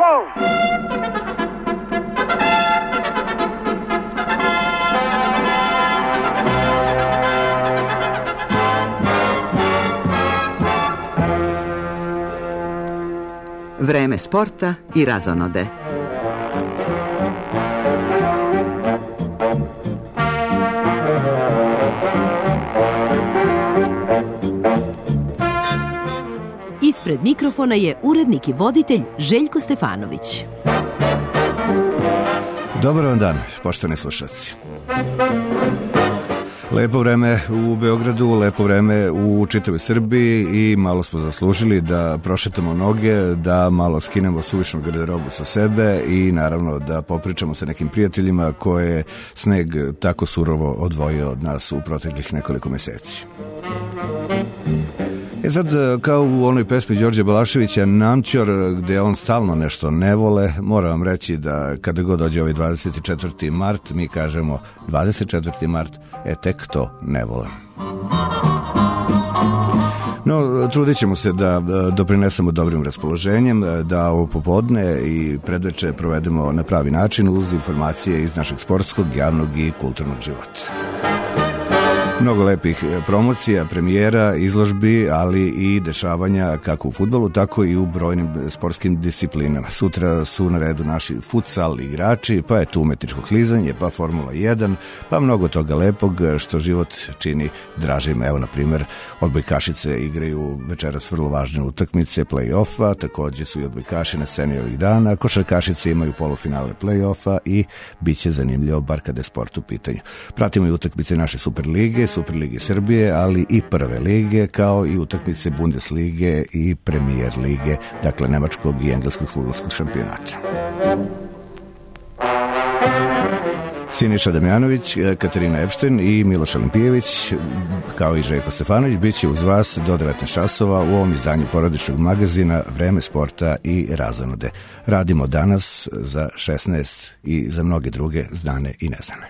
gol! Vreme sporta i razonode. Ispred mikrofona je urednik i voditelj Željko Stefanović. Dobar vam dan, poštovani slušalci. Lepo vreme u Beogradu, lepo vreme u čitavoj Srbiji i malo smo zaslužili da prošetamo noge, da malo skinemo suvišnu garderobu sa sebe i naravno da popričamo sa nekim prijateljima koje sneg tako surovo odvojio od nas u proteklih nekoliko meseci. Sad, kao u onoj pesmi Đorđe Balaševića Namćor, gde on stalno nešto ne vole, moram vam reći da kada god dođe ovaj 24. mart, mi kažemo 24. mart, tek to ne vole. No, trudit ćemo se da doprinesemo dobrim raspoloženjem, da ovo popodne i predveče provedemo na pravi način uz informacije iz našeg sportskog, javnog i kulturnog života. Mnogo lepih promocija, premijera, izložbi, ali i dešavanja kako u fudbalu, tako i u brojnim sportskim disciplinama. Sutra su na redu naši futsal igrači, pa je tu umetničko klizanje, pa Formula 1, pa mnogo toga lepog što život čini dražim. Evo, na primjer, odbojkašice igraju večeras vrlo važne utakmice play-offa, također su i odbojkaši na sceni ovih dana, košarkašice imaju polufinale play-offa i bit će zanimljivo, bar kada je sport u pitanju. Pratimo i utakmice naše Superlige, Superlige Srbije, ali i Prve lige, kao i utakmice Bundeslige i Premier lige, dakle nemačkog i engleskog fudbalskog šampionata. Siniša Damjanović, Katarina Epšten i Miloš Olimpijević, kao i Željko Stefanović, bit će uz vas do 19 časova u ovom izdanju porodičnog magazina Vreme sporta i razonode. Radimo danas za 16 i za mnoge druge znane i neznane.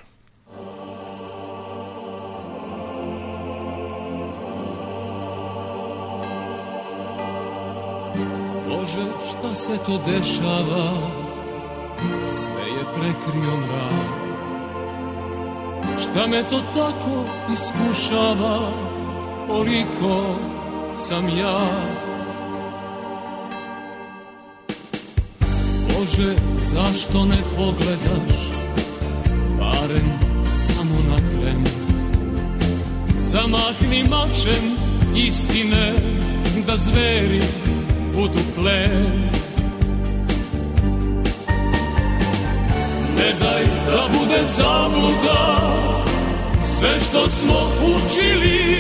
Bože, šta se to dešava, sve je prekrio mrak. Šta me to tako iskušava, koliko sam ja. Bože, zašto ne pogledaš, barem samo na tren. Zamahni mačem istine, da zveri budu plen. Ne daj da bude zabluda sve što smo učili,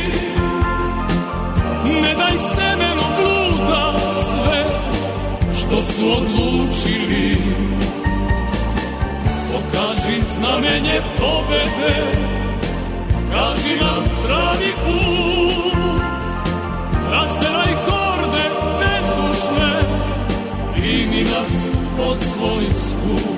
ne daj semeno bluda sve što su odlučili. Pokaži znamenje pobede, kaži nam pravi put, rasteraj horde bezdušne, primi nas pod svoj skup.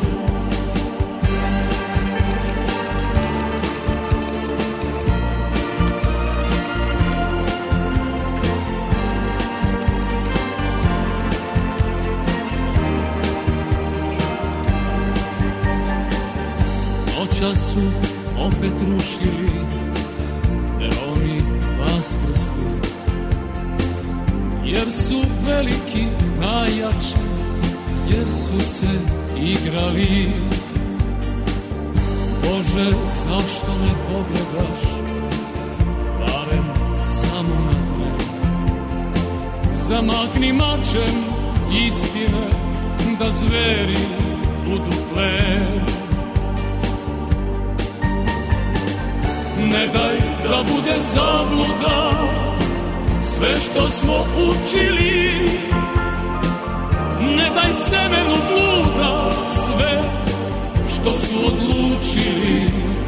Noća su opet rušili, jer oni vaskrsli, jer su veliki, najjači, jer su se igrali. Bože, zašto ne pogledaš, barem samo na tren. Zamahni mačem istine, da zveri budu plen. Ne daj da bude zabluda sve što smo učili, ne daj semenu bluda sve što su odlučili.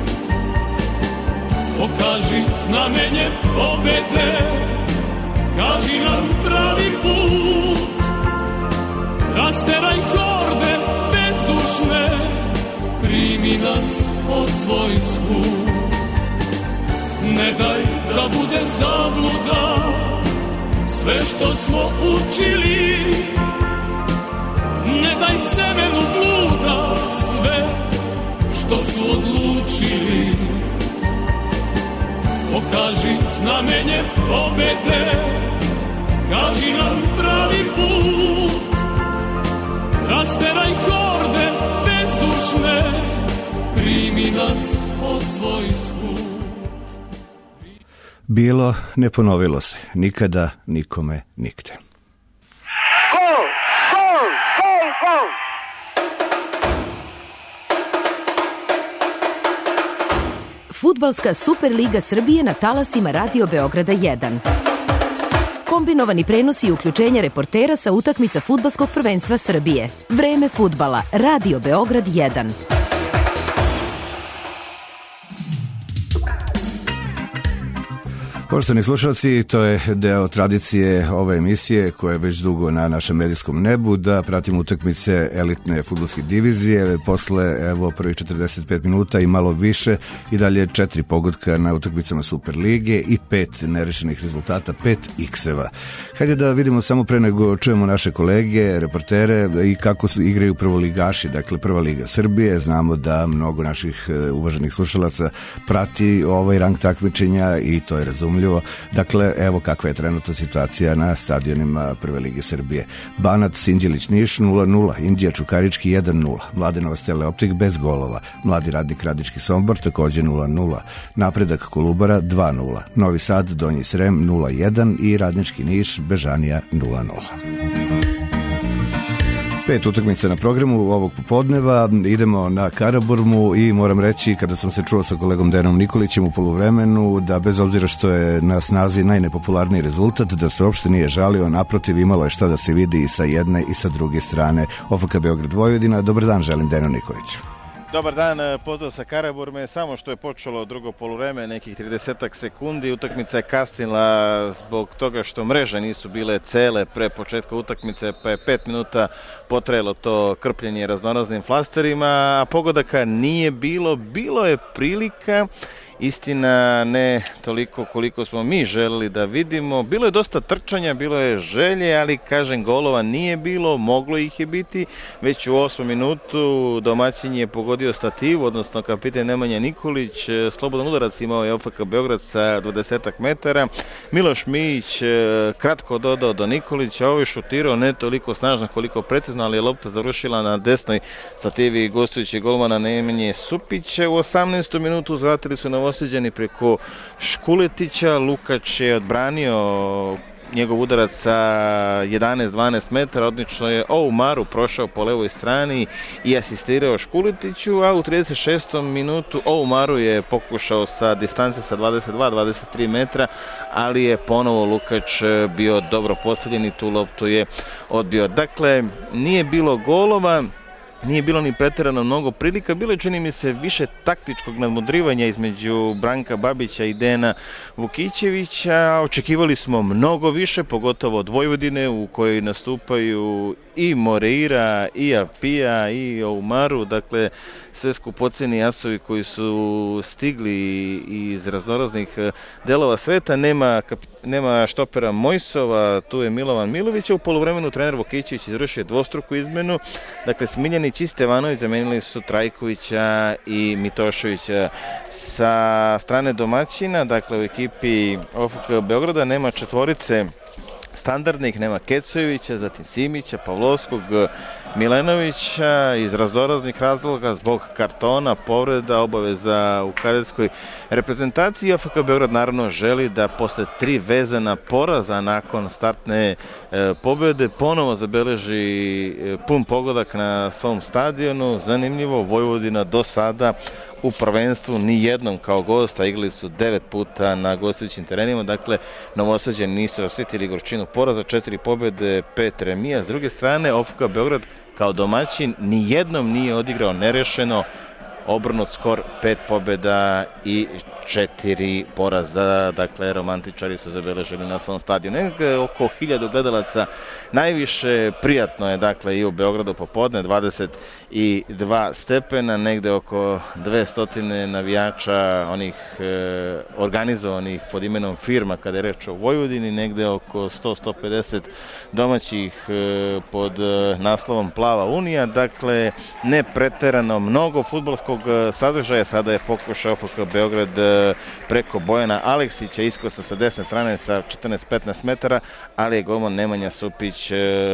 Pokaži znamenje pobede, kaži nam pravi put, rasteraj horde bezdušne, primi nas pod svoj skup. Ne daj da bude zabluda sve što smo učili, ne daj semenu bluda sve što su odlučili. Pokaži znamenje pobede, kaži nam pravi put, rasteraj horde bezdušne, primi nas pod svoj skup. Bilo, ne ponovilo se, nikada, nikome, nigde. Gol! Gol! Gol! Gol! Fudbalska Superliga Srbije na talasima Radio Beograda 1. Kombinovani prenosi i uključenje reportera sa utakmica Fudbalskog prvenstva Srbije. Vreme fudbala. Radio Beograd 1. Poštovani slušalci, to je deo tradicije ove emisije koja je već dugo na našem medijskom nebu, da pratimo utakmice elitne fudbalske divizije. Posle prvih 45 minuta i malo više i dalje 4 pogotka na utakmicama Superlige i 5 nerešenih rezultata, 5 x-eva. Hajde da vidimo samo pre nego čujemo naše kolege, reportere i kako igraju prvoligaši, dakle Prva liga Srbije. Znamo da mnogo naših uvaženih slušalaca prati ovaj rang takmičenja i to je razumljivo. Dakle, evo kakva je trenutna situacija na stadionima Prve lige Srbije. Banac, Sinđelić, Niš 0-0, Indija Čukarički 1-0, Mladenovac Teleoptik bez golova, Mladi Radnik Radički Sombor takođe 0-0, Napredak Kolubara 2-0, Novi Sad Donji Srem 0-1 i Radnički Niš Bežanija 0-0. 5 utakmica na programu ovog popodneva. Idemo na Karaburmu i moram reći, kada sam se čuo sa kolegom Dejanom Nikolićem u poluvremenu, da bez obzira što je na snazi najnepopularniji rezultat, da se uopšte nije žalio, naprotiv imalo je šta da se vidi i sa jedne i sa druge strane. OFK Beograd Vojvodina. Dobar dan, želim Dejanu Nikoliću. Dobar dan, pozdrav sa Karaburme. Samo što je počelo drugo poluvreme, nekih 30 sekundi, utakmica je kasnila zbog toga što mreže nisu bile cele pre početka utakmice, pa je 5 minuta potrajalo to krpljenje raznoraznim flasterima, a pogodaka nije bilo, bilo je prilika. Istina, ne toliko koliko smo mi želeli da vidimo. Bilo je dosta trčanja, bilo je želje, ali kažem, golova nije bilo, moglo ih je biti. Već u 8. minutu domaćin je pogodio stativu, odnosno kapiten Nemanja Nikolić, slobodan udarac imao je OFK Beograd sa 20 metara. Miloš Mijić kratko dodao do Nikolića, ovo je šutirao ne toliko snažno koliko precizno, ali je lopta završila na desnoj stativi gostujućeg golmana Nemanje Supića. U 18. minutu zvratili su Novosađani preko Škuletića. Lukač je odbranio njegov udarac sa 11-12 metara, odlično je Oumaru prošao po levoj strani i asistirao Škuletiću, a u 36. minutu Oumaru je pokušao sa distance sa 22-23 metra, ali je ponovo Lukač bio dobro postavljen i tu loptu je odbio. Dakle, nije bilo golova, nije bilo ni preterano mnogo prilika, bilo je, čini mi se, više taktičkog nadmudrivanja između Branka Babića i Dejana Vukićevića. Očekivali smo mnogo više, pogotovo od Vojvodine u kojoj nastupaju i Moreira, i Apija, i Oumaru, dakle sve skupoceni asovi koji su stigli iz raznoraznih delova sveta. Nema štopera Mojsova, tu je Milovan Milović, a u poluvremenu trener Vukićević izvršio dvostruku izmenu, dakle Smiljanić i Stevanović zamenili su Trajkovića i Mitoševića. Sa strane domaćina, dakle u ekipi OFK Beograda nema četvorice standardnih, nema Kecojevića, zatim Simića, Pavlovskog, Milenovića, iz raznoraznih razloga zbog kartona, povreda, obaveza u kadetskoj reprezentaciji. OFK Beograd naravno želi da posle 3 vezana poraza nakon startne pobede ponovo zabeleži pun pogodak na svom stadionu. Zanimljivo, Vojvodina do sada u prvenstvu ni jednom kao gost, a igrali su 9 puta na gostujućim terenima, dakle Novosađani nisu osjetili gorčinu poraza, 4 pobjede, 5 remija. S druge strane, OFK Beograd kao domaćin ni jednom nije odigrao nerešeno, obrnut skor 5 pobjeda i 4 poraza. Dakle, romantičari su zabeležili na svom stadionu. Negde oko 1000 gledalaca, najviše prijatno je dakle i u Beogradu popodne, 22 stepena, negde oko 200 navijača onih organizovanih pod imenom firma kada je reč o Vojvodini, negde oko 100-150 domaćih pod naslovom Plava Unija. Dakle, ne preterano mnogo fudbalskog sadržaja. Sada je pokušao FK Beograd preko Bojana Aleksića iskosa sa desne strane sa 14-15 metara, ali je golman Nemanja Supić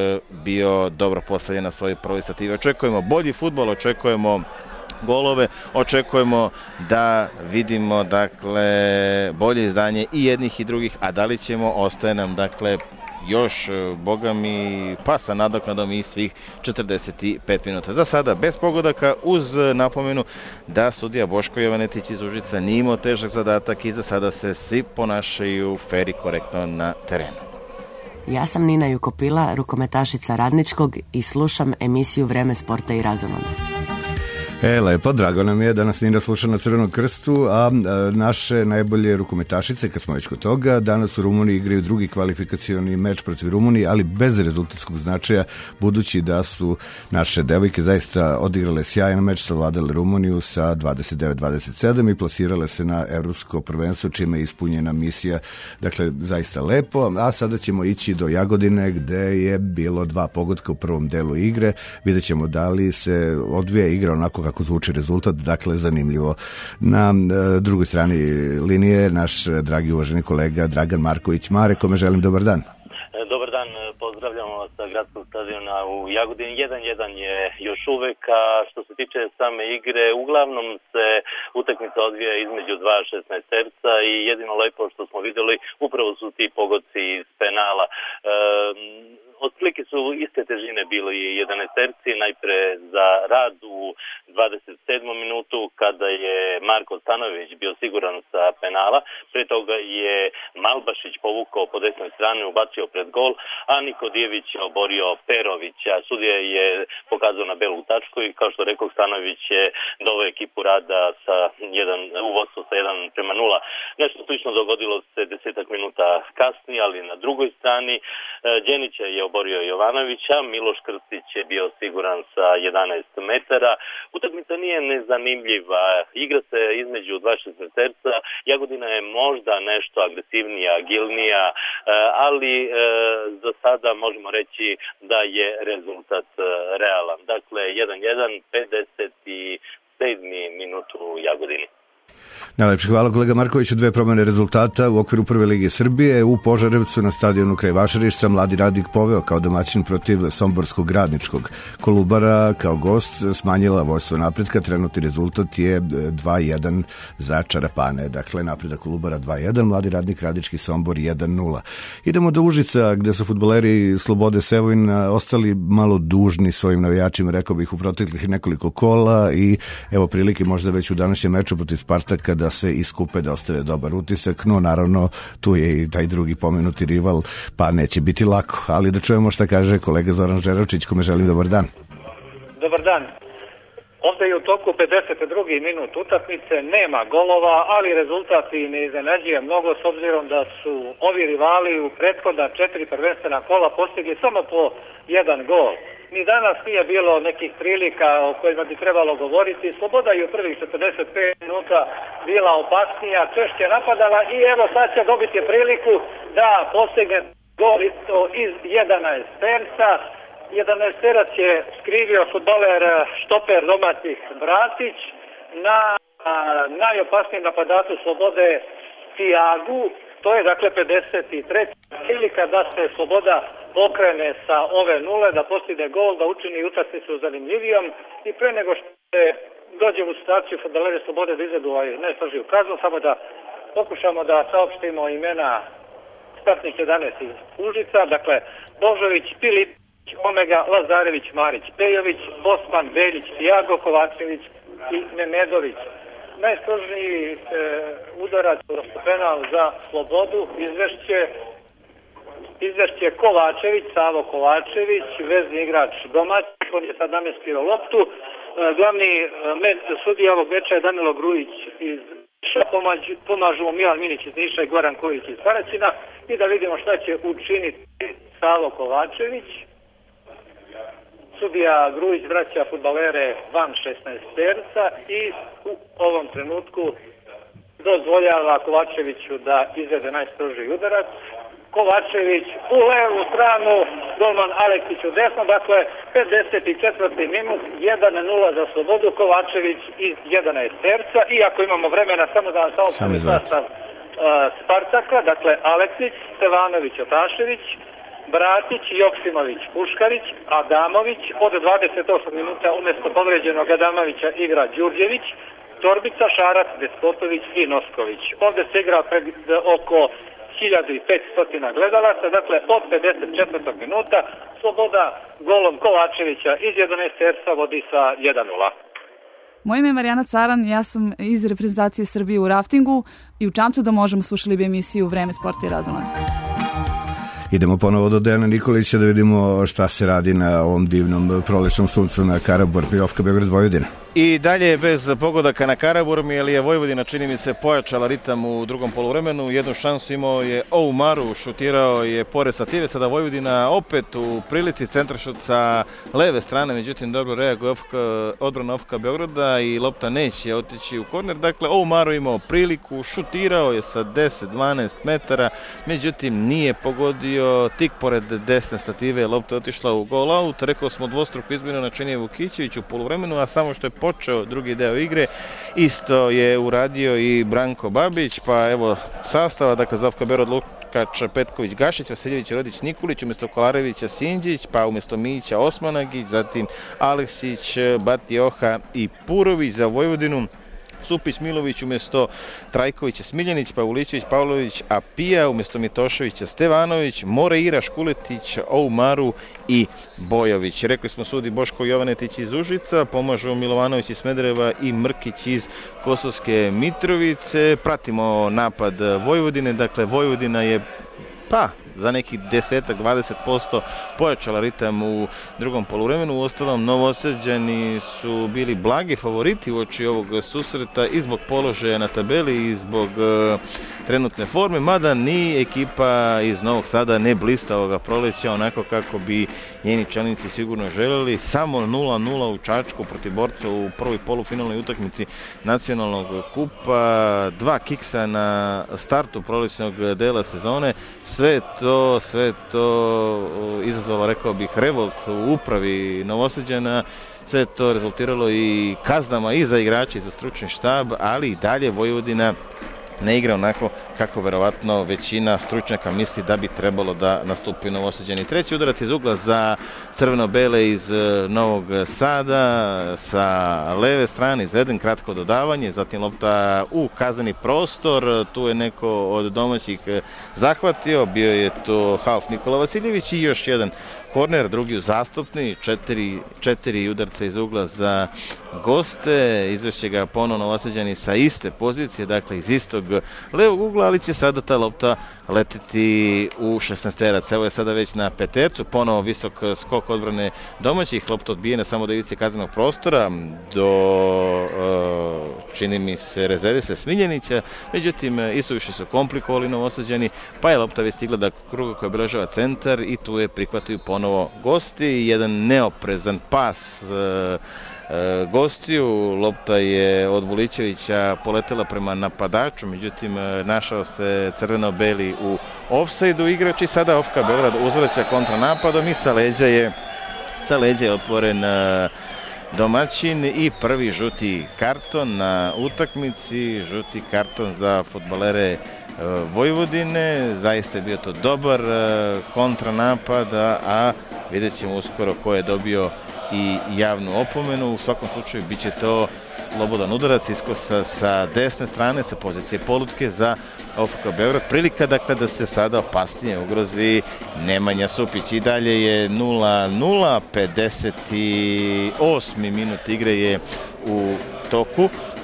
bio dobro postavljen na svojoj prvoj stativi. Očekujemo bolji fudbal, očekujemo golove, očekujemo da vidimo dakle bolje izdanje i jednih i drugih, a da li ćemo, ostaje nam dakle još, boga mi, pa sa nadoknadom i svih 45 minuta. Za sada bez pogodaka, uz napomenu da sudija Boško Jovanetić iz Užica nije imao težak zadatak i za sada se svi ponašaju fer i korektno na terenu. Ja sam Nina Jukopila, rukometašica Radničkog i slušam emisiju Vreme sporta i razonode. Lepo, drago nam je da nas Nina sluša na Crvenom krstu, a naše najbolje rukometašice, kad smo već kod toga, danas u Rumuniji igraju drugi kvalifikacioni meč protiv Rumunije, ali bez rezultatskog značaja, budući da su naše devojke zaista odigrale sjajan meč, savladale Rumuniju sa 29-27 i plasirale se na evropsko prvenstvo, čime je ispunjena misija. Dakle, zaista lepo, a sada ćemo ići do Jagodine, gde je bilo 2 pogotka u prvom delu igre. Vidjet ćemo da li se odvija igra onako kako zvuči rezultat, dakle zanimljivo. Na drugoj strani linije naš dragi uvaženi kolega Dragan Marković. Mare, kome želim dobar dan. Dobar dan, pozdravljamo vas sa gradskog stadiona u Jagodini. 1-1 je još uvek, a što se tiče same igre, uglavnom se utakmica odvija između 2 šesnaesterca i jedino lepo što smo videli upravo su ti pogodci iz penala. Otprilike su iste težine bili i 11-terci, najpre za rad u 27. minutu kada je Marko Stanojević bio siguran sa penala, pre toga je Malbašić povukao po desnoj strani, ubacio pred gol, a Niko Dijević je oborio Perovića. Sudija je pokazao na belu tačku i kao što rekao, Stanojević je doveo ekipu rada sa u vodstvu sa 1-0. Nešto slično dogodilo se 10 minuta kasnije, ali na drugoj strani Đenića je oborio Jovanovića, Miloš Krstić je bio siguran sa 11 metara. Utakmica nije nezanimljiva, igra se između 2 šesnaesterca, Jagodina je možda nešto agresivnija, agilnija, ali za sada možemo reći da je rezultat realan. Dakle, 1-1, 57. minut u Jagodini. Najlepše hvala kolega Markoviću. 2 promene rezultata u okviru Prve lige Srbije. U Požarevcu na stadionu kraj Vašarišta Mladi Radnik poveo kao domaćin protiv Somborskog Radničkog. Kolubara kao gost smanjila vođstvo napretka. Trenutni rezultat je 2-1 za Čarapane. Dakle, napredak Kolubara 2-1, Mladi Radnik Radnički Sombor 1-0. Idemo do Užica gde su fudbaleri Slobode Sevojin ostali malo dužni svojim navijačima, rekao bih, u proteklih nekoliko kola i evo prilike možda već u današnjem meču protiv Spartaka da se iskupe, da ostave dobar utisak, no naravno tu je i taj drugi pomenuti rival, pa neće biti lako, ali da čujemo šta kaže kolega Zoran Žerovčić, kome želim dobar dan. Dobar dan. Ovde je u toku 52. minut utakmice, nema golova, ali rezultat i ne iznenađuje mnogo s obzirom da su ovi rivali u prethodna 4 prvenstvena kola postigli samo po 1 gol. Ni danas nije bilo nekih prilika o kojima bi trebalo govoriti. Sloboda je u prvih 45 minuta bila opasnija, češće napadala i evo sad će dobiti priliku da postigne gol iz 11-terca. 11-terac je skrivio fudbaler štoper domaćih Bratić na najopasnijem napadaču Slobode Tiagu. To je dakle 53. prilika da se Sloboda pokrene sa ove nule, da postigne gol, da učini utakmicu zanimljivijom i pre nego što dođe u situaciju fudbaleri Slobode da izvedu najstrožiju kaznu, samo da pokušamo da saopštimo imena startnih 11 iz Užica, dakle Božović, Pilip, Omega, Lazarević, Marić, Pejović, Bosman, Beljić, Tiago, Kovačević i Nemedović. Najstrožniji udarac u penal za Slobodu izvešće Kovačević, Savo Kovačević, vezni igrač domaći, on je sad namestio loptu Glavni sudija ovog meča je Danilo Grujić iz Niša, pomažu mu Milan Minić iz Niša i Goran Kojić iz Paraćina i da vidimo šta će učiniti Savo Kovačević. Sudija Grujić vraća fudbalere van 16-terca i u ovom trenutku dozvoljava Kovačeviću da izvede najstrožiji udarac. Kovačević u levu stranu, golman Aleksić u desno, dakle 54. minut, 1-0 za Slobodu, Kovačević iz 11-terca. I ako imamo vremena, samo da vam saopštim sastav Spartaka, dakle Aleksić, Stevanović, Otašević, Bratić, Joksimović, Puškarić, Adamović, od 28 minuta umjesto povređenog Adamovića igra Đurđević, Torbica, Šarac, Despotović i Nosković. Ovdje se igra oko 1500 gledalaca, dakle od 54. minuta Sloboda golom Kovačevića iz 11-terca vodi sa 1-0. Moje ime je Marijana Caran, ja sam iz reprezentacije Srbije u raftingu i u Čamcu da možemo slušali bi emisiju Vreme sporta i razonode. Idemo ponovo do Dejana Nikolića da vidimo šta se radi na ovom divnom prolećnom suncu na Karaburmi, OFK Beograd Vojvodina. I dalje bez pogodaka na Karaburmi, ali je Vojvodina, čini mi se, pojačala ritam u drugom poluvremenu. Jednu šansu imao je Oumaru, šutirao je pored stative, sada Vojvodina opet u prilici, centaršut sa leve strane, međutim dobro reaguje odbrana OFK Beograda i lopta neće otići u korner. Dakle, Oumaru imao priliku, šutirao je sa 10-12 metara, međutim nije pogodio, tik pored desne stative lopta otišla u gol out. Rekao smo dvostruku izmjenu na Čenije Vukićević u poluvremenu, a samo što je počeo drugi deo igre, isto je uradio i Branko Babić, pa evo sastava, dakle za OFK Beograd Lukač, Petković, Gašić, Vasiljević, Rodić, Nikolić, umjesto Kolarevića Sinđić, pa umjesto Mića Osmanagić, zatim Aleksić, Batioha i Purović. Za Vojvodinu Supić, Milović, umjesto Trajkovića Smiljanić, Pavličević, Pavlović, Apija, umjesto Mitoševića Stevanović, Moreira, Škuletić, Oumaru i Bojović. Rekli smo sudi Boško Jovanetić iz Užica, pomažu Milovanović iz Smedereva i Mrkić iz Kosovske Mitrovice. Pratimo napad Vojvodine, dakle Vojvodina je za nekih 10-20% pojačala ritam u drugom poluvremenu. Uostalom, Novosađani su bili blagi favoriti uoči ovog susreta i zbog položaja na tabeli i zbog trenutne forme, mada ni ekipa iz Novog Sada ne blista ovoga proleća onako kako bi njeni članici sigurno željeli. Samo 0-0 u Čačku protiv Borca u prvoj polufinalnoj utakmici nacionalnog kupa, 2 kiksa na startu prolećnog dela sezone. Sve to izazvalo, rekao bih, revolt u upravi Novosađana. Sve je to rezultiralo i kaznama i za igrače i za stručni štab, ali i dalje Vojvodina ne igra onako kako verovatno većina stručnjaka misli da bi trebalo da nastupi Novosađani. Treći udarac iz ugla za crveno-bele iz Novog Sada, sa leve strane izveden, kratko dodavanje, zatim lopta u kazneni prostor, tu je neko od domaćih zahvatio, bio je to half Nikola Vasiljević i još jedan korner, drugi uzastopni, 4 udarca iz ugla za goste, izvešće ga ponovno Novosađani sa iste pozicije, dakle iz istog levog ugla, ali će sada ta lopta letiti u 16-terac. Evo je sada već na petercu, ponovo visok skok odbrane domaćih, lopta odbijena samo do ivice kaznenog prostora, do čini mi se rezervise Smiljanića, međutim isuviše su komplikovali Novosađani, pa je lopta već stigla da kruga koja obilježava centar i tu je prihvatio ponovo gosti, jedan neoprezan pas gostiju, lopta je od Vulićevića poletela prema napadaču, međutim našao se crveno-beli u ofsajdu igrač i sada OFK Beograd uzvraća kontranapadom i sa leđa je otvoren domaćin i prvi žuti karton na utakmici, žuti karton za fudbalere Vojvodine. Zaista je bio to dobar kontranapad, a vidjet ćemo uskoro ko je dobio i javnu opomenu. U svakom slučaju bit će to slobodan udarac iskosa sa desne strane, sa pozicije polutke za OFK Beograd. Prilika dakle da se sada opasnije ugrozi Nemanja Supić. I dalje je 0-0, 58. minut igre je u toku.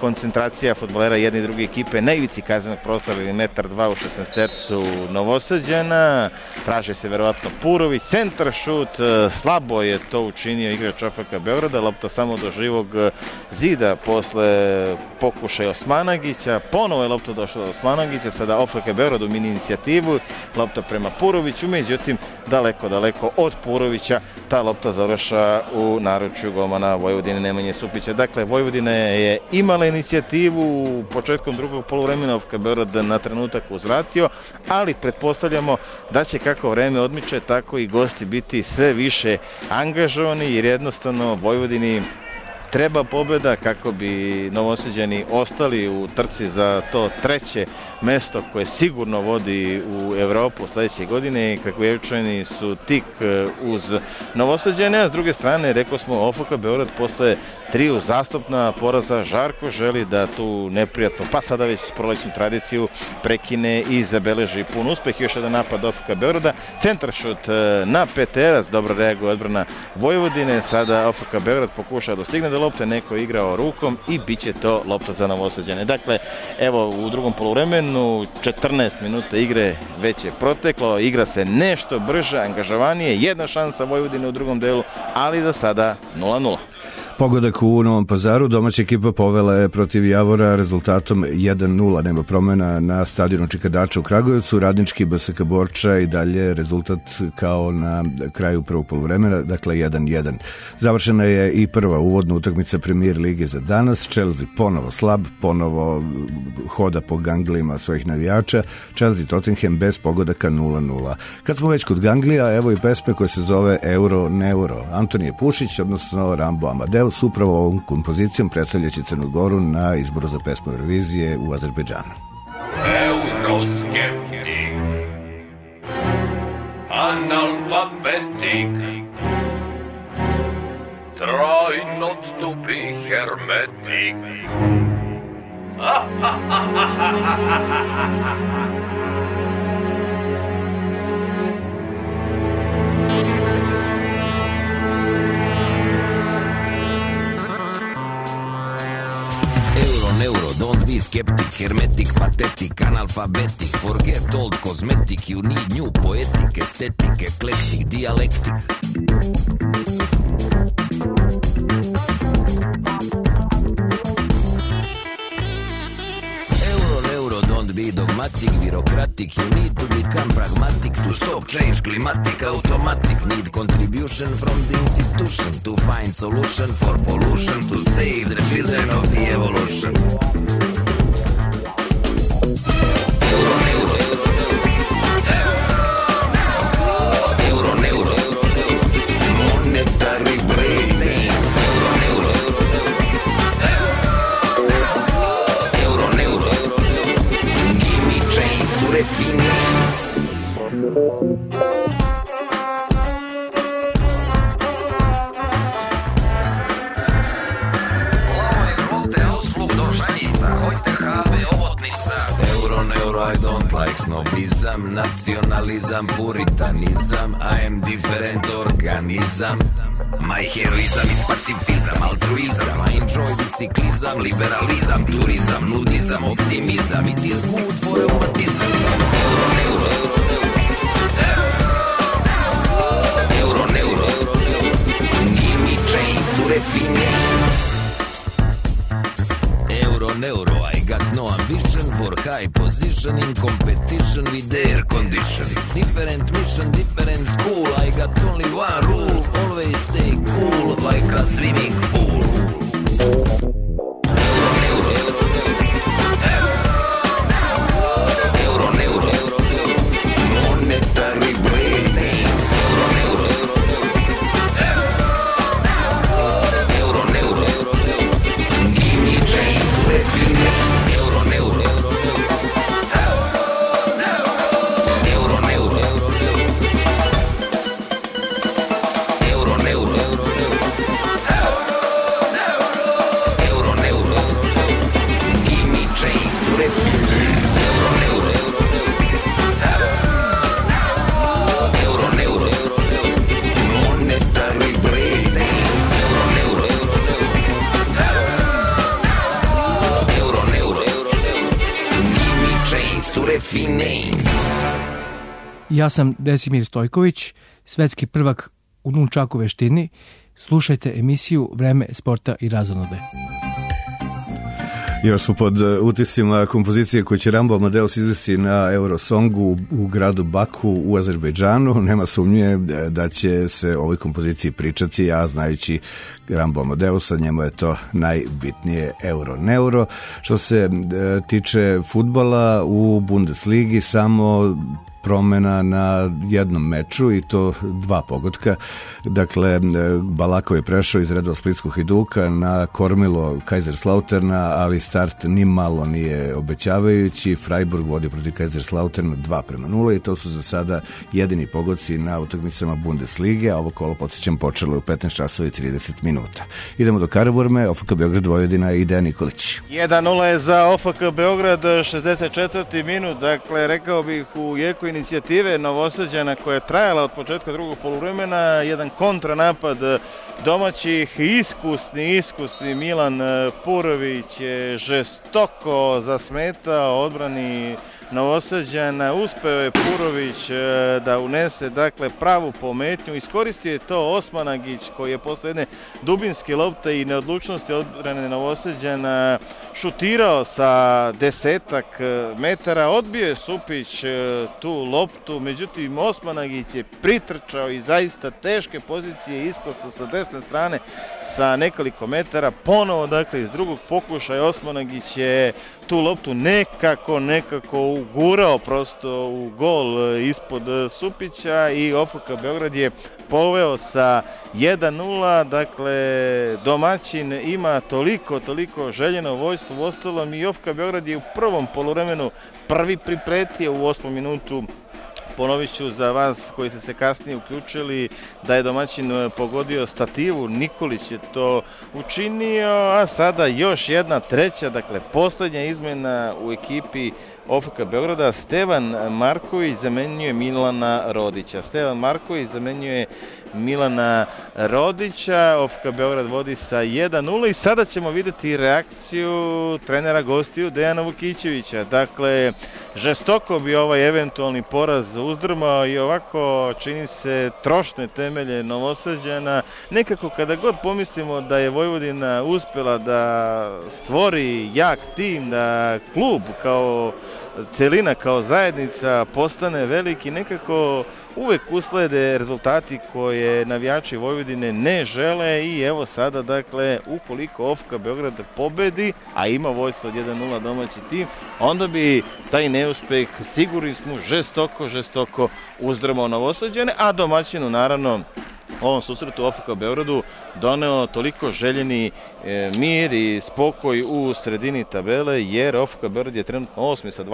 koncentracija fudbalera jedne i druge ekipe na ivici kaznenog prostora ili 1,2 m u 16-tercu Novosađana. Traže se verovatno Purović, centar šut, slabo je to učinio igrač OFK Beograda, lopta samo do živog zida posle pokušaja Osmanagića, ponovo je lopta došla do Osmanagića, sada OFK Beograd u mini inicijativu, lopta prema Puroviću, međutim daleko od Purovića ta lopta završa u naručju golmana Vojvodine Nemanje Supića. Dakle, Vojvodina je imala inicijativu, početkom drugog poluvremena OFK Beograd na trenutak uzvratio, ali pretpostavljamo da će kako vreme odmiče, tako i gosti biti sve više angažovani, jer jednostavno Vojvodini treba pobeda kako bi Novosađani ostali u trci za to treće mesto koje sigurno vodi u Evropu sledeće godine i Kragujevčani su tik uz Novosađane, a s druge strane, rekao smo, OFK Beograd posle 3 uzastopna poraza žarko želi da tu neprijatno, pa sada već prolećnu tradiciju prekine i zabeleži pun uspeh. Još jedan napad OFK Beograda, centar šut na Peterac, dobro reaguje odbrana Vojvodine, sada OFK Beograd pokuša da stigne do lopte, neko je igrao rukom i bit će to lopta za Novosađane. Dakle, evo u drugom poluvremenu 14 minuta igre već je proteklo, igra se nešto brže, angažovanije, jedna šansa Vojvodine u drugom delu, ali za sada 0-0. Pogodak u Novom Pazaru, domaća ekipa povela je protiv Javora rezultatom 1-0, nema promena na stadionu Čikadača u Kragujevcu, radnički BSK Borča i dalje rezultat kao na kraju prvog poluvremena, dakle 1-1. Završena je i prva uvodna utakmica Premier lige za danas, Chelsea ponovo slab, ponovo hoda po ganglima svojih navijača, Chelsea Tottenham bez pogodaka 0-0. Kad smo već kod ganglija, evo i pesme koja se zove Euro Neuro. Antonije Pušić, odnosno Rambo Amadeus, upravo ovom kompozicijom predstavljajući Crnu Goru na izboru za pesmu Eurovizije u Azerbejdžanu. Euroskeptik, analfabetik, try not to be hermetic. Neuro, don't be skeptic, hermetic, pathetic, analphabetic, forget old cosmetic, you need new poetic, aesthetic, eclectic, dialectic. Euro, don't be dogmatic, bureaucratic, you need to become pragmatic, to stop change, climatic, automatic, need contribution from the institution, to find solution for pollution, to save the children of the evolution. Euro, monetary breakdance, Euro, give me change to refinance. Euro, I don't like snobism, nacionalizam, puritanizam, I am different organism. My heroism is pacifism, altruism, I enjoy biciclism, liberalizam, turizam, nudizam, optimizam, it is good for rheumatism. Euro, give me change to refinance. Euro, I got no ambition for high position in competition with air condition. Different mission, different school, I got only one rule, always stay cool like a swimming pool. Euro, monetary breakdance. Euro, give me change to refinance. Euro, finesse. Ja sam Desimir Stojković, svetski prvak u nunčaku veštini. Slušajte emisiju Vreme sporta i razonode. Još smo pod utiscima kompozicije koju će Rambo Amadeus izvesti na Eurosongu u gradu Baku u Azerbejdžanu. Nema sumnje da će se o ovoj kompoziciji pričati, a znajući Rambo Amadeusa, njemu je to najbitnije euro. Što se tiče fudbala u Bundesligi, samo promena na jednom meču i to 2 pogotka. Dakle, Balakov je prešao iz redova splitskog Hajduka na kormilo Kaiserslauterna, ali start ni malo nije obećavajući. Freiburg vodi protiv Kaiserslauterna 2:0 i to su za sada jedini pogodci na utakmicama Bundeslige, a ovo kolo, podsjećam, počelo je u 15:30. Idemo do Karaburme, OFK Beograd Vojvodina i Dejan Nikolić. 1:0 je za OFK Beograd, 64. minut, dakle, rekao bih u jeku inicijative Novosađana koja je trajala od početka drugog poluvremena, jedan kontranapad domaćih, iskusni Milan Purović je žestoko zasmetao odbrani Novosađana, uspeo je Purović da unese, dakle, pravu pometnju, iskoristio je to Osmanagić koji je posle jedne dubinske lopte i neodlučnosti odbrane Novosađana šutirao sa 10 metara, odbio je Supić tu loptu, međutim Osmanagić je pritrčao i zaista teške pozicije iskosa sa desne strane sa nekoliko metara, ponovo, dakle, iz drugog pokušaja Osmanagić je tu loptu nekako ugurao prosto u gol ispod Supića i OFK Beograd je poveo sa 1:0, dakle, domaćin ima toliko željeno vojstvo, uostalom i OFK Beograd je u prvom poluvremenu prvi pripretio u 8. minutu. Ponovit ću za vas koji ste se kasnije uključili da je domaćin pogodio stativu, Nikolić je to učinio, a sada još jedna treća, dakle poslednja izmena u ekipi OFK Beograda. Stevan Marković zamenjuje Milana Rodića, OFK Beograd vodi sa 1:0 i sada ćemo vidjeti reakciju trenera gostiju Dejana Vukićevića. Dakle, žestoko bi ovaj eventualni poraz uzdrmao i ovako, čini se, trošne temelje Novosađana. Nekako kada god pomislimo da je Vojvodina uspela da stvori jak tim, da klub kao celina, kao zajednica postane veliki, nekako uvek uslede rezultati koje navijači Vojvodine ne žele i evo sada, dakle, ukoliko OFK Beograd pobedi, a ima vojstvo od 1:0 domaći tim, onda bi taj neuspeh, sigurni smo, žestoko uzdrmao Novosađane, a domaćinu, naravno, ovom susretu OFK Beogradu doneo toliko željeni mir i spokoj u sredini tabele, jer OFK Beograd je trenutno 8. sa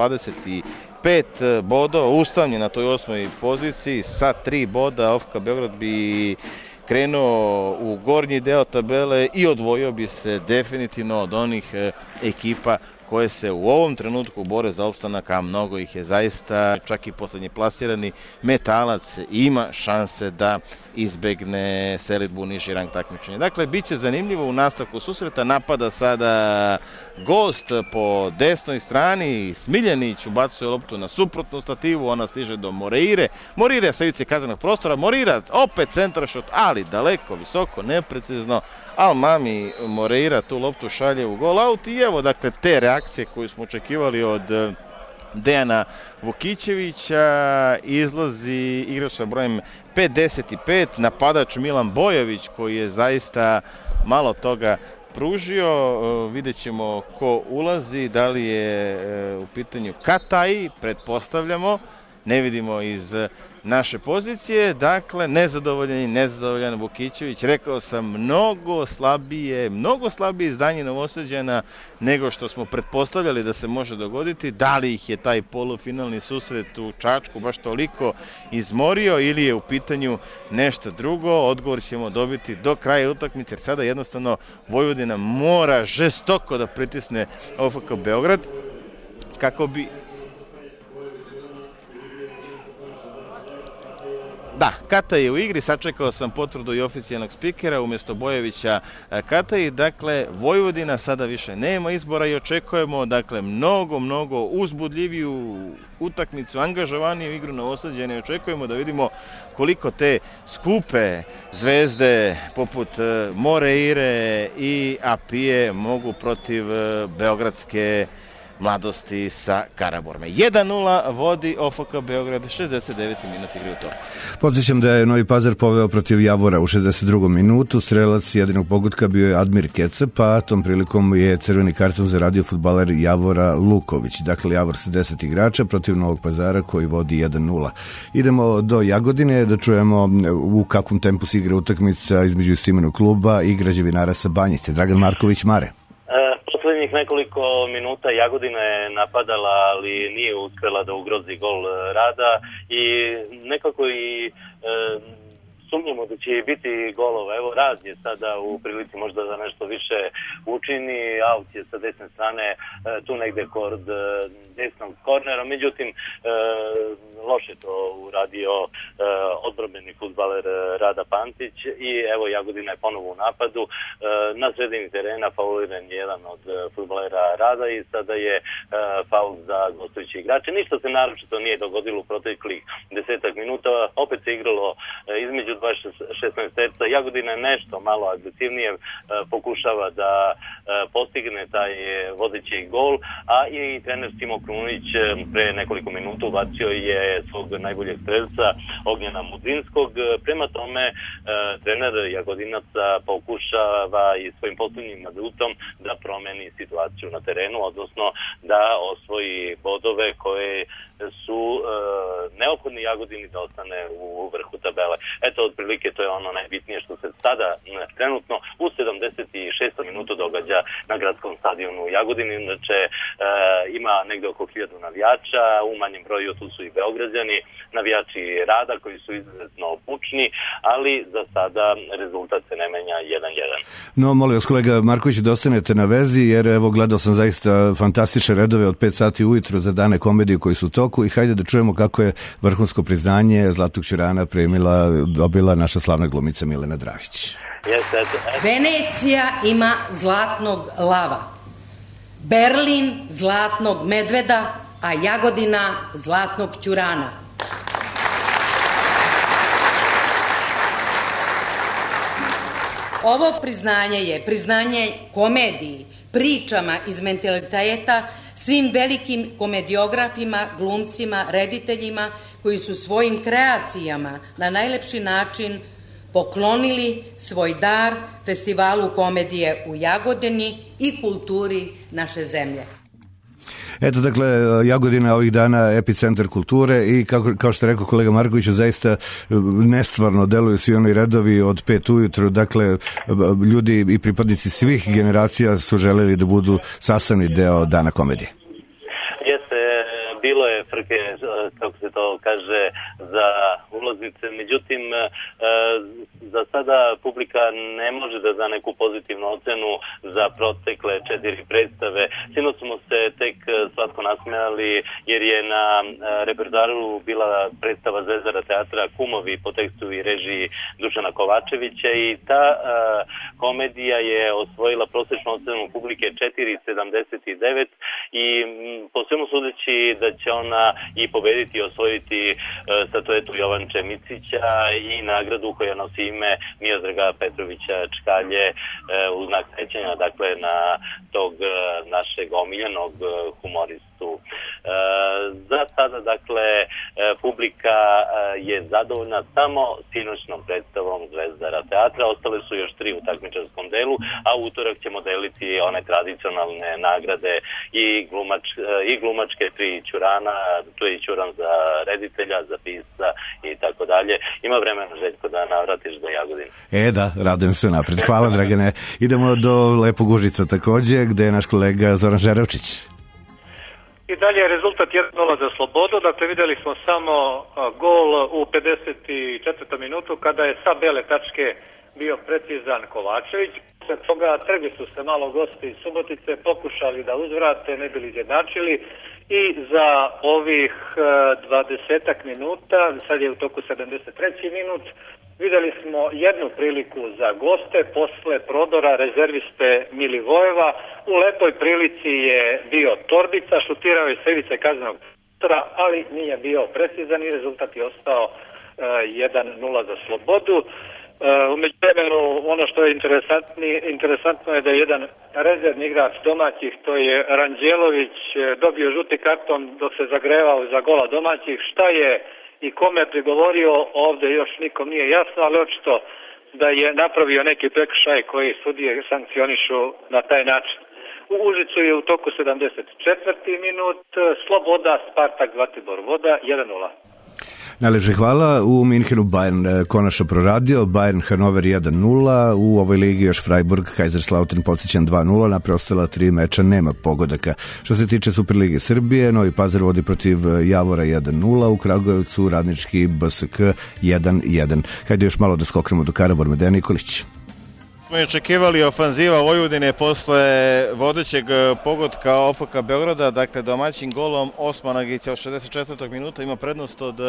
25 bodova, ustavljen na toj 8. poziciji sa 3 boda. OFK Beograd bi krenuo u gornji deo tabele i odvojio bi se definitivno od onih ekipa koje se u ovom trenutku bore za opstanak, a mnogo ih je zaista, čak i poslednji plasirani Metalac ima šanse da izbegne selidbu u niži rang takmičenja. Dakle, bit će zanimljivo u nastavku susreta, napada sada gost po desnoj strani, Smiljanić ubacuje loptu na suprotnu stativu, ona stiže do Moreire sa ivice kaznenog prostora, Moreira opet centaršot, ali daleko, visoko, neprecizno, Almami Moreira tu loptu šalje u gol aut i evo, dakle, te reakcije koju smo očekivali od Dejana Vukićevića, izlazi igrač sa brojem 55, napadač Milan Bojović koji je zaista malo toga pružio. Vidjet ćemo ko ulazi, da li je u pitanju Kataj, pretpostavljamo, ne vidimo iz naše pozicije. Dakle, nezadovoljan Vukićević, rekao sam, mnogo slabije izdanje Novosađana nego što smo pretpostavljali da se može dogoditi. Da li ih je taj polufinalni susret u Čačku baš toliko izmorio ili je u pitanju nešto drugo, odgovor ćemo dobiti do kraja utakmice, jer sada jednostavno Vojvodina mora žestoko da pritisne OFK Beograd kako bi Da, Kata je u igri, sačekao sam potvrdu i oficijalnog spikera umjesto Bojevića Kataji, dakle Vojvodina sada više nema izbora i očekujemo dakle mnogo uzbudljiviju utakmicu, angažovaniju igru Novosađana i očekujemo da vidimo koliko te skupe zvezde poput Moreire i Apije mogu protiv beogradske Mladosti sa Karaburme. 1-0 vodi OFK Beograd, 69. minut igre utorka. Podsjećam da je Novi Pazar poveo protiv Javora u 62. minutu. Strelac jedinog pogotka bio je Admir Keca, pa tom prilikom je crveni karton zaradio fudbaler Javora Luković. Dakle, Javor sa 10 igrača protiv Novog Pazara koji vodi 1-0. Idemo do Jagodine da čujemo u kakvom tempu se igra utakmica između istoimenog kluba i Građevinara sa Banjice. Dragan Marković, Mare. Poslednjih nekoliko minuta Jagodina je napadala, ali nije uspela da ugrozi gol Rada i nekako i sumnjamo da će biti golova. Evo, Rad je sada u prilici možda da nešto više učini, Aut je sa desne strane tu negde kod desnog kornera, međutim loše to uradio odbrambeni fudbaler Rada Pantić i evo Jagodina je ponovo u napadu. Na sredini terena fauliran je jedan od fudbalera Rada i sada je faul za gostujući igrače. Ništa se naročito nije dogodilo u proteklih 10 minuta, opet se igralo između 16 terca. Jagodina je nešto malo agresivnije pokušava da postigne taj vodeći gol, a i trener Simo Krunić pre nekoliko minuta ubacio je svog najboljeg strelca Ognjena Mudrinskog. Prema tome trener Jagodinaca pokušava i svojim posljednjim minutom da promeni situaciju na terenu, odnosno da osvoji bodove koje su neophodni Jagodini da ostane u vrhu tabele. Eto, otprilike to je ono najbitnije što se sada trenutno u 76. minutu događa na gradskom stadionu u Jagodini. Znači, ima negde oko 1000 navijača, u manjem broju tu su i Beograđani, navijači Rada koji su izuzetno bučni, ali za sada rezultat se ne menja 1-1. No, molim vas kolega Marković da ostanete na vezi, jer evo gledao sam zaista fantastične redove od 5 sati ujutro za dane komedije koji su u toku i hajde da čujemo kako je vrhunsko priznanje Zlatnog Ćurana dobila naša slavna glumica Milena Dragić. Venecija ima zlatnog lava, Berlin zlatnog medveda, a Jagodina zlatnog ćurana. Ovo priznanje je priznanje komediji, pričama iz mentaliteta, svim velikim komediografima, glumcima, rediteljima koji su svojim kreacijama na najlepši način poklonili svoj dar festivalu komedije u Jagodini i kulturi naše zemlje. Eto, dakle, Jagodina ovih dana epicentar kulture i kao što je rekao kolega Markoviću, zaista nestvarno deluju svi oni redovi od 5 ujutru, dakle, ljudi i pripadnici svih generacija su želeli da budu sastavni deo dana komedije. Bilo je frke, kako se to kaže, za ulaznice, međutim za sada publika ne može da da neku pozitivnu ocenu za protekle 4 predstave. Sinoć smo se tek slatko nasmejali jer je na repertoaru bila predstava Zvezdara teatra Kumovi po tekstu i režiji Dušana Kovačevića i ta komedija je osvojila prosječnu ocenu publike 4,79 i po svemu sudeći da će ona i pobediti i osvojiti statuetu Jovanče Micića i nagradu koja nosi ime Miodraga Petrovića Čkalje u znak sećanja, dakle, na tog našeg omiljenog humoristu. Za sada, dakle, publika je zadovoljna samo sinoćnom predstavom Zvezdara teatra. Ostale su još 3 u takmičarskom delu, a u utorak ćemo deliti one tradicionalne nagrade i glumačke 3 ćurana, tu je i ćuran za reditelja, za pisca i tako dalje. Ima vremena, Željko, da navratiš do Jagodine. Da, radujem se napred. Hvala, Dragane. Idemo do Lepog Užica takođe, gde je naš kolega Zoran Žeravčić. I dalje je rezultat 1-0 za Slobodu. Dakle, videli smo samo gol u 54. minutu kada je sa bele tačke bio precizan Partizan Kovačević. Posle toga trgli su se malo gosti iz Subotice, pokušali da uzvrate, ne bili izjednačili i za ovih 20 minuta, sad je u toku 73. minut, videli smo jednu priliku za goste posle prodora rezerviste Milivojeva. U lepoj prilici je bio Torbica, šutirao je s ivice kaznenog prostora, ali nije bio precizan i rezultat je ostao 1-0 za Slobodu. Umeđu vremenu, ono što je interesantno je da je jedan rezervni igrač domaćih, to je Ranđelović, dobio žuti karton dok se zagrevao za gola domaćih. Šta je i kome je prigovorio, ovde još nikom nije jasno, ali očito da je napravio neki prekršaj koji sudije sankcionišu na taj način. U Užicu je u toku 74. minut Sloboda, Spartak, Zlatibor Voda, 1-0. Najlepše hvala. U Minhenu Bayern konačno proradio, Bayern Hanover 1-0, u ovoj ligi još Freiburg, Kaiserslautern podsjećan 2-0, na preostala 3 meča nema pogodaka. Što se tiče Superlige Srbije, Novi Pazar vodi protiv Javora 1-0, u Kragujevcu Radnički BSK 1-1. Hajde još malo da skoknemo do Karaburme. Dejan Nikolić. Smo očekivali ofanziva Vojvodine posle vodećeg pogotka OFK Beograda, dakle domaćim golom Osmanagića od 64. minuta ima prednost od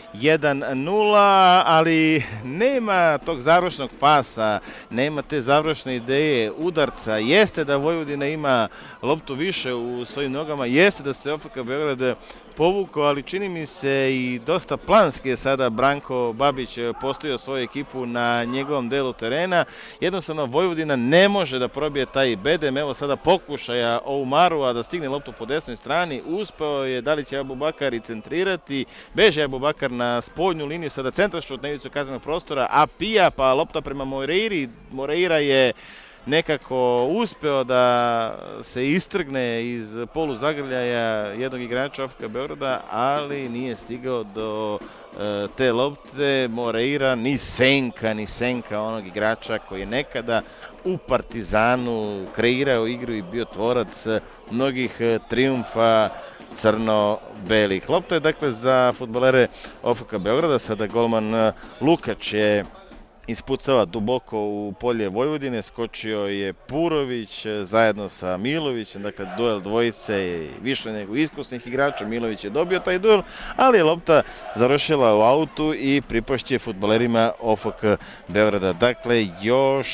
1-0, ali nema tog završnog pasa, nema te završne ideje, udarca. Jeste da Vojvodina ima loptu više u svojim nogama, jeste da se OFK Beograd povukao, ali čini mi se i dosta planski je sada Branko Babić postavio svoju ekipu na njegovom delu terena. Jednostavno Vojvodina ne može da probije taj bedem. Evo sada pokušaja Oumarua da stigne loptu po desnoj strani. Uspeo je, da li će Abubakar i centrirati. Beže Abubakar na spoljnu liniju, sada centrašut na ivicu kaznenog prostora, a pija pa lopta prema Moreiri. Moreira je nekako uspeo da se istrgne iz polu zagrljaja jednog igrača OFK Beograda, ali nije stigao do te lopte. Moreira ni senka onog igrača koji je nekada u Partizanu kreirao igru i bio tvorac mnogih trijumfa crno-belih. Lopta je dakle za fudbalere OFK Beograda, sada golman Lukač je ispucava duboko u polje Vojvodine, skočio je Purović zajedno sa Milovićem, dakle duel dvojice više nego iskusnih igrača. Milović je dobio taj duel, ali je lopta završila u autu i pripašće fudbalerima OFK Beograda. Dakle, još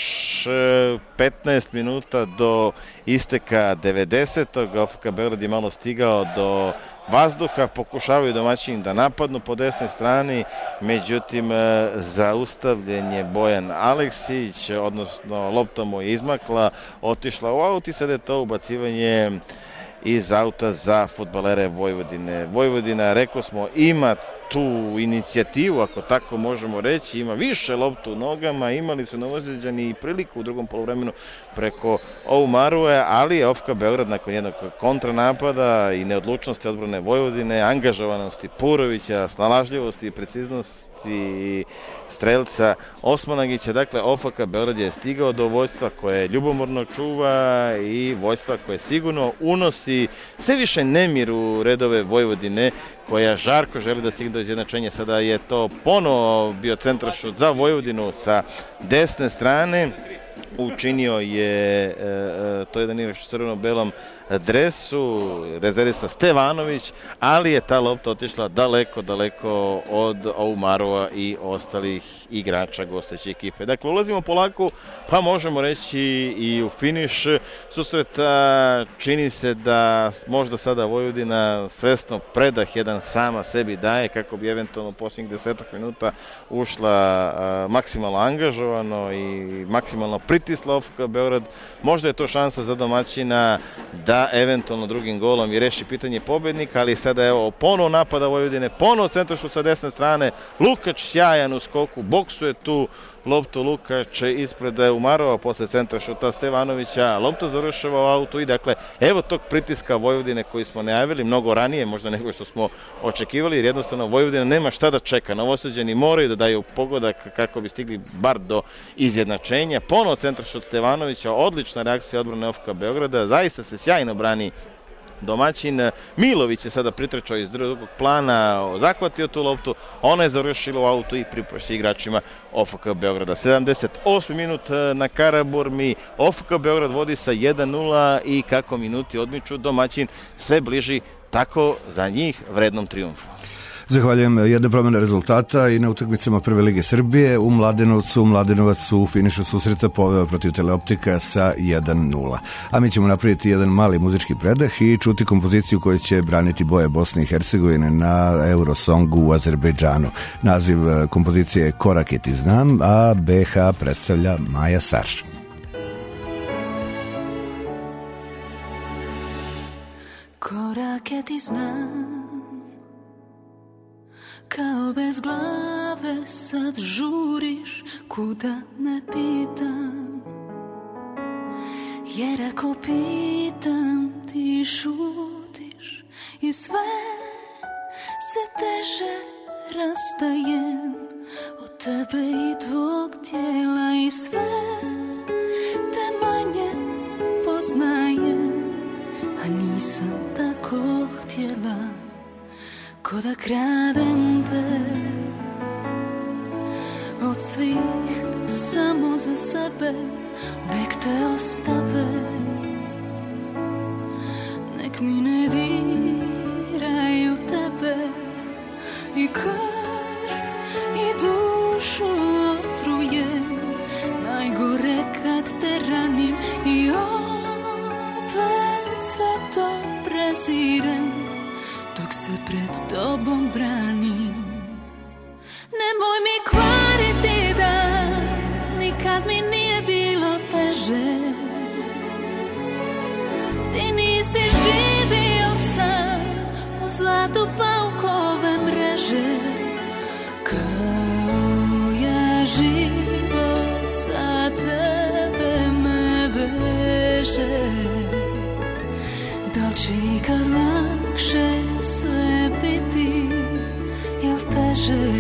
15 minuta do isteka 90. OFK Beograd je malo stigao do vazduha, pokušavaju domaćini da napadnu po desnoj strani, međutim zaustavljen je Bojan Aleksić, odnosno lopta mu je izmakla, otišla u aut i sada je to ubacivanje iz auta za fudbalere Vojvodine. Vojvodina, rekao smo, ima tu inicijativu, ako tako možemo reći, ima više loptu u nogama, imali su Novozeđani i priliku u drugom poluvremenu preko Oumarue, ali je OFK Beograd nakon jednog kontranapada i neodlučnosti odbrane Vojvodine, angažovanosti Purovića, snalažljivosti i preciznosti strelca Osmanagića, dakle OFK Beograd je stigao do vođstva koje ljubomorno čuva i vođstva koje sigurno unosi sve više nemir u redove Vojvodine, koja žarko želi da stigne do izjednačenja. Sada je to ponovo bio centrašut za Vojvodinu sa desne strane. Učinio je to jedan igrač u crveno-belom dresu, rezervista Stevanović, ali je ta lopta otišla daleko od Oumarova i ostalih igrača gosteće ekipe. Dakle, ulazimo polako, pa možemo reći i u finiš susreta. Čini se da možda sada Vojvodina svesno predah jedan sama sebi daje kako bi eventualno u posljednjih 10 minuta ušla maksimalno angažovano i maksimalno pritisla OFK Beograd. Možda je to šansa za domaćina da eventualno drugim golom i reši pitanje pobednika, ali sada evo ponovo napada Vojvodine, ponovo centrašut sa desne strane, Lukač sjajan u skoku, boksuje tu loptu Lukač ispred Umarova posle centrašuta Stevanovića, lopta završava u autu i dakle evo tog pritiska Vojvodine koji smo najavili mnogo ranije možda nego što smo očekivali, jer jednostavno Vojvodina nema šta da čeka. Novosađani moraju da daju pogodak kako bi stigli bar do izjednačenja. Ponovo centrašut Stevanovića, odlična reakcija odbrane OFK Beograda, zaista se sjajno brani domaćin. Milović je sada pritrčao iz drugog plana, zahvatio tu loptu, ona je završila u autu i pripušća igračima OFK Beograda. 78. minut na Karaburmi, OFK Beograd vodi sa 1-0 i kako minuti odmiču, domaćin sve bliži tako za njih vrednom trijumfu. Zahvaljujem. Jedna promjena rezultata i na utakmicama Prve lige Srbije. U Mladenovcu, Mladenovac u finišu susreta poveo protiv Teleoptika sa 1-0. A mi ćemo napraviti jedan mali muzički predah i čuti kompoziciju koju će braniti boje Bosne i Hercegovine na Eurosongu u Azerbejdžanu. Naziv kompozicije je Korake ti znam, a BH predstavlja Maja Sar. Korake ti znam, kao bez glave sad žuriš, kuda ne pitam, jer ako pitam ti šutiš i sve se teže rastajem od tebe i tvog tijela i sve te manje poznajem, a nisam tako htjela. Ko da kradem te od svih samo za sebe, nek te ostave, nek mi ne diraju tebe i krv i dušu otrujem, najgore kad te ranim i opet sve to prezirem dok se pred tobom branim. Nemoj mi kvariti dan, nikad mi nije bilo teže. Ti nisi živio sam u zlatu paukove mreže, kao ja život za tebe me veže. Da li će ikad lakše sve biti ili teže?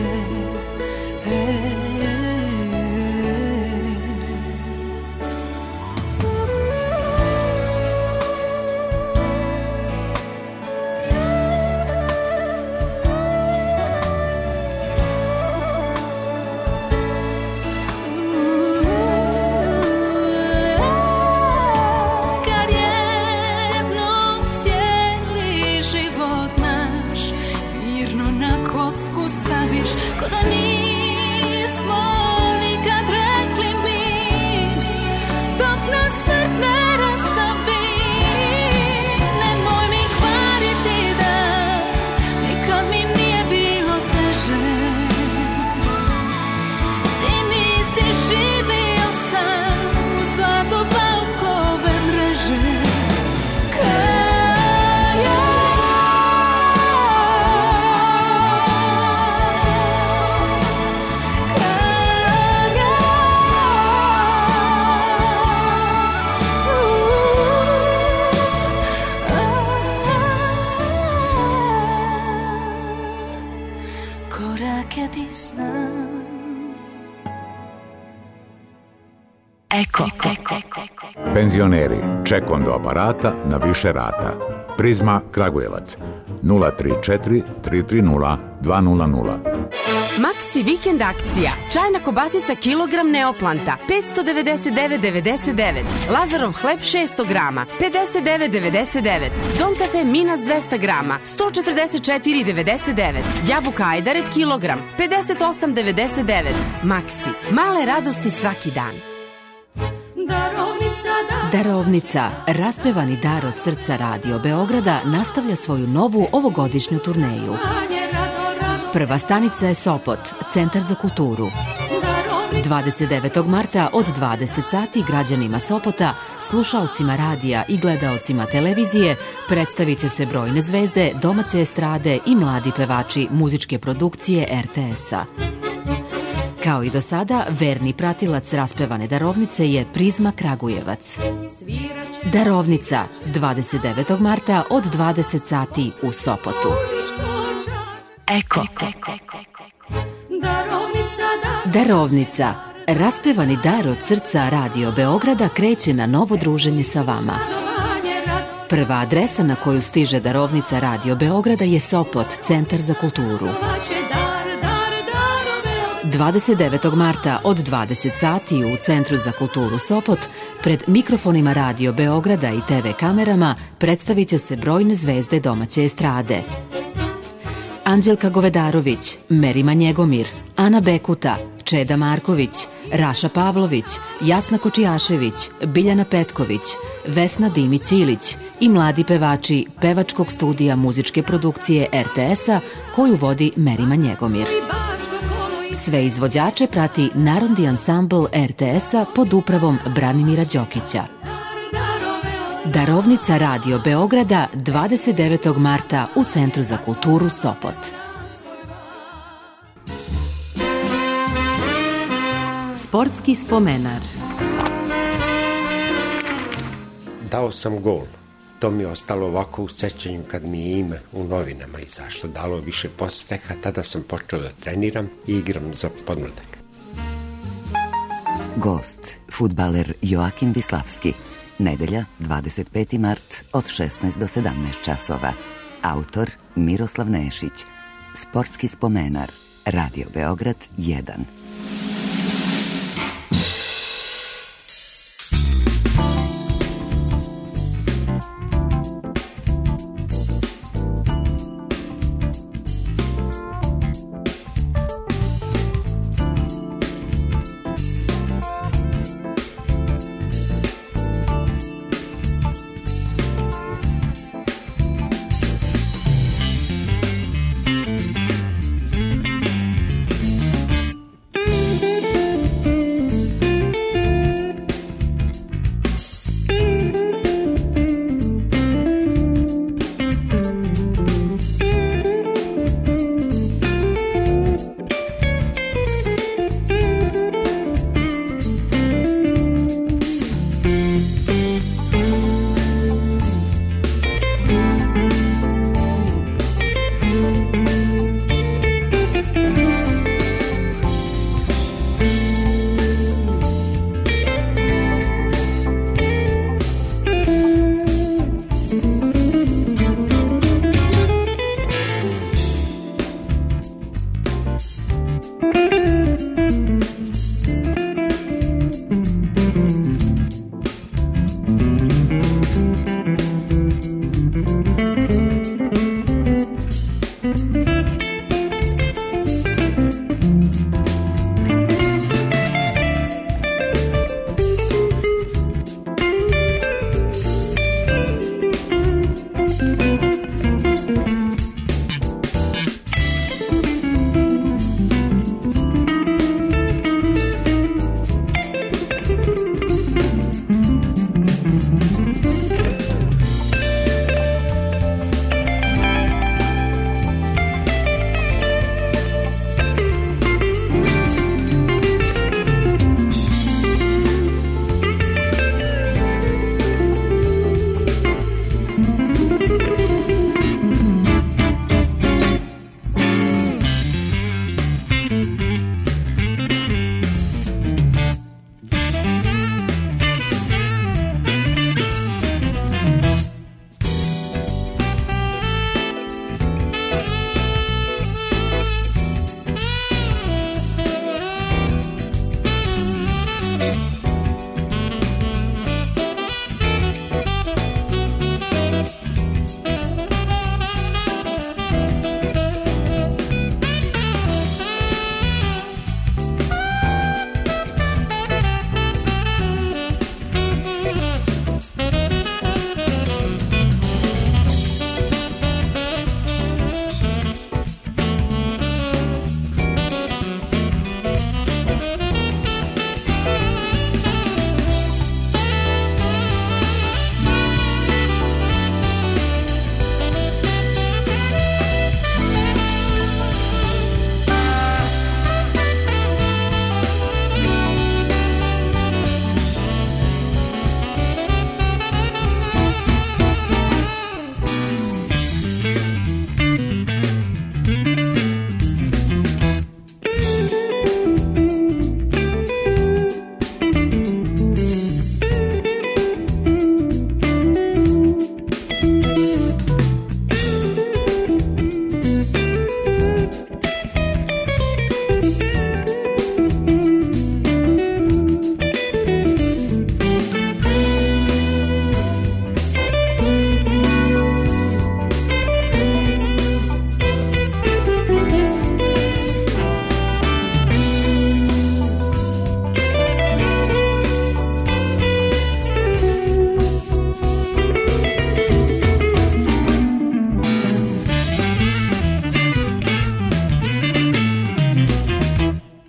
Penzioneri, ček do aparata na više rata. Prizma Kragujevac 034 330 200. Maxi vikend akcija. Čajna kobasica kilogram Neoplanta 599,99. Lazarov hleb 600 grama 59,99. Don Cafe Minas 200 grama 144,99. Jabuka Ajdaret kilogram 58,99. Maxi. Male radosti svaki dan. Darovnica, raspevani dar od srca Radio Beograda, nastavlja svoju novu ovogodišnju turneju. Prva stanica je Sopot, Centar za kulturu. 29. marta od 20 sati građanima Sopota, slušaocima radija i gledaocima televizije predstavit će se brojne zvezde, domaće estrade i mladi pevači muzičke produkcije RTS-a. Kao i do sada, verni pratilac raspevane darovnice je Prizma Kragujevac. Darovnica, 29. marta od 20 sati u Sopotu. Eko. Darovnica, raspevani dar od srca Radio Beograda kreće na novo druženje sa vama. Prva adresa na koju stiže darovnica Radio Beograda je Sopot, Centar za kulturu. 29. marta od 20 sati u Centru za kulturu Sopot pred mikrofonima Radio Beograda i TV kamerama predstavit će se brojne zvezde domaće estrade. Anđelka Govedarović, Merima Njegomir, Ana Bekuta, Čeda Marković, Raša Pavlović, Jasna Kočijašević, Biljana Petković, Vesna Dimić-Ilić i mladi pevači pevačkog studija muzičke produkcije RTS-a koju vodi Merima Njegomir. Sve izvođače prati Narodni ansambl RTS-a pod upravom Branimira Đokića. Darovnica Radio Beograda 29. marta u Centru za kulturu Sopot. Sportski spomenar. Dao sam gol. To mi je ostalo ovako u sećanju kad mi je ime u novinama izašlo. Dalo više podsteha, tada sam počeo da treniram i igram za podmladak. Gost, fudbaler Joakim Vislavski. Nedelja, 25. mart od 16 do 17 časova. Autor Miroslav Nešić. Sportski spomenar. Radio Beograd 1.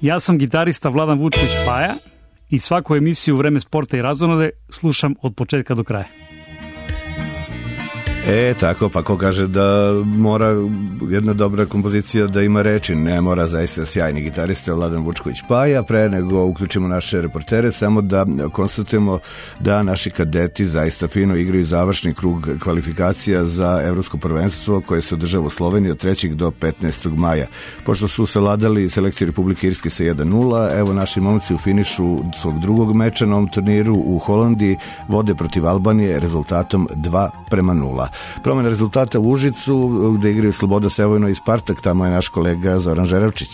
Ja sam gitarista Vladan Vučković Paja i svaku emisiju Vreme sporta i razonode slušam od početka do kraja. Tako, pa ko kaže da mora jedna dobra kompozicija da ima reči, ne mora, zaista sjajni gitarista Vladan Vučković Paja. Pre nego uključimo naše reportere, samo da konstatujemo da naši kadeti zaista fino igraju završni krug kvalifikacija za evropsko prvenstvo koje se održava u Sloveniji od 3. do 15. maja. Pošto su savladali selekciju Republike Irske sa 1-0, evo naši momci u finišu svog drugog meča na ovom turniru u Holandiji vode protiv Albanije rezultatom 2-0. Promena rezultata u Užicu, gde igraju Sloboda Sevojno i Spartak, tamo je naš kolega Zoran Žerevčić.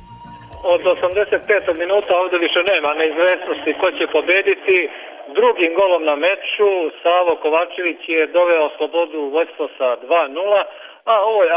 Od 85. minuta ovde više nema neizvesnosti ko će pobediti. Drugim golom na meču Savo Kovačević je doveo Slobodu u vođstvo sa 2-0, a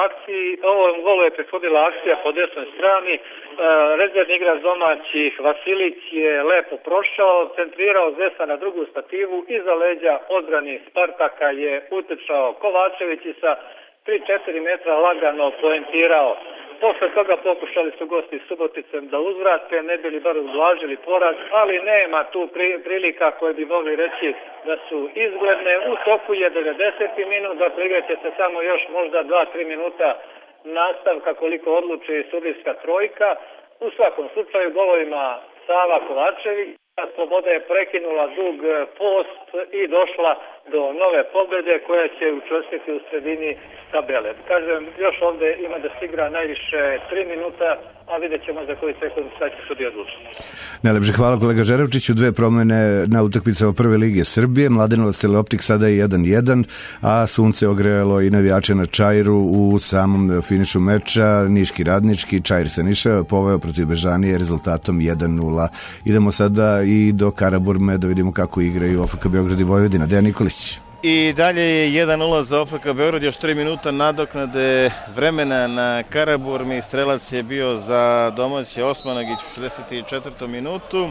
ovom golu je prethodila akcija po desnoj strani. Rezervni igrač domaćih Vasilić je lepo prošao, centrirao Zesa na drugu stativu, iza leđa odbrani Spartaka je utečao Kovačević i sa 3-4 metra lagano poentirao. Posle toga pokušali su gosti Suboticem da uzvrate, ne bili bar ublažili poraz, ali nema tu prilika koje bi mogli reći da su izgledne. U toku je 90. minut, dakle igrat će se samo još možda 2-3 minuta nastavka koliko odluči sudijska trojka. U svakom slučaju golovima Sava Kovačević, Sloboda je prekinula dug post i došla do nove pobjede koja će učvrstiti u sredini tabele. Kažem, još ovdje ima da se igra najviše 3 minuta, a vidjet ćemo za koji sekund sad će sudija odlučiti. Najlepše hvala kolega Žerevčiću. Dve promene na utakmicama Prve lige Srbije. Mladenovac Teleoptik sada je 1-1, a sunce ogrejalo i navijače na Čairu u samom finišu meča. Niški Radnički, Čair se Niša poveo protiv Bežanije rezultatom 1-0. Idemo sada i do Karaburme da vidimo kako igraju OFK Beograd i Vojvodina. Dejan Nikolić. I dalje je 1-0 za OFK Beograd, još 3 minuta nadoknade vremena na Karaburmi. Strelac je bio za domaće Osmanagić u 64. minutu.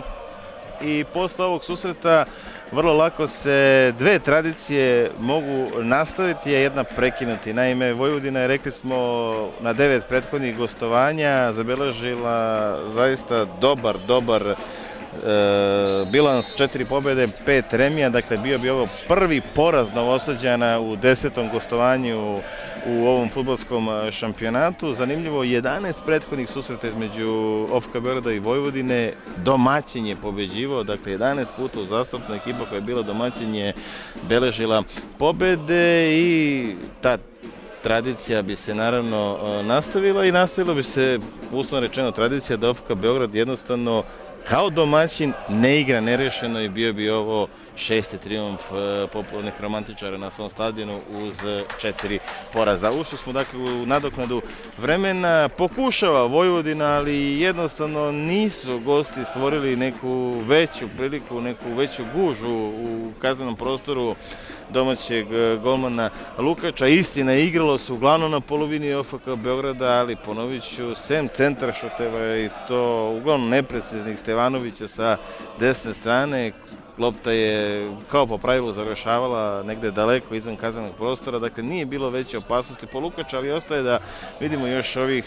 I posle ovog susreta vrlo lako se dve tradicije mogu nastaviti, a jedna prekinuti. Naime, Vojvodina je, rekli smo, na 9 prethodnih gostovanja zabeležila zaista dobar bilans, 4 pobjede, 5 remija, dakle bio bi ovo prvi poraz Novosađana u 10. gostovanju u ovom fudbalskom šampionatu. Zanimljivo, 11 prethodnih susreta između OFK Beograda i Vojvodine domaćin je pobeđivao, dakle 11 puta uzastopna ekipa koja je bila domaćin je beležila pobjede i ta tradicija bi se naravno nastavila i nastavila bi se, uslovno rečeno, tradicija da OFK Beograd jednostavno kao domaćin ne igra nerešeno i bio bi ovo 6. trijumf popularnih romantičara na svom stadionu uz 4 poraza. Ušli smo dakle u nadoknadu vremena, pokušava Vojvodina, ali jednostavno nisu gosti stvorili neku veću priliku, neku veću gužu u kaznenom prostoru domaćeg golmana Lukača. Istina, igralo se uglavnom na polovini OFK Beograda, ali ponovit ću, sem centaršuteva i to uglavnom nepreciznih Stevanovića sa desne strane, lopta je kao po pravilu završavala negde daleko izvan kaznenog prostora, dakle nije bilo veće opasnosti po Lukača, ali ostaje da vidimo još ovih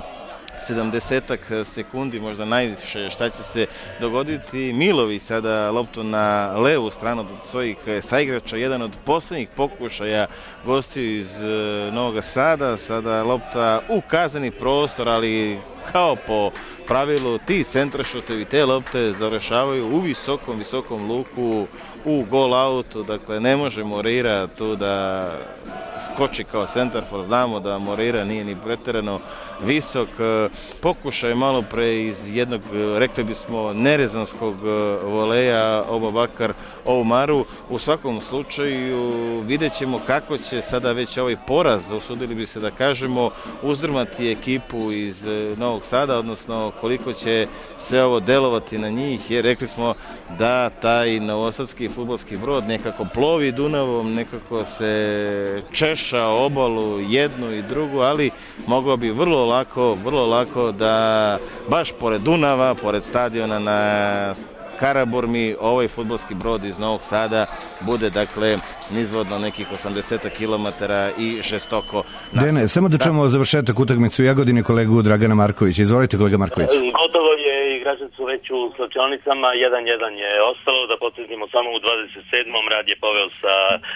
70 sekundi, možda najviše, šta će se dogoditi. Milović sada loptu na levu stranu od svojih saigrača, jedan od posljednjih pokušaja gostiju iz Novog Sada, sada lopta u kazneni prostor, ali kao po pravilu ti centrašutevi, te lopte završavaju u visokom luku u gol autu, dakle ne može Moreira tu da skoči kao centarfor, znamo da Moreira nije ni pretjerano visok. Pokušaj malo pre iz jednog, rekli bismo, nerezonskog voleja Obabakar Oumaru. U svakom slučaju vidjet ćemo kako će sada već ovaj poraz, usudili bi se da kažemo, uzdrmati ekipu iz Novog Sada, odnosno koliko će sve ovo delovati na njih, jer rekli smo da taj novosadski fudbalski brod nekako plovi Dunavom, nekako se češa obalu jednu i drugu, ali mogao bi vrlo lako da baš pored Dunava, pored stadiona na Karaburmi, ovaj fudbalski brod iz Novog Sada bude, dakle, nizvodno nekih 80 km i žestoko. Dene, samo da čujemo završetak utakmice u Jagodini kolegu Dragana Markovića. Izvolite, kolega Marković. Gotovo je igrače su već u slačionicama, 1-1 je ostalo, da podsjetimo samo u 27. Rad je poveo sa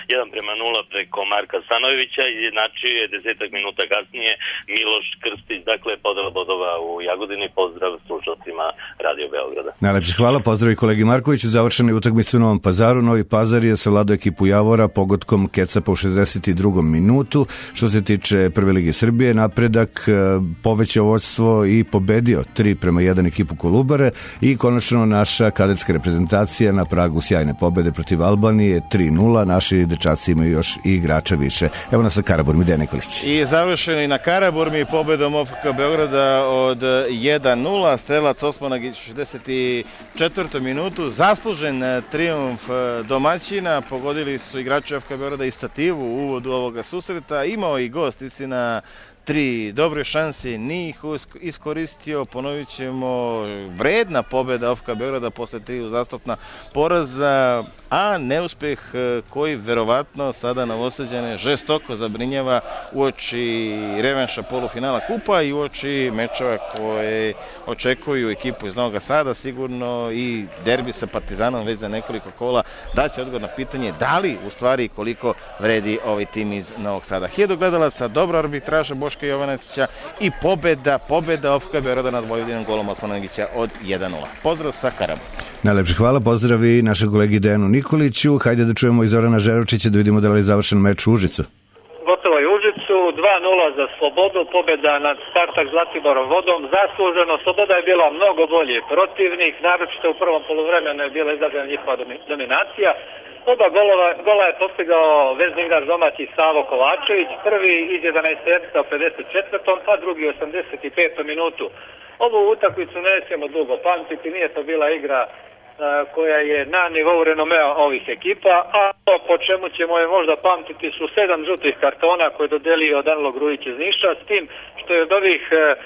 1-0 preko Marka Stanojevića i jednačio je 10 minuta kasnije Miloš Krstić, dakle podela bodova u Jagodini, pozdrav slušalcima Radio Beograda. Najlepše hvala, pozdrav i kolegi Markoviću, završena je utakmica u Novom Pazaru, Novi Pazar je savladao ekipu Javora pogodkom Kecapa u 62. minutu. Što se tiče Prve lige Srbije, napredak povećao vođstvo i pobedio 3-1 ekipu Kolubare i konačno naša kadetska reprezentacija na pragu sjajne pobede protiv Albanije 3-0. Naši dečaci imaju još i igrača više. Evo nas sa Karaburmi, Dejan Nikolić. I završeni na Karaburmi pobedom OFK Beograda od 1-0. Strelac Osmanagić u 64. minutu. Zaslužen trijumf domaćina. Pogodili su igrači OFK Beograda i stativu u uvodu ovoga susreta. Imao i gost, istina, 3 dobre šanse, nije ih iskoristio. Ponovit ćemo, vredna pobjeda OFK Beograda posle 3 uzastopna poraza, a neuspeh koji verovatno sada Novosađane žestoko zabrinjava uoči revanša polufinala kupa i uoči mečeva koje očekuju ekipu iz Novog Sada, sigurno i derbi sa Partizanom već za nekoliko kola daće odgovor na pitanje da li u stvari koliko vredi ovaj tim iz Novog Sada. 1000 gledalaca, dobra arbitraža Boška Jovanetića i pobeda OFK Beograda nad Vojvodinom golom Osmanagića od 1-0. Pozdrav sa Karabu. Najlepše hvala, pozdravi našeg kolegi Dejanu Nikoliću. Hajde da čujemo i Zorana Žerovčića da vidimo da li je završen meč u Užicu. Gotovo je u Užicu, 2-0 za Slobodu, pobjeda nad Spartak Zlatiborom Vodom, zasluženo. Sloboda je bila mnogo bolji protivnik, naročito u prvom poluvremenu je bila izražena njihova dominacija. Oba gola je postigao vezni igrač domaći Savo Kovačević, prvi iz 11. u 54. pa drugi u 85. minutu. Ovu utakmicu nećemo dugo pamtiti, nije to bila igra koja je na nivou renomea ovih ekipa, a to po čemu ćemo je možda pamtiti su 7 žutih kartona koje je dodelio Danilo Grujić iz Niša, s tim što je od ovih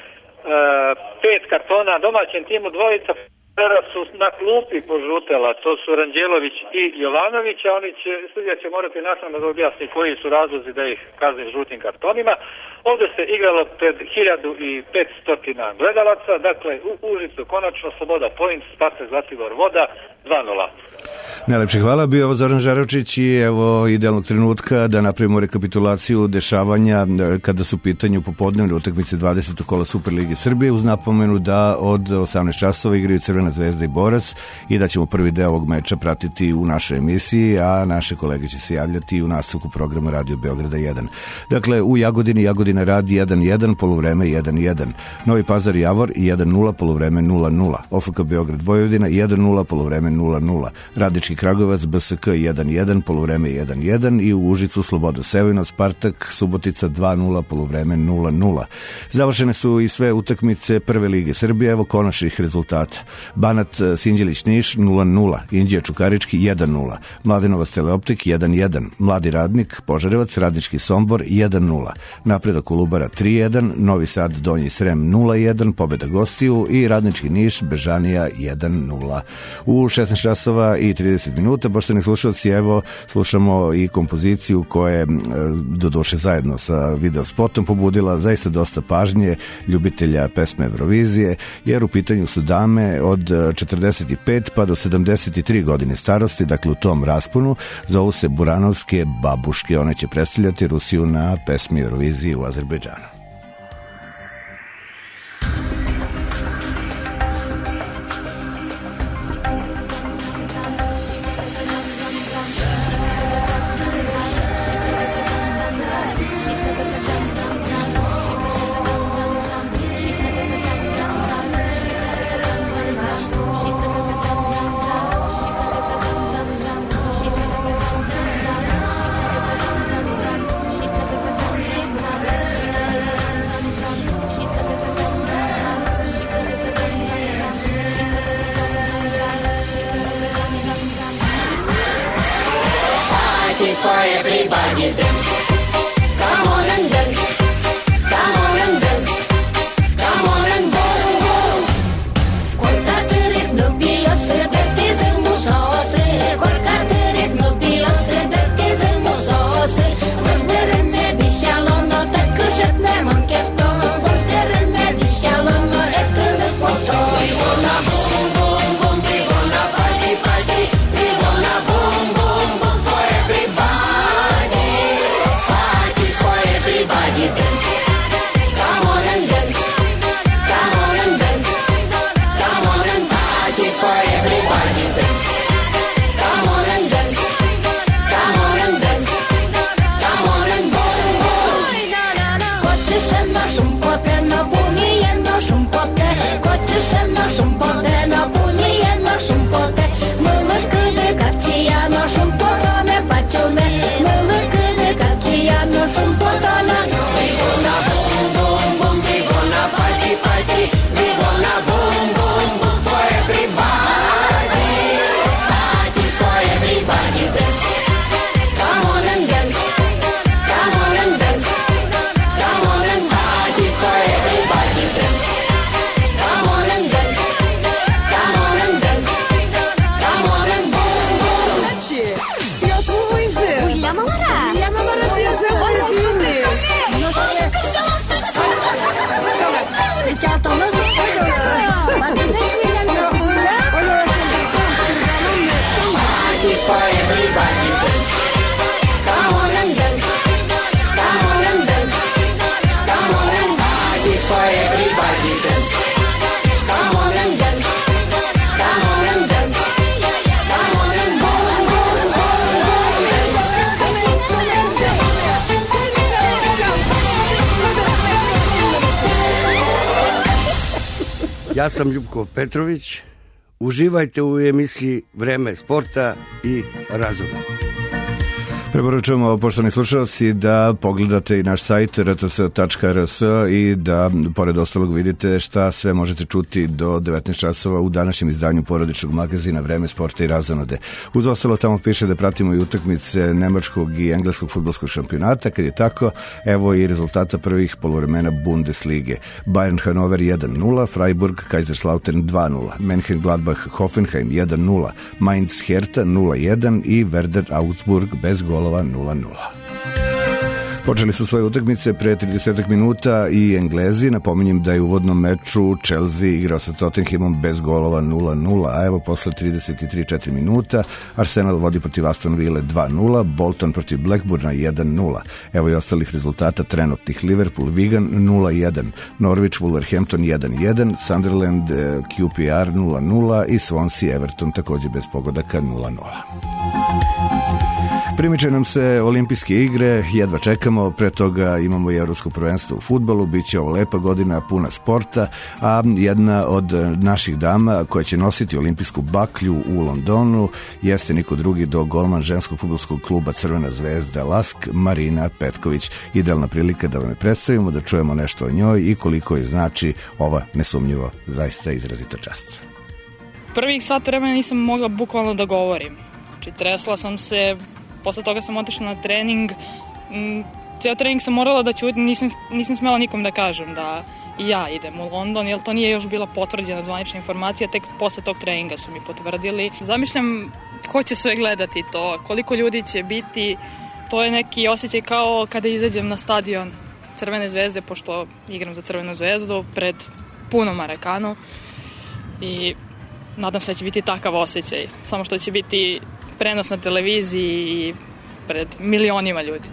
5 kartona domaćem timu dvojica su na klupi požutela, to su Ranđelović i Jovanović, a sudija će morati naknadno da objasni koji su razlozi da ih kazni žutim kartonima. Ovdje se igralo pred 1500 gledalaca, dakle u Užicu konačno Sloboda Point, Spartak Zlatibor Voda 2-0. Najlepše hvala, bio ovo Zoran Žarovčić i evo idealnog trenutka da napravimo rekapitulaciju dešavanja kada su u pitanju popodnevne utakmice 20. kola Superlige Srbije, uz napomenu da od 18 časova igraju Crvena zvezda i Borac i da ćemo prvi deo ovog meča pratiti u našoj emisiji, a naše kolege će se javljati u nastavku programa Radio Beograda 1. Dakle, u Jagodina Rad 1-1, poluvreme 1-1. Novi Pazar Javor 1-0, poluvreme 0-0. OFK Beograd Vojvodina 1-0, poluvreme 0-0. Radnički Kragujevac BSK 1-1, poluvreme 1-1 i u Užicu Sloboda Sevojno Spartak Subotica 2-0, poluvreme 0-0. Završene su i sve utakmice Prve lige Srbije, evo konačnih rezultata. Banat Sinđelić Niš 0-0, Inđija Čukarički 1-0, Mladenovac Teleoptik 1-1, Mladi Radnik Požarevac Radnički Sombor 1-0, Napredak Kolubara 3-1, Novi Sad Donji Srem 0-1, pobjeda gostiju i Radnički Niš Bežanija 1-0. U 16 časova i 30 minuta, poštovani slušalci, evo slušamo i kompoziciju koja je doduše zajedno sa video spotom pobudila zaista dosta pažnje ljubitelja pesme Eurovizije, jer u pitanju su dame od 45 pa do 73 godine starosti, dakle u tom rasponu, zovu se Buranovske babuške. One će predstavljati Rusiju na pesmi Euroviziji u Azerbejdžanu. Ja sam Ljubko Petrović. Uživajte u emisiji Vreme sporta i razuma. Preporučujemo, poštovani slušalci, da pogledate i naš sajt rts.rs i da, pored ostalog, vidite šta sve možete čuti do 19 časova u današnjem izdanju porodičnog magazina Vreme sporta i razonode. Uz ostalo, tamo piše da pratimo i utakmice nemačkog i engleskog fudbalskog šampionata. Kad je tako, evo i rezultata prvih poluvremena Bundeslige. Bayern Hannover 1-0, Freiburg Kaiserslautern 2-0, Mönchengladbach Hoffenheim 1-0, Mainz Hertha 0-1 i Werder Augsburg bez gola 0-0. Počeli su svoje utakmice pre 30 minuta i Englezi. Napominjem da je u uvodnom meču Chelsea igrao sa Tottenhamom bez golova 0-0, a evo posle 33-4 minuta Arsenal vodi protiv Aston Ville 2-0, Bolton protiv Blackburna 1-0. Evo i ostalih rezultata trenutnih: Liverpool Wigan 0-1, Norwich Wolverhampton 1-1, Sunderland QPR 0-0 i Swansea Everton takođe bez pogodaka 0-0. Primiče nam se olimpijske igre, jedva čekamo, pre toga imamo i evropsko prvenstvo u fudbalu, bit će ovo lepa godina, puna sporta, a jedna od naših dama koja će nositi olimpijsku baklju u Londonu jeste niko drugi do golman ženskog fudbalskog kluba Crvena zvezda Lask, Marina Petković. Idealna prilika da vam je predstavimo, da čujemo nešto o njoj i koliko je znači ova nesumnjivo zaista izrazita čast. Prvih sat vremena nisam mogla bukvalno da govorim. Znači, tresla sam se. Posle toga sam otišla na trening, ceo trening sam morala da ćutim, nisam smela nikom da kažem da i ja idem u London, jer to nije još bila potvrđena zvanična informacija, tek posle tog treninga su mi potvrdili. Zamišljam ko će sve gledati to, koliko ljudi će biti, to je neki osjećaj kao kada izađem na stadion Crvene zvezde, pošto igram za Crvenu zvezdu pred punom Marakanu i nadam se da će biti takav osjećaj, samo što će biti prenos na televiziji i pred milionima ljudi.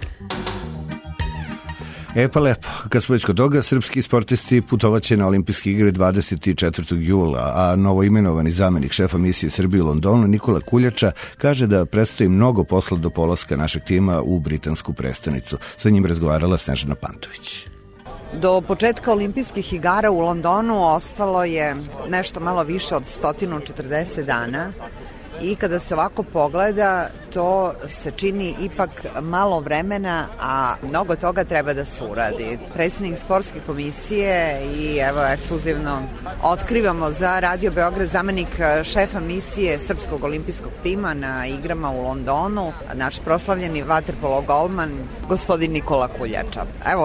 Pa lepo, kad smo već kod toga, srpski sportisti putovaće na olimpijske igre 24. jula, a novoimenovani zamenik šefa misije Srbije u Londonu Nikola Kuljača kaže da predstoji mnogo posla do polaska našeg tima u britansku prestonicu. Sa njim razgovarala Snežana Pantović. Do početka olimpijskih igara u Londonu ostalo je nešto malo više od 140 dana. I kada se ovako pogleda, to se čini ipak malo vremena, a mnogo toga treba da se uradi. Predsjednik sportske komisije i evo ekskluzivno otkrivamo za Radio Beograd zamenik šefa misije Srpskog olimpijskog tima na igrama u Londonu, naš proslavljeni vaterpolo golman, gospodin Nikola Kuljača. Evo,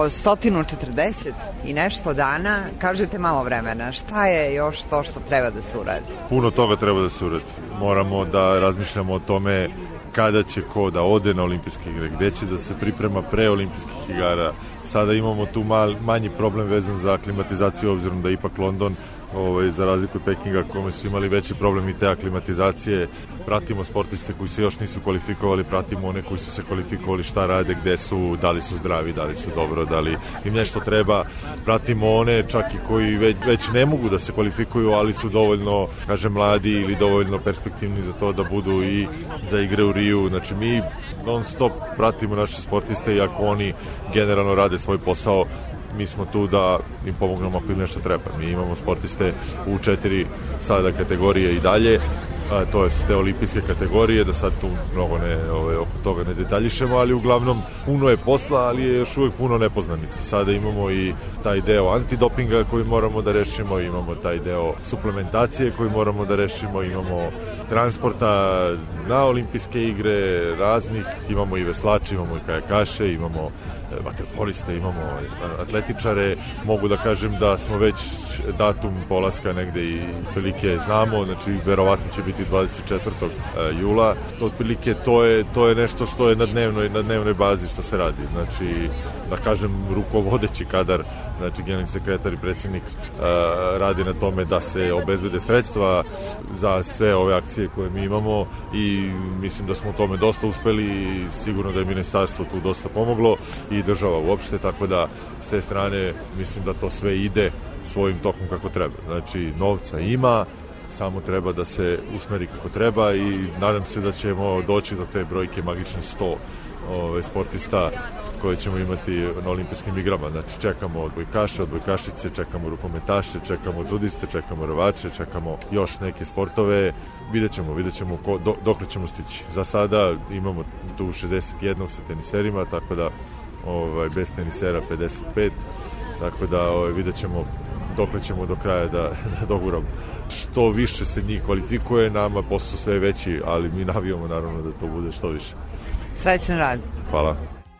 140 i nešto dana, kažete malo vremena. Šta je još to što treba da se uradi? Puno toga treba da se uradi. Moramo da razmišljamo o tome kada će ko da ode na olimpijske igre, gde će da se priprema pre olimpijskih igara. Sada imamo tu manji problem vezan za aklimatizaciju, obzirom da ipak London, za razliku od Pekinga, kome su imali veći problem i te aklimatizacije. Pratimo sportiste koji se još nisu kvalifikovali, pratimo one koji su se kvalifikovali, šta rade, gde su, da li su zdravi, da li su dobro, da li im nešto treba. Pratimo one čak i koji već ne mogu da se kvalifikuju, ali su dovoljno, kažem, mladi ili dovoljno perspektivni za to da budu i za igre u Riju. Znači, mi non stop pratimo naše sportiste i ako oni generalno rade svoj posao, mi smo tu da im pomognemo ako im nešto treba. Mi imamo sportiste u 4 sada kategorije i dalje, to je te olimpijske kategorije, da sad tu mnogo oko toga ne detaljišemo, ali uglavnom puno je posla, ali je još uvijek puno nepoznanica. Sada imamo i taj deo antidopinga koji moramo da rešimo, imamo taj deo suplementacije koji moramo da rešimo, imamo transporta na olimpijske igre raznih, imamo i veslače, imamo i kajakaše, imamo vaterpoliste, imamo atletičare. Mogu da kažem da smo već datum polaska negde i otprilike znamo, znači verovatno će biti 24. jula. Otprilike to je nešto što je na dnevnoj bazi što se radi. Znači, da kažem, rukovodeći kadar, znači generalni sekretar i predsjednik radi na tome da se obezbede sredstva za sve ove akcije koje mi imamo i mislim da smo u tome dosta uspeli i sigurno da je ministarstvo tu dosta pomoglo i država uopšte, tako da s te strane mislim da to sve ide svojim tokom kako treba. Znači, novca ima, samo treba da se usmeri kako treba i nadam se da ćemo doći do te brojke magične 100 sportista koje ćemo imati na olimpijskim igrama. Znači čekamo odbojkaše, odbojkašice, čekamo rukometaše, čekamo džudiste, čekamo rvače, čekamo još neke sportove. Vidjet ćemo dokle ćemo stići. Za sada imamo tu 61 sa teniserima, tako da bez tenisera 55, tako da vidjet ćemo dokle ćemo do kraja da doguramo. Što više se njih kvalifikuje, nama posao sve veći, ali mi navijamo naravno da to bude što više. Srećan rad. Hvala.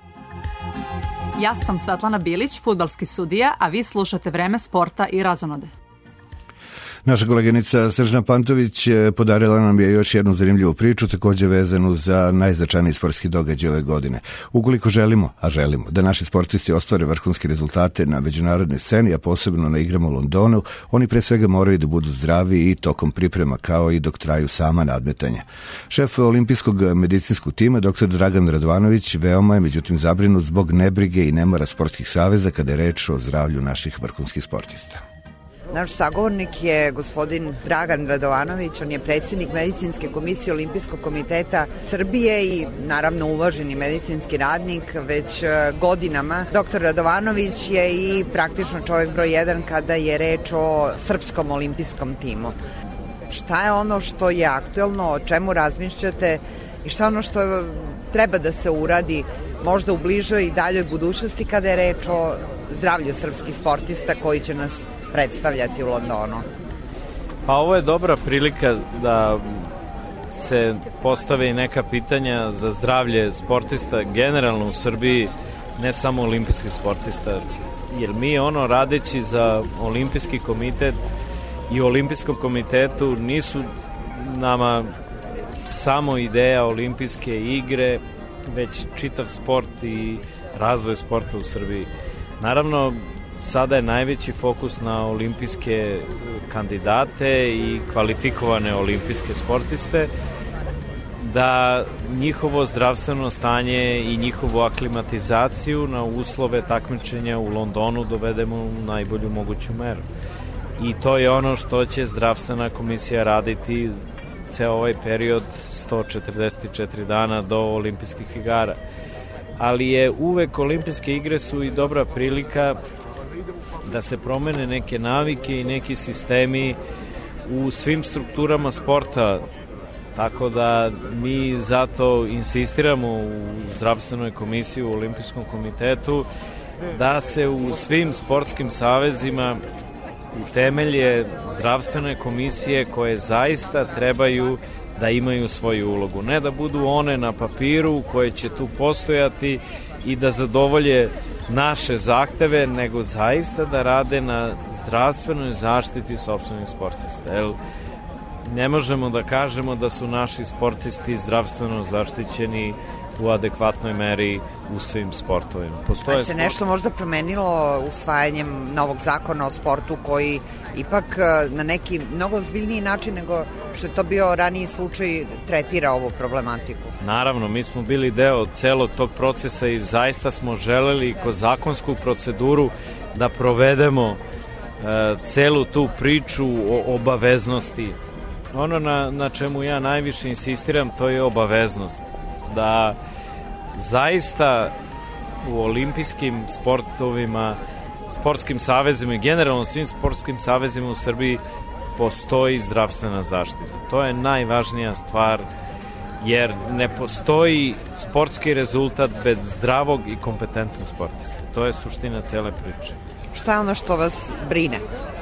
Ja sam Svetlana Bilić, fudbalski sudija, a vi slušate Vreme sporta i razonode. Naša koleginica Snežana Pantović podarila nam je još jednu zanimljivu priču, također vezanu za najznačajniji sportski događaj ove godine. Ukoliko želimo, a želimo, da naši sportisti ostvare vrhunske rezultate na međunarodnoj sceni, a posebno na igrama u Londonu, oni pre svega moraju da budu zdravi i tokom priprema, kao i dok traju sama nadmetanja. Šef olimpijskog medicinskog tima, dr. Dragan Radovanović, veoma je međutim zabrinut zbog nebrige i nemara sportskih saveza kada je reč o zdravlju naših vrhunskih sportista. Naš sagovornik je gospodin Dragan Radovanović, on je predsjednik medicinske komisije Olimpijskog komiteta Srbije i naravno uvaženi medicinski radnik već godinama. Dr. Radovanović je i praktično čovjek broj 1 kada je reč o srpskom olimpijskom timu. Šta je ono što je aktuelno, o čemu razmišljate i šta je ono što treba da se uradi možda u bližoj i daljoj budućnosti kada je reč o zdravlju srpskih sportista koji će nas predstavljati u Londonu? Pa ovo je dobra prilika da se postave i neka pitanja za zdravlje sportista generalno u Srbiji, ne samo olimpijskih sportista, jer mi radeći za olimpijski komitet i u olimpijskom komitetu nisu nama samo ideja olimpijske igre, već čitav sport i razvoj sporta u Srbiji. Naravno, sada je najveći fokus na olimpijske kandidate i kvalifikovane olimpijske sportiste, da njihovo zdravstveno stanje i njihovu aklimatizaciju na uslove takmičenja u Londonu dovedemo u najbolju moguću meru. I to je ono što će zdravstvena komisija raditi ceo ovaj period 144 dana do olimpijskih igara. Ali je uvek olimpijske igre su i dobra prilika da se promene neke navike i neki sistemi u svim strukturama sporta, tako da mi zato insistiramo u zdravstvenoj komisiji u Olimpijskom komitetu da se u svim sportskim savezima utemelje zdravstvene komisije koje zaista trebaju da imaju svoju ulogu. Ne da budu one na papiru koje će tu postojati i da zadovolje naše zahteve, nego zaista da rade na zdravstvenoj zaštiti sopstvenih sportista. Jer ne možemo da kažemo da su naši sportisti zdravstveno zaštićeni u adekvatnoj meri u svim sportovima. A se nešto možda promenilo usvajanjem novog zakona o sportu koji ipak na neki mnogo ozbiljniji način nego što je to bio raniji slučaj tretira ovu problematiku? Naravno, mi smo bili deo celog tog procesa i zaista smo želeli kroz zakonsku proceduru da provedemo celu tu priču o obaveznosti. Ono na čemu ja najviše insistiram, to je obaveznost. Da zaista u olimpijskim sportovima, sportskim savezima i generalno svim sportskim savezima u Srbiji postoji zdravstvena zaštita. To je najvažnija stvar, jer ne postoji sportski rezultat bez zdravog i kompetentnog sportista. To je suština cele priče. Šta je ono što vas brine?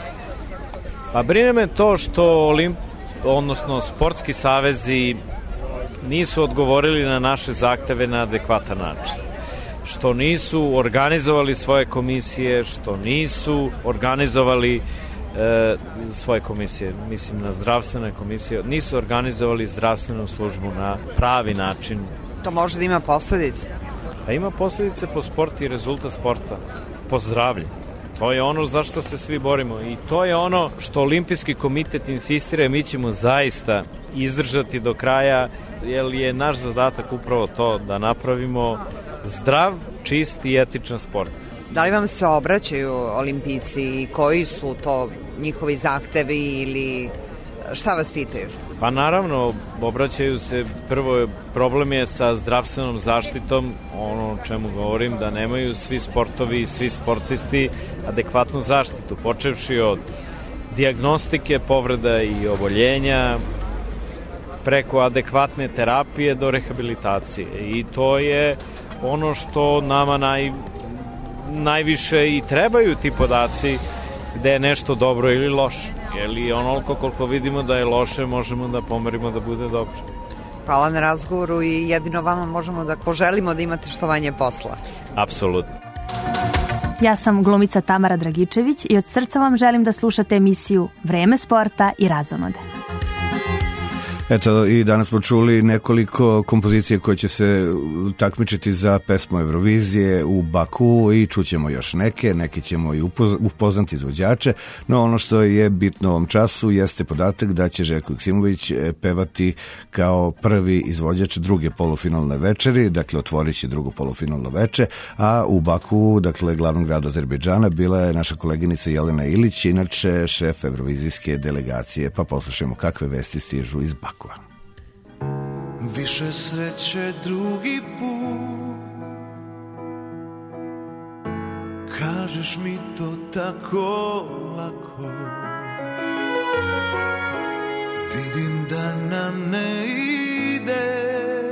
Pa brine me to što sportski savezi nisu odgovorili na naše zahteve na adekvatan način. Što nisu organizovali svoje komisije, što nisu organizovali svoje komisije, mislim na zdravstvene komisije, nisu organizovali zdravstvenu službu na pravi način. To može da ima posledice? Pa ima posledice po sport i rezultat sporta, po zdravlje. To je ono za što se svi borimo i to je ono što Olimpijski komitet insistira, mi ćemo zaista izdržati do kraja, jer je naš zadatak upravo to da napravimo zdrav, čist i etičan sport. Da li vam se obraćaju olimpijci i koji su to njihovi zahtevi ili Šta vas pitaju? Pa naravno, obraćaju se, prvo problem je sa zdravstvenom zaštitom, ono o čemu govorim, da nemaju svi sportovi i svi sportisti adekvatnu zaštitu, počevši od dijagnostike, povreda i oboljenja, preko adekvatne terapije do rehabilitacije. I to je ono što nama najviše i trebaju ti podaci, gde je nešto dobro ili loše. Jer onoliko koliko vidimo da je loše, možemo da pomerimo da bude dobro. Hvala na razgovoru i jedino vama možemo da poželimo da imate što manje posla. Apsolutno. Ja sam glumica Tamara Dragičević i od srca vam želim da slušate emisiju Vreme sporta i razonode. Eto, i danas smo čuli nekoliko kompozicija koje će se takmičiti za pesmu Eurovizije u Baku i čućemo još neke ćemo i upoznati izvođače, no ono što je bitno u ovom času jeste podatak da će Željko Joksimović pevati kao prvi izvođač druge polufinalne večeri, dakle otvorit će drugo polufinalno veče, a u Baku, dakle glavnom gradu Azerbejdžana, bila je naša koleginica Jelena Ilić, inače šef evrovizijske delegacije, pa poslušajmo kakve vesti stižu iz Baku. Više sreće drugi put, kažeš mi to tako lako, vidim da nam ne ide,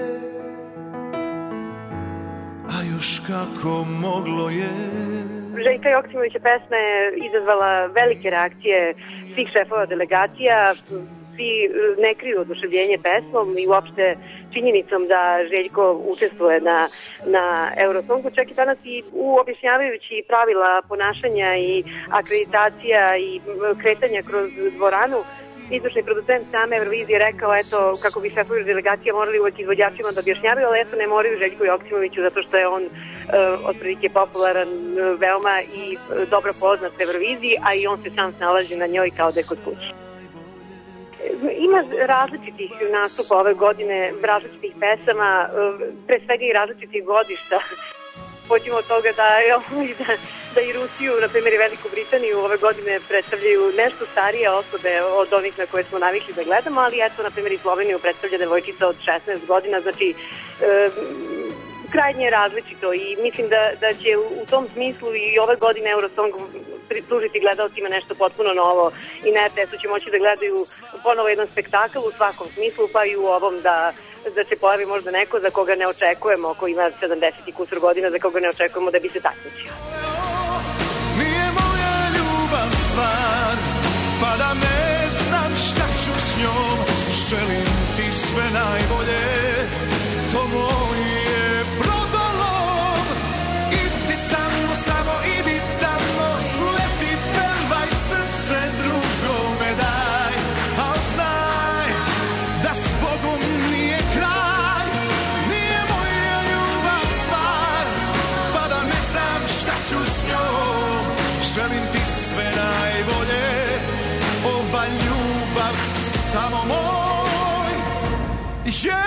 a još kako moglo je. Željka Joksimovića pesma je izazvala velike reakcije svih šefova delegacija. Svi ne kriju oduševljenje pesmom i uopšte činjenicom da Željko učestvuje na Eurosongu. Čak i danas i objašnjavajući pravila ponašanja i akreditacija i kretanja kroz dvoranu, izvršni producent same Eurovizije rekao, eto, kako bi šefovi delegacija morali uvek izvođačima da objašnjavaju, ali eto, ne moraju Željku Joksimoviću zato što je on otprilike popularan, veoma i dobro poznat u Euroviziji, a i on se sam snalazi na njoj kao da je kod kući. Ima različitih nastupa ove godine, različitih pesama, pre svega i različitih godišta. Pođimo od toga da i Rusiju, na primjer i Veliku Britaniju ove godine predstavljaju nešto starije osobe od onih na koje smo navikli da gledamo, ali eto, na primjer i Sloveniju predstavlja devojčica od 16 godina, znači krajnje različito i mislim da će u tom smislu i ove godine Eurosong pružiti gledalcima nešto potpuno novo i na RTS-u će moći da gledaju ponovo jedan spektakl u svakom smislu, pa i u ovom da se pojavi možda neko za koga ne očekujemo, ko ima 70 i kusur godina, za koga ne očekujemo da bi se takmičio. Nije moja ljubav stvar, pa da ne znam šta ću s njom, želim ti sve najbolje, to moj je brodolom, idi samo idi tamo, leti, pevaj, srce drugome daj, al znaj da s Bogom nije kraj, nije moja ljubav stvar, pa da ne znam šta ću s njom, želim ti sve najbolje, ova ljubav samo moj je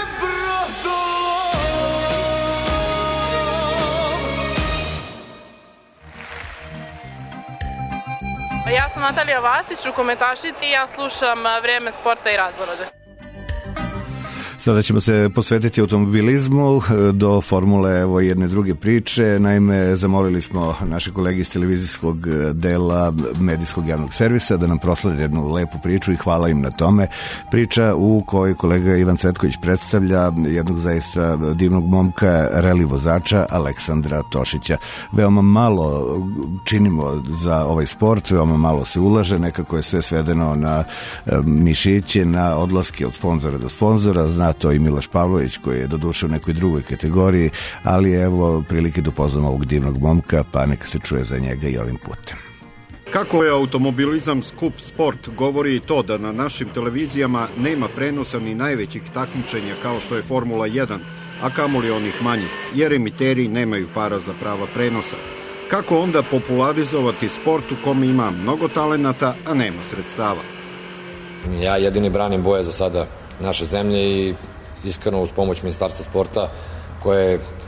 Ja sam Natalija Vasić, rukometašica i ja slušam Vreme sporta i razonode. Sada ćemo se posvetiti automobilizmu do formule, evo jedne druge priče. Naime, zamolili smo naše kolege iz televizijskog dela medijskog javnog servisa da nam proslede jednu lepu priču i hvala im na tome. Priča u kojoj kolega Ivan Cvetković predstavlja jednog zaista divnog momka, reli vozača Aleksandra Tošića. Veoma malo činimo za ovaj sport, veoma malo se ulaže, nekako je sve svedeno na mišiće, na odlaske od sponzora do sponzora. Zna to i Miloš Pavlović koji je doduše u nekoj drugoj kategoriji, ali evo prilike da upoznamo ovog divnog momka, pa neka se čuje za njega i ovim putem. Kako je automobilizam skup sport, govori i to da na našim televizijama nema prenosa ni najvećih takmičenja kao što je Formula 1, a kamoli onih manjih, jer emiteri nemaju para za prava prenosa. Kako onda popularizovati sport u kome ima mnogo talenata, a nema sredstava? Ja jedini branim boje za sada naše zemlje i iskreno uz pomoć Ministarstva sporta koje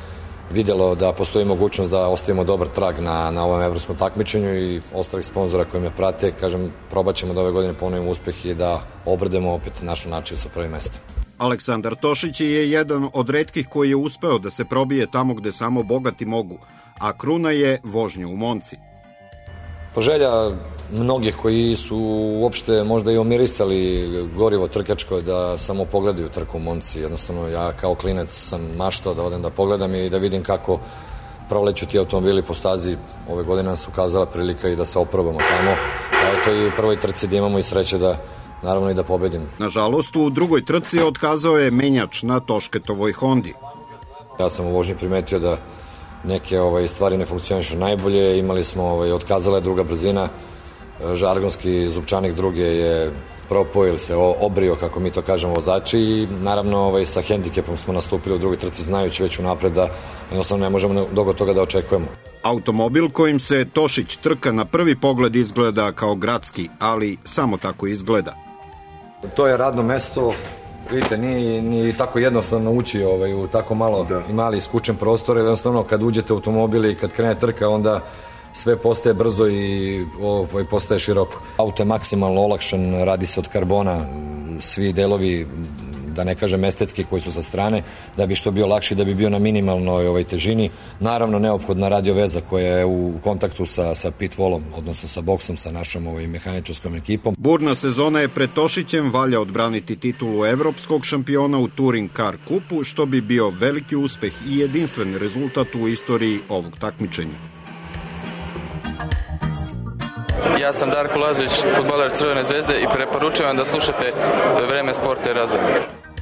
vidjelo da postoji mogućnost da ostavimo dobar trag na ovom evropskom takmičenju i ostalih sponzora koji me prate. Kažem, probat ćemo da ove godine ponovimo uspeh i da obrademo opet našu način sa prvim mestom. Aleksandar Tošić je jedan od retkih koji je uspeo da se probije tamo gde samo bogati mogu, a kruna je vožnja u Monci. Želja mnogih koji su uopšte možda i omirisali gorivo trkačko da samo pogledaju trku u Monci. Jednostavno ja kao klinac sam maštao da odem da pogledam i da vidim kako proleću ti automobili po stazi. Ove godine nas ukazala prilika i da se oprobamo tamo. A eto i u prvoj trci da imamo i sreće da naravno i da pobedim. Nažalost, u drugoj trci otkazao je menjač na Tošketovoj Hondi. Ja sam u vožnji primetio da neke stvari ne funkcionišu najbolje. Imali smo, otkazala je druga brzina, žargonski zupčanik druge je propao ili se obrio, kako mi to kažemo, vozači i naravno sa hendikepom smo nastupili u drugoj trci znajući već unapred da jednostavno ne možemo dugo toga da očekujemo. Automobil kojim se Tošić trka na prvi pogled izgleda kao gradski, ali samo tako izgleda. To je radno mesto. Vidite, nije tako jednostavno ući u tako malo i mali iskučen prostor, jednostavno kad uđete u automobil i kad krene trka, onda sve postaje brzo i postaje široko. Auto je maksimalno olakšan, radi se od karbona, svi delovi, da ne kažem estetski, koji su sa strane, da bi što bio lakši, da bi bio na minimalnoj težini. Naravno, neophodna radio veza koja je u kontaktu sa pit volom, odnosno sa boksom, sa našom mehaničarskom ekipom. Burna sezona je pred Tošićem, valja odbraniti titulu evropskog šampiona u Touring Car Cupu, što bi bio veliki uspeh i jedinstven rezultat u istoriji ovog takmičenja. Ja sam Darko Lazović, fudbaler Crvene zvezde i preporučujem da slušate Vreme sporta i razvoja.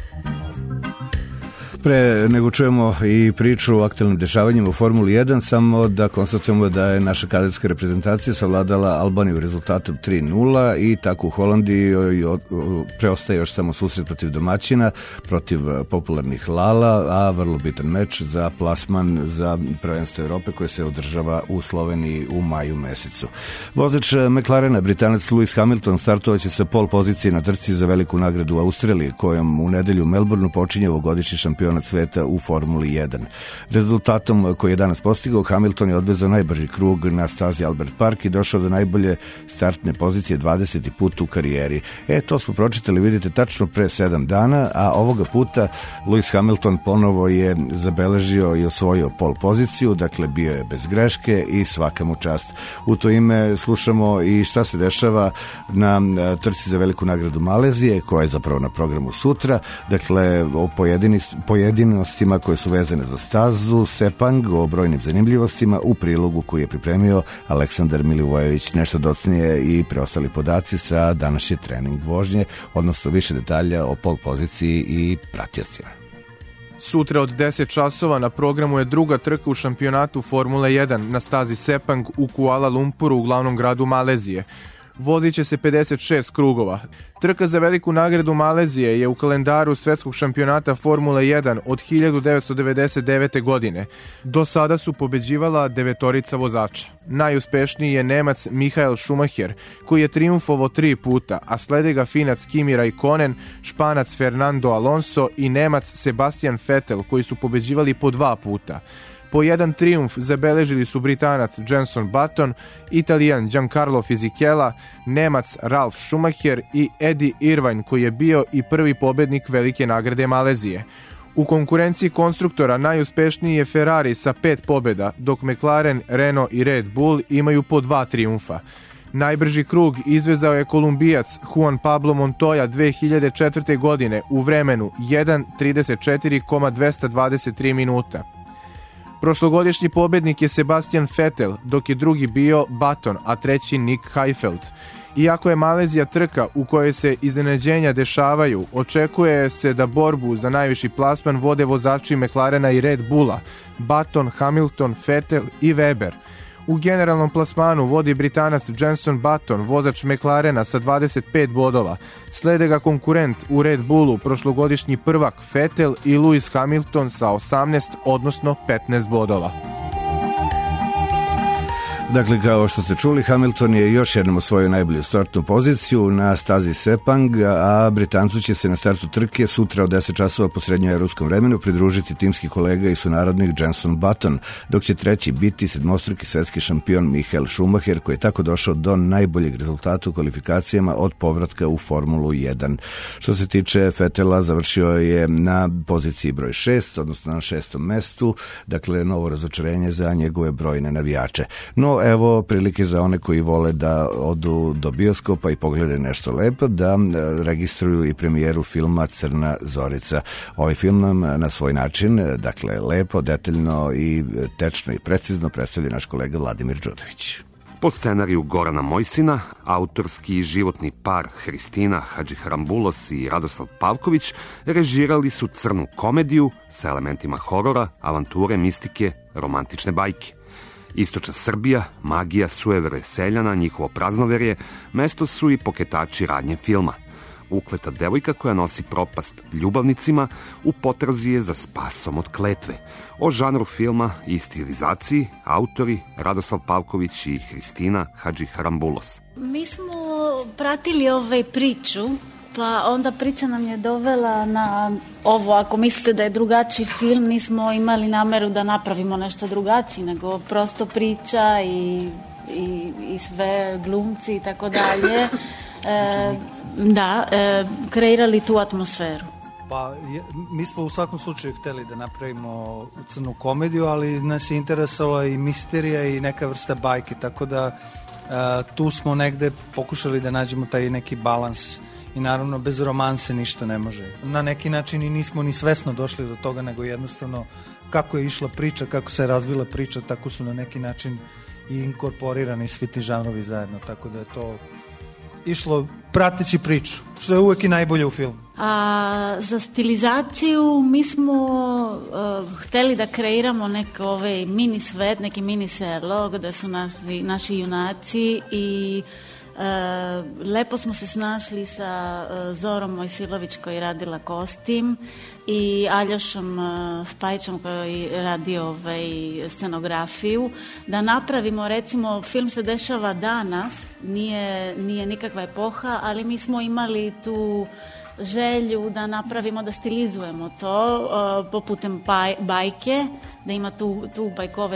Pre nego čujemo i priču o aktualnim dešavanjima u Formuli 1, samo da konstatujemo da je naša kadetska reprezentacija savladala Albaniju rezultatom 3-0 i tako u Holandiji preostaje još samo susret protiv domaćina, protiv popularnih Lala, a vrlo bitan meč za plasman za prvenstvo Evrope koje se održava u Sloveniji u maju mesecu. Vozač McLarena, Britanac Lewis Hamilton, startovaće sa pol pozicije na trci za veliku nagradu u Australiji, kojom u nedelju u Melbourneu počinje ovogodišnji šampionat sveta u Formuli 1. Rezultatom koji je danas postigao, Hamilton je odvezao najbrži krug na stazi Albert Park i došao do najbolje startne pozicije 20. put u karijeri. To smo pročitali, vidite, tačno pre 7 dana, a ovoga puta Lewis Hamilton ponovo je zabeležio i osvojio pol poziciju, dakle bio je bez greške i svaka mu čast. U to ime slušamo i šta se dešava na trci za veliku nagradu Malezije, koja je zapravo na programu sutra, dakle o pojedinostima koje su vezane za stazu, Sepang, o brojnim zanimljivostima u prilogu koji je pripremio Aleksandar Milivojević. Nešto docnije i preostali podaci sa današnje trening vožnje, odnosno više detalja o pol poziciji i pratiocima. Sutra od 10 časova na programu je druga trka u šampionatu Formule 1 na stazi Sepang u Kuala Lumpuru, u glavnom gradu Malezije. Vozit će se 56 krugova. Trka za veliku nagradu Malezije je u kalendaru svetskog šampionata Formule 1 od 1999. godine. Do sada su pobeđivala 9 vozača. Najuspešniji je Nemac Michael Schumacher, koji je trijumfovao 3 puta, a slede ga Finac Kimi Raikkonen, Španac Fernando Alonso i Nemac Sebastian Vettel, koji su pobeđivali po 2 puta. Po jedan trijumf zabeležili su Britanac Jenson Button, Italijan Giancarlo Fisichella, Nemac Ralf Schumacher i Eddie Irvine, koji je bio i prvi pobednik velike nagrade Malezije. U konkurenciji konstruktora najuspešniji je Ferrari sa 5 pobjeda, dok McLaren, Renault i Red Bull imaju po 2 trijumfa. Najbrži krug izvezao je Kolumbijac Juan Pablo Montoya 2004. godine u vremenu 1:34,223 minuta. Prošlogodišnji pobednik je Sebastian Vettel, dok je drugi bio Button, a treći Nick Heidfeld. Iako je Malezija trka u kojoj se iznenađenja dešavaju, očekuje se da borbu za najviši plasman vode vozači McLarena i Red Bulla, Button, Hamilton, Vettel i Weber. U generalnom plasmanu vodi Britanac Jenson Button, vozač McLarena sa 25 bodova. Slede ga konkurent u Red Bullu, prošlogodišnji prvak Vettel i Lewis Hamilton sa 18, odnosno 15 bodova. Dakle, kao što ste čuli, Hamilton je još jednom osvojio najbolju startnu poziciju na stazi Sepang, a Britancu će se na startu trke sutra od 10 časova po srednjoevropskom vremenu pridružiti timski kolega i sunarodnik Jenson Button, dok će treći biti sedmostruki svetski šampion Michael Schumacher, koji je tako došao do najboljeg rezultata u kvalifikacijama od povratka u Formulu 1. Što se tiče Vettela, završio je na poziciji broj 6, odnosno na 6. mestu, dakle novo razočarenje za njegove brojne navijače. No, evo prilike za one koji vole da odu do bioskopa i pogledaju nešto lepo, da registruju i premijeru filma Crna Zorica. Ovaj film nam na svoj način, dakle lepo, detaljno i tečno i precizno predstavlja naš kolega Vladimir Đudović. Po scenariju Gorana Mojsina, autorski i životni par Hristina Hadžiharambulos i Radoslav Pavković režirali su crnu komediju sa elementima horora, avanture, mistike, romantične bajke. Istočna Srbija, magija, sujevere seljana, njihovo praznoverje, mesto su i poketači radnje filma. Ukleta devojka koja nosi propast ljubavnicima u potrazi je za spasom od kletve. O žanru filma i stilizaciji autori Radoslav Pavković i Hristina Hadžiharambulos. Mi smo pratili priču, pa onda priča nam je dovela na ovo. Ako mislite da je drugačiji film, nismo imali nameru da napravimo nešto drugačije, nego prosto priča i sve glumci i tako dalje. Kreirali tu atmosferu. Pa, mi smo u svakom slučaju hteli da napravimo crnu komediju, ali nas je interesovala i misterija i neka vrsta bajke, tako da tu smo negde pokušali da nađemo taj neki balans i naravno bez romanse ništa ne može. Na neki način i nismo ni svesno došli do toga, nego jednostavno kako je išla priča, kako se razvila priča, tako su na neki način i inkorporirani svi ti žanrovi zajedno, tako da je to išlo prateći priču, što je uvek i najbolje u filmu. A za stilizaciju mi smo hteli da kreiramo mini svet, neki mini selo gde su naši junaci i lepo smo se snašli sa Zorom Mojsilović koji radila kostim i Aljošom Spajićem koji radi scenografiju, da napravimo, recimo, film se dešava danas, nije nikakva epoha, ali mi smo imali tu želju da napravimo, da stilizujemo to poputem bajke, da ima tu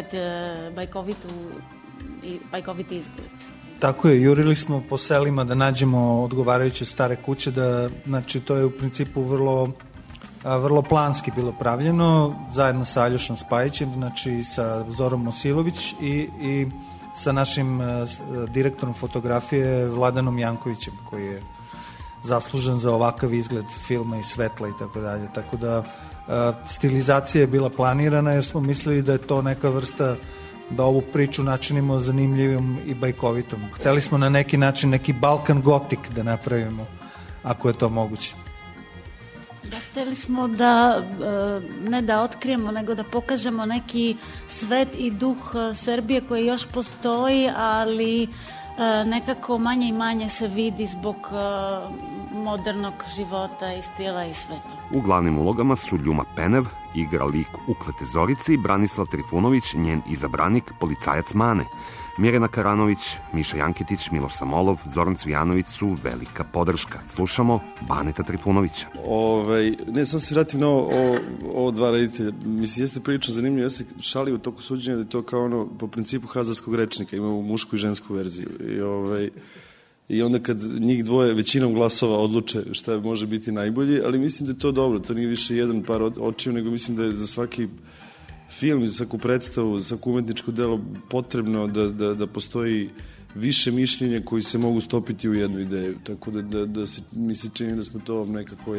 bajkoviti izgled. Tako je, jurili smo po selima da nađemo odgovarajuće stare kuće, znači to je u principu vrlo planski bilo pravljeno, zajedno sa Aljošom Spajićem, znači sa Zorom Mosilović i sa našim direktorom fotografije Vladanom Jankovićem, koji je zaslužen za ovakav izgled filma i svetla i tako dalje. Tako da stilizacija je bila planirana jer smo mislili da je to neka vrsta, da ovu priču načinimo zanimljivom i bajkovitom. Hteli smo na neki način neki Balkan gotik da napravimo, ako je to moguće. Hteli smo da, ne da otkrijemo, nego da pokažemo neki svet i duh Srbije koji još postoji, ali nekako manje i manje se vidi zbog modernog života i stila i sveta. U glavnim ulogama su Ljuma Penev, igra lik Uklete Zorice, i Branislav Trifunović, njen izabranik, policajac Mane. Mirjana Karanović, Miša Janketić, Miloš Samolov, Zoran Cvijanović su velika podrška. Slušamo Baneta Trifunovića. Ne, samo se vratim na ovo dva reditelja. Mislim, jeste priča zanimljiva. Ja se šalio u toku suđenja da je to kao po principu hazarskog rečnika. Imamo mušku i žensku verziju. I onda kad njih dvoje većinom glasova odluče šta može biti najbolje, ali mislim da je to dobro. To nije više jedan par očiju, nego mislim da je za svaki film, za svaku predstavu, za svaku umetničko delo potrebno da postoji više mišljenja koji se mogu stopiti u jednu ideju. Tako da mi se čini da smo to nekako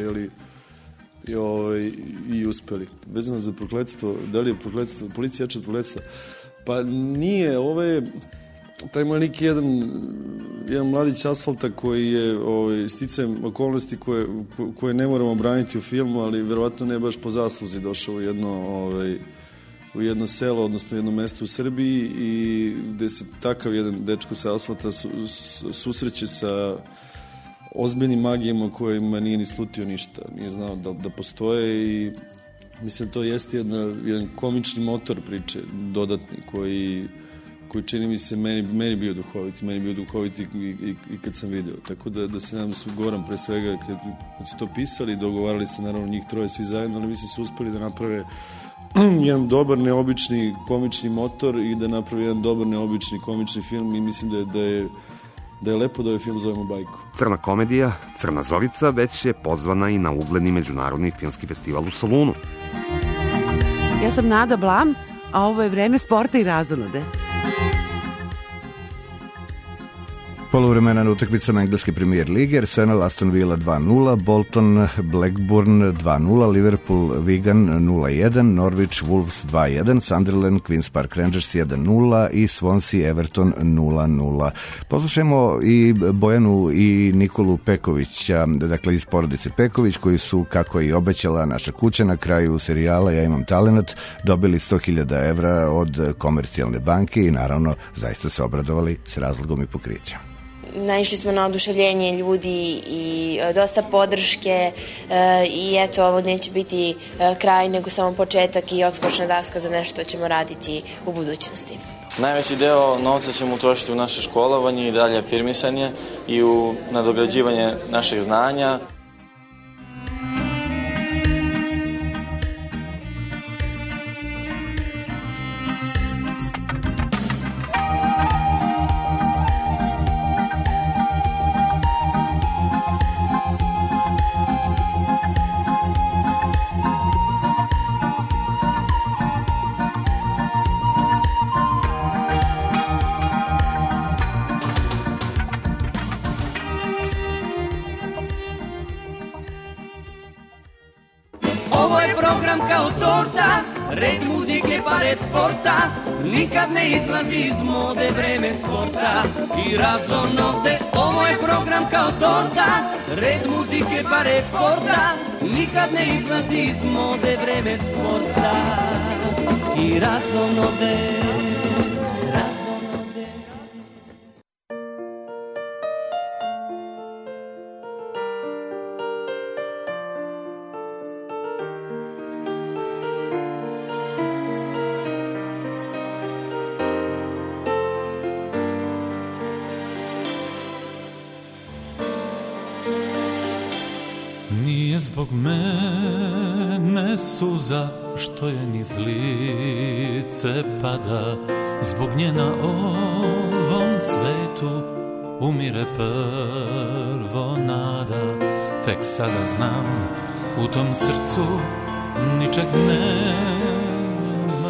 i uspeli. Vezano za prokletstvo, da li je prokletstvo, policija jače od prokletstva? Pa nije, taj moj lik je jedan mladić s asfalta koji je sticajem okolnosti koje ne moramo braniti u filmu, ali verovatno ne baš po zasluzi došao u jedno selo, odnosno jedno mesto u Srbiji, i gde se takav jedan dečko sa asfalta susreće sa ozbiljnim magijama kojima nije ni slutio ništa, nije znao da postoje, i mislim to jeste jedan komični motor priče, dodatni, koji čini mi se meni bio duhovit i kad sam video. Tako da se nadam da su Goran pre svega kad su to pisali, dogovarali se naravno njih troje svi zajedno, ali mislim su uspeli da naprave jedan dobar, neobični komični motor i da napravi jedan dobar, neobični komični film i mislim da je lepo da ovaj film zovemo Bajko. Crna komedija, Crna Zorica, već je pozvana i na ugledni međunarodni filmski festival u Solunu. Ja sam Nada Blam, a ovo je Vreme sporta i razonode. Poluvremena na utakmicama engleske premier lige, Arsenal Aston Villa 2-0, Bolton Blackburn 2-0, Liverpool Wigan 0-1, Norwich Wolves 2-1, Sunderland Queen's Park Rangers 1-0 i Swansea Everton 0-0. Poslušajmo i Bojanu i Nikolu Pekovića, dakle iz porodice Peković, koji su, kako je i obećala naša kuća na kraju serijala Ja imam talenat, dobili 100.000 evra od Komercijalne banke i naravno zaista se obradovali s razlogom i pokrićem. Naišli smo na oduševljenje ljudi i dosta podrške i eto, ovo neće biti kraj nego samo početak i odskočna daska za nešto što ćemo raditi u budućnosti. Najveći deo novca ćemo utrošiti u naše školovanje i dalje afirmisanje i u nadograđivanje našeg znanja. Nikad ne izlazi iz mode Vreme sporta i razonode. Ovo je program kao torta, red muzike pa red sporta. Nikad ne izlazi iz mode Vreme sporta i razonode. Zbog mene suza što je niz lice pada, zbog nje na ovom svetu umire prvo nada. Tek sada znam, u tom srcu ničeg nema.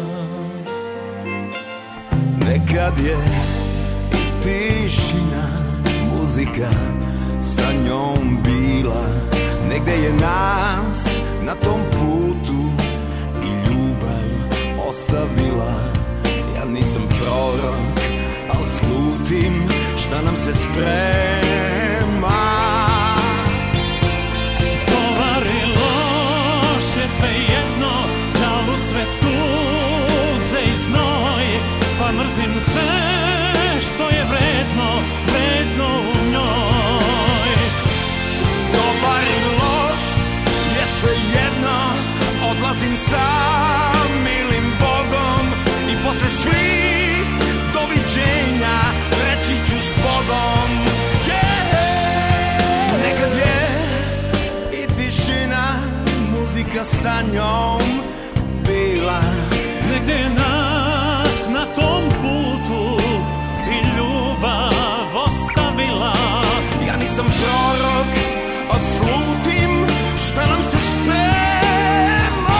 Nekad je i tišina muzika sa njom bila. Negde je nas na tom putu i ljubav ostavila. Ja nisam prorok, al slutim šta nam se sprema. Dobar i loš je sve jedno, zalud sve suze i znoj, pa mrzim sve što je vredno, vredno u njoj. Dobar i svejedno, odlazim sa milim Bogom i posle svih doviđenja reći ću s Bogom. Nekad je i tišina muzika sa njom bila. Negde je nas na tom putu i ljubav ostavila. Ja nisam prorok, a slutim šta nam se sprema.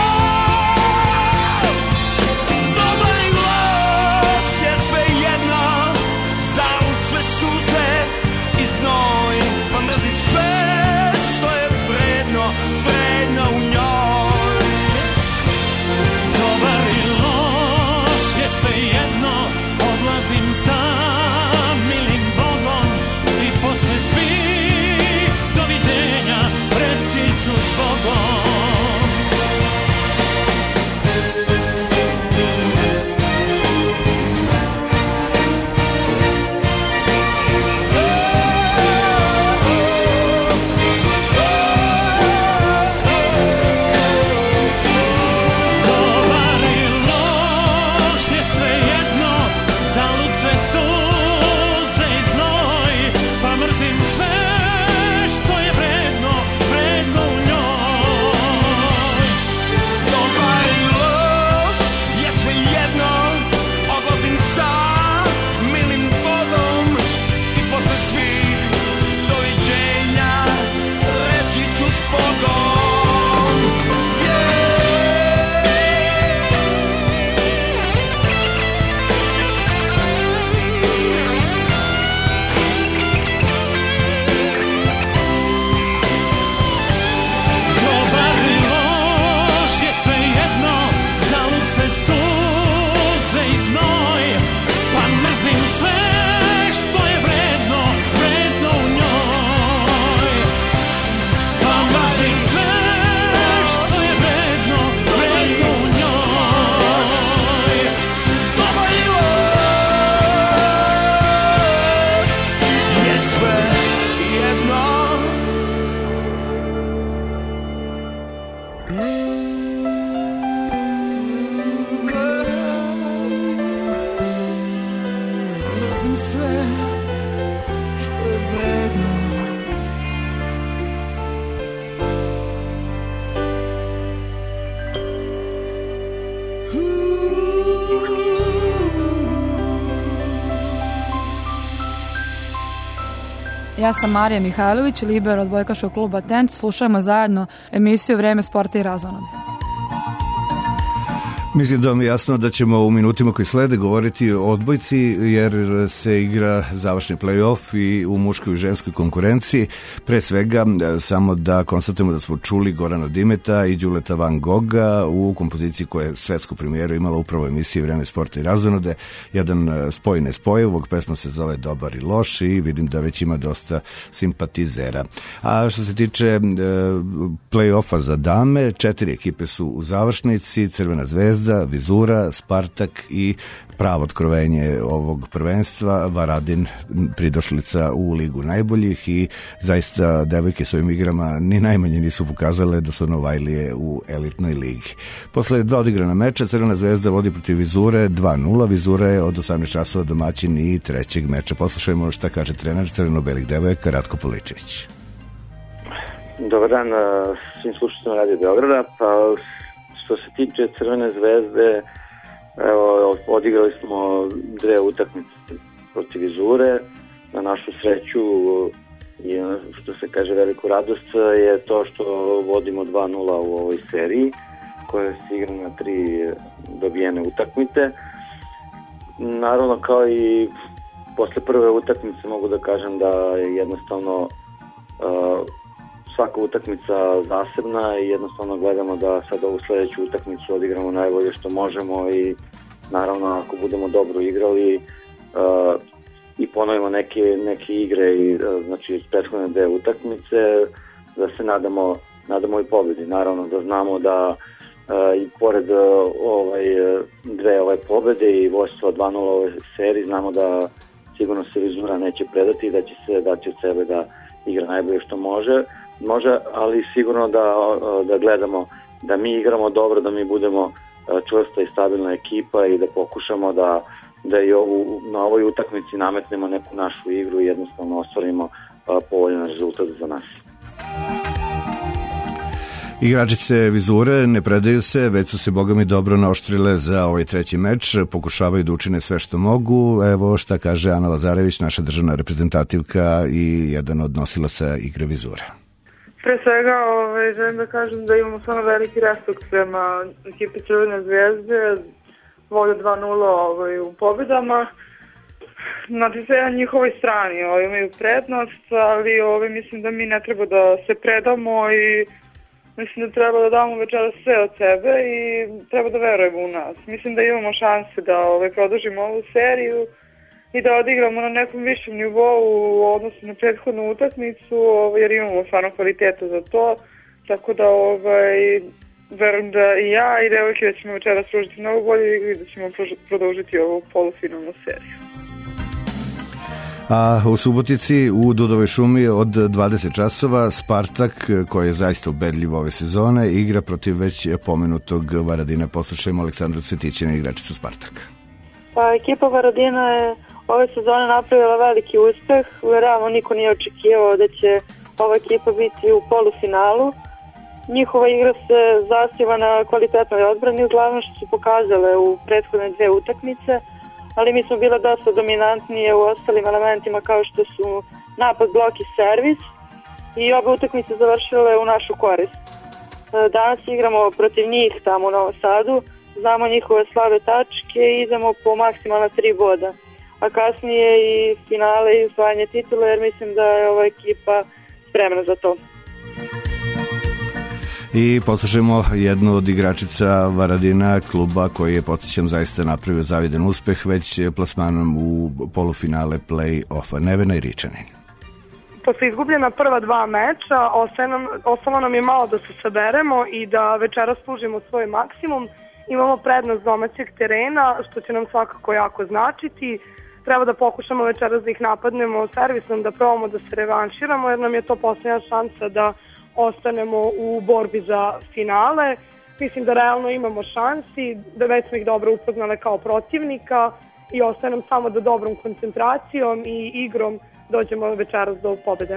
Dobar i loš je sve jedno, zalud sve suze i znoj, pa mrzi sve što je vredno, vredno u njoj. Dobar i loš radim sve što je vredno. Ja sam Marija Mihajlović, liber od odbojkaškog kluba Tent. Slušajmo zajedno emisiju Vreme sporta i razonode. Mislim da vam je jasno da ćemo u minutima koji slede govoriti o odbojci, jer se igra završni play-off i u muškoj i ženskoj konkurenciji. Pre svega, samo da konstatujemo da smo čuli Gorana Dimeta i Đuleta Van Gogha u kompoziciji koja je svetsku premijeru imala upravo emisiji Vreme sporta i razonode. Jedan spoj nespojivog, pesma se zove Dobar i loš i vidim da već ima dosta simpatizera. A što se tiče play-offa za dame, 4 ekipe su u završnici, Crvena zvezda, Vizura, Spartak i pravo otkrovenje ovog prvenstva, Varadin, pridošlica u ligu najboljih i zaista devojke svojim igrama ni najmanje nisu pokazale da su novajlije u elitnoj ligi. Posle 2 odigrana meča Crvena zvezda vodi protiv Vizure 2-0. Vizura je od 18 časova domaćin i trećeg meča. Poslušajmo šta kaže trener crveno-belih devojaka Ratko Poličević. Dobar dan svim slušateljima Radio Beograda. Pa što se tiče Crvene zvezde, evo, odigrali smo 2 utakmice protiv Vizure. Na našu sreću i što se kaže veliku radost je to što vodimo 2-0 u ovoj seriji koja se igra na 3 dobijene utakmice. Naravno, kao i posle prve utakmice mogu da kažem da je jednostavno svaka utakmica zasebna i jednostavno gledamo da sad ovu sledeću utakmicu odigramo najbolje što možemo i naravno ako budemo dobro igrali i ponovimo neke igre i znači prethodne 2 utakmice da se nadamo i pobedi. Naravno da znamo da i pored dve pobede i vođstva 2-0 u ovoj seriji znamo da sigurno se Vizura neće predati i da će se dati od sebe da igra najbolje što može, ali sigurno da gledamo da mi igramo dobro, da mi budemo čvrsta i stabilna ekipa i da pokušamo da i na ovoj utakmici nametnemo neku našu igru i jednostavno ostvarimo povoljan rezultat za nas. Igračice Vizure ne predaju se, već su se bogami dobro naoštrile za ovaj treći meč, pokušavaju da učine sve što mogu. Evo šta kaže Ana Lazarević, naša državna reprezentativka i jedan od nosilaca igre Vizure. Pre svega želim da kažem da imamo stvarno veliki respekt prema ekipi Crvene zvezde, vode 2-0 u pobedama. Znači sve na njihovoj strani imaju prednost, ali mislim da mi ne treba da se predamo i mislim da treba da damo večeras sve od sebe i treba da verujemo u nas. Mislim da imamo šanse da produžimo ovu seriju i da odigramo na nekom višem nivou u odnosu na prethodnu utakmicu, jer imamo stvarno kvaliteta za to. Tako da verujem da i ja i devojke da ćemo večeras pružiti mnogo bolje igru i da ćemo produžiti ovu polufinalnu seriju. A u Subotici u Dudovoj šumi od 20 časova Spartak, koji je zaista ubedljiv ove sezone, igra protiv već pomenutog Varadina. Poslušajmo Aleksandru Cvetićina, igračicu Spartaka. Pa ekipa Varadina je ove sezone napravila veliki uspeh. Realno niko nije očekivao da će ova ekipa biti u polufinalu. Njihova igra se zasniva na kvalitetnoj odbrani, uglavnom što su pokazale u prethodne 2 utakmice, ali mi smo bile dosta dominantnije u ostalim elementima kao što su napad, blok i servis i obe utakmice završile u našu korist. Danas igramo protiv njih tamo u Novom Sadu, znamo njihove slabe tačke i idemo po maksimalno 3 boda, a kasnije i finale i osvajanje titula jer mislim da je ova ekipa spremna za to. I poslušajmo jednu od igračica Varadina, kluba koji je, podsjećam, zaista napravio zavidan uspeh već plasmanom u polufinale play-offa. Nevena Iričanin. Posle izgubljena prva 2 meča, ostalo nam je malo da se saberemo i da večeras služimo svoj maksimum. Imamo prednost domaćeg terena, što će nam svakako jako značiti. Treba da pokušamo večeras da ih napadnemo servisom, da probamo da se revanširamo, jer nam je to posljednja šansa da ostanemo u borbi za finale. Mislim da realno imamo šansi, da već smo ih dobro upoznale kao protivnika i ostaje nam samo da dobrom koncentracijom i igrom dođemo večeras do pobede.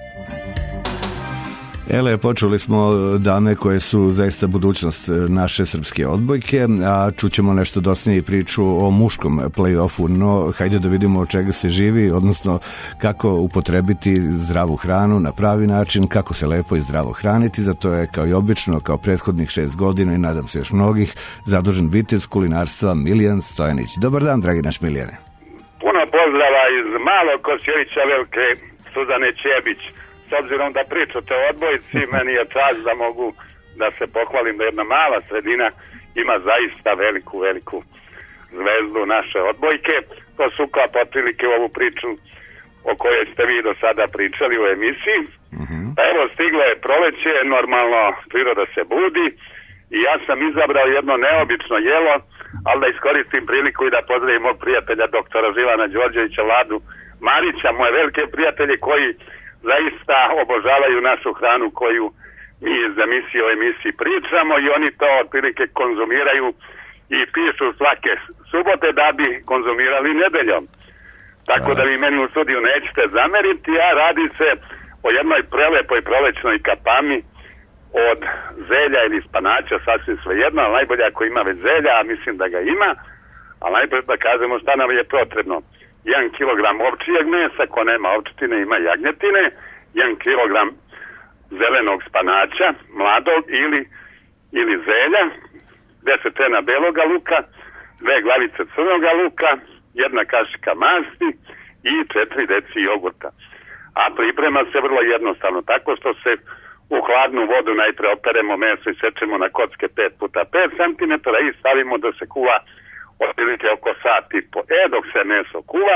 Ele, počuli smo dame koje su zaista budućnost naše srpske odbojke, a čućemo nešto dosadnije priču o muškom play-offu, no hajde da vidimo od čega se živi, odnosno kako upotrebiti zdravu hranu na pravi način, kako se lepo i zdravo hraniti. Za to je, kao i obično, kao prethodnih 6 godina i nadam se još mnogih, zadužen vitez kulinarstva Milijan Stojanić. Dobar dan, dragi naš Milijane. Puno pozdrava iz malog Kosjerića Velike Suzane Ćebić. S obzirom da pričate o odbojci, meni je čast da mogu da se pohvalim da jedna mala sredina ima zaista veliku zvezdu naše odbojke. To su uklapa otprilike u ovu priču o kojoj ste vi do sada pričali u emisiji. Pa evo, stiglo je proleće, normalno priroda se budi i ja sam izabrao jedno neobično jelo, ali da iskoristim priliku i da pozdravim mog prijatelja doktora Živana Đorđevića, Vladu Marića, moje velike prijatelje koji zaista obožavaju našu hranu koju mi iz emisije o emisiji pričamo i oni to otprilike konzumiraju i pišu svake subote da bi konzumirali nedeljom. Tako da vi meni u studiju nećete zameriti, a radi se o jednoj prelepoj prolećnoj kapami od zelja ili spanača, sasvim svejedno, ali najbolje ako ima već zelja, a mislim da ga ima, a najbolje da kažemo šta nam je potrebno. 1 kilogram ovčijeg mesa, ko nema ovčetine ima jagnjetine, 1 kilogram zelenog spanača, mladog ili zelja, 10 trena beloga luka, 2 glavice crnoga luka, 1 kašika masti i 4 deci jogurta. A priprema se vrlo jednostavno, tako što se u hladnu vodu najpre operemo meso i sečemo na kocke 5x5 cm i stavimo da se kuva otprilike oko sat i po. Dok se meso kuva,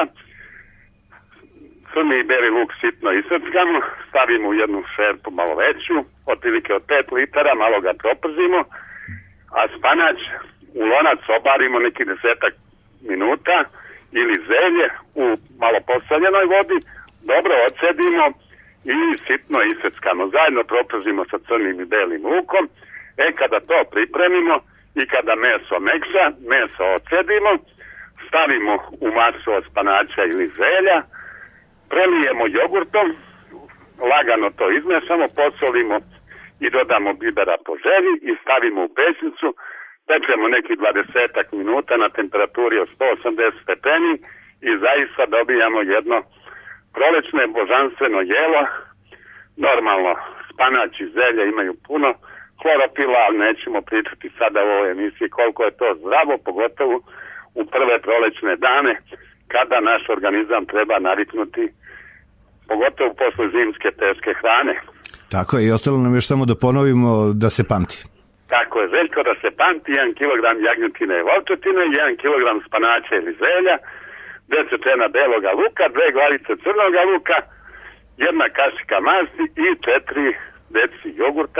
crni i beli luk sitno isrckamo, stavimo u jednu šerpu malo veću, otprilike od 5 litara, malo ga proprzimo, a spanać u lonac obarimo neki 10 minuta ili zelje u malo posoljenoj vodi, dobro ocedimo i sitno isrckamo. Zajedno proprzimo sa crnim i belim lukom. Kada to pripremimo i kada meso mekša, meso ocedimo, stavimo u masu od spanača ili zelja, prelijemo jogurtom, lagano to izmešamo, posolimo i dodamo bibera po želji i stavimo u pećnicu, pečemo neki 20 minuta na temperaturi od 180 stepeni i zaista dobijamo jedno prolećno božanstveno jelo. Normalno, spanač i zelje imaju puno kloropila, ali nećemo pričati sada u ovoj emisiji koliko je to zdravo, pogotovo u prve prolećne dane kada naš organizam treba naviknuti, pogotovo posle zimske teške hrane. Tako je, i ostalo nam još samo da ponovimo da se pamti. Tako je, Željko, da se pamti 1 kg jagnjetine i ovčetine, 1 kg spanača ili zelja, 10 trena beloga luka, 2 glavice crnoga luka, 1 kašika masti i 4 deci jogurta.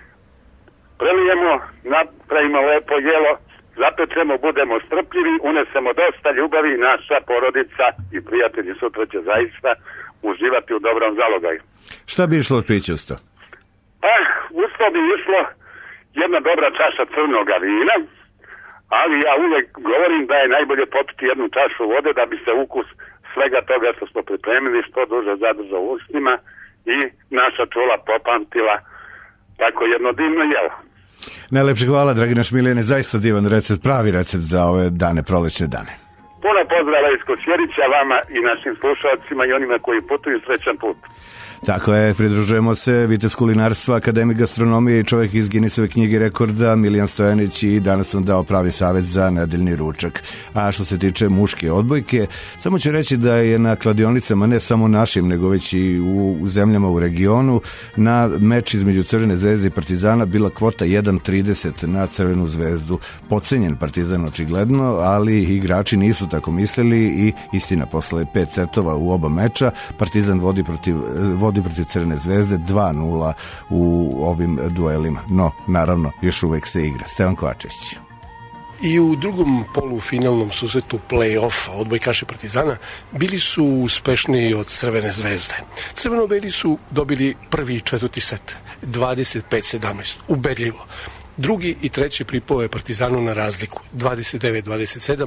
Prelijemo, napravimo lepo jelo, zapečemo, budemo strpljivi, unesemo dosta ljubavi i naša porodica i prijatelji sutra će zaista uživati u dobrom zalogaju. Šta bi išlo od pića usto? Pa, usto bi išlo jedna dobra čaša crnoga vina, ali ja uvek govorim da je najbolje popiti 1 čašu vode da bi se ukus svega toga što smo pripremili što duže zadržao u ustima i naša čula popamtila tako jedno divno jelo. Najlepše hvala, dragi naš Milijane, zaista divan recept, pravi recept za ove dane, prolećne dane. Puno pozdrava iz Kosjerića vama i našim slušalcima i onima koji putuju, srećan put. Tako je, pridružujemo se vitez kulinarstva, akademik gastronomije i čovjek iz Guinnessove knjige rekorda Milijan Stojanić i danas vam dao pravi savjet za nedeljni ručak. A što se tiče muške odbojke, samo ću reći da je na kladionicama, ne samo našim, nego već i u zemljama u regionu, na meč između Crvene zvezde i Partizana bila kvota 1.30 na Crvenu zvezdu. Podcenjen Partizan očigledno, ali igrači nisu tako mislili i istina, posle 5 setova u oba meča, Partizan vodi protiv Crvene zvezde 2-0 u ovim duelima. No, naravno, još uvek se igra. Stevan Kovačević. I u drugom polufinalnom susretu play-offa odbojkaši Partizana bili su uspešniji od Crvene zvezde. Crveno-beli su dobili prvi i četvrti set 25-17, ubedljivo. Drugi i treći pripao je Partizanu na razliku 29-27,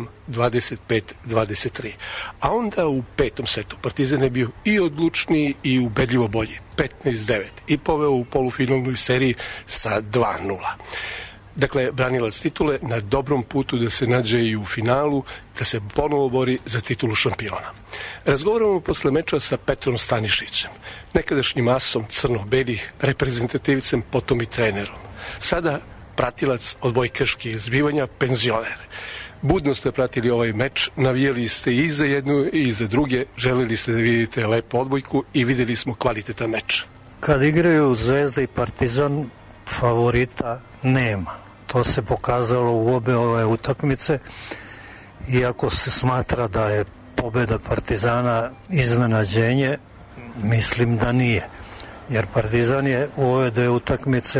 25-23. A onda u petom setu Partizan je bio i odlučniji i ubedljivo bolji, 15-9, i poveo u polufinalnoj seriji sa 2-0. Dakle, branilac titule na dobrom putu da se nađe i u finalu, da se ponovo bori za titulu šampiona. Razgovaramo posle meča sa Petrom Stanišićem, nekadašnjim asom crno-belih, reprezentativcem, potom i trenerom. Sada pratilac odbojkaških zbivanja, penzioner. Budno ste pratili ovaj meč, navijali ste i za jednu i za druge, želeli ste da vidite lepu odbojku i videli smo kvalitetan meč. Kad igraju Zvezda i Partizan, favorita nema. To se pokazalo u obe ove utakmice, iako se smatra da je pobeda Partizana iznenađenje, mislim da nije. Jer Partizan je u ove dve utakmice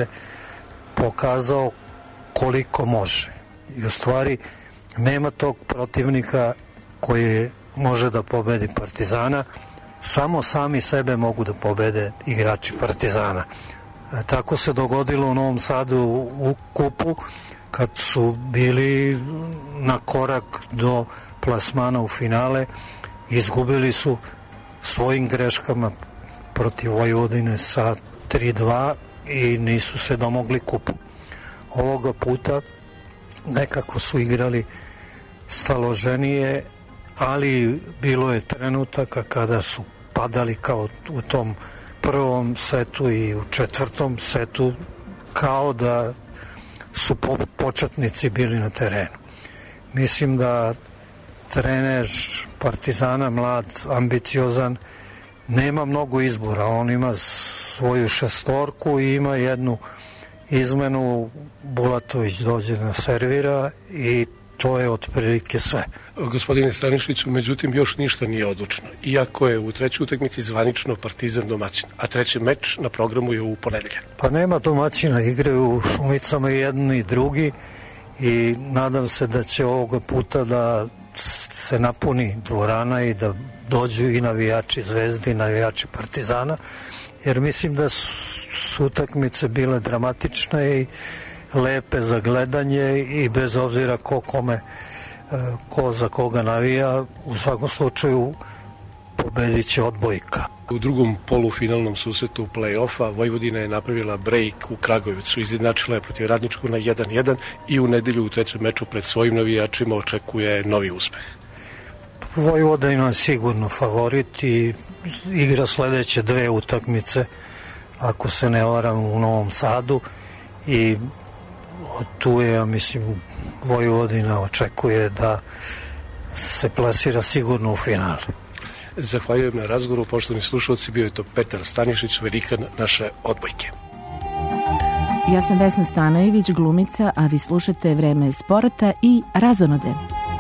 pokazao koliko može. I u stvari nema tog protivnika koji može da pobedi Partizana, samo sami sebe mogu da pobede igrači Partizana. Tako se dogodilo u Novom Sadu u kupu, kad su bili na korak do plasmana u finale, izgubili su svojim greškama protiv Vojvodine sa 3-2 i nisu se domogli kupu. Ovoga puta nekako su igrali staloženije, ali bilo je trenutaka kada su padali kao u tom prvom setu i u četvrtom setu, kao da su početnici bili na terenu. Mislim da trener Partizana, mlad, ambiciozan, nema mnogo izbora. On ima svoju šestorku i ima jednu izmenu. Bulatović dođe na servira i to je otprilike sve. Gospodine Stanišiću, međutim, još ništa nije odlučeno. Iako je u trećoj utakmici zvanično Partizan domaćin, a treći meč na programu je u ponedeljak. Pa nema domaćina, igraju u Šumicama i jedni i drugi i nadam se da će ovoga puta da se napuni dvorana i da dođu i navijači Zvezde i navijači Partizana, jer mislim da su utakmice bile dramatične i lepe za gledanje i bez obzira ko za koga navija, u svakom slučaju pobedit će odbojka. U drugom polufinalnom susretu play-offa Vojvodina je napravila break u Kragujevcu, izjednačila je protiv Radničkog na 1-1 i u nedelju u trećem meču pred svojim navijačima očekuje novi uspeh. Vojvodina je sigurno favorit i igra sledeće dve utakmice, ako se ne varam, u Novom Sadu, i tu je, ja mislim, Vojvodina očekuje da se plasira sigurno u finalu. Zahvaljujem na razgovoru, poštovani slušalci, bio je to Petar Stanišić, velikan naše odbojke. Ja sam Vesna Stanojević, glumica, a vi slušate Vreme sporta i Razonode.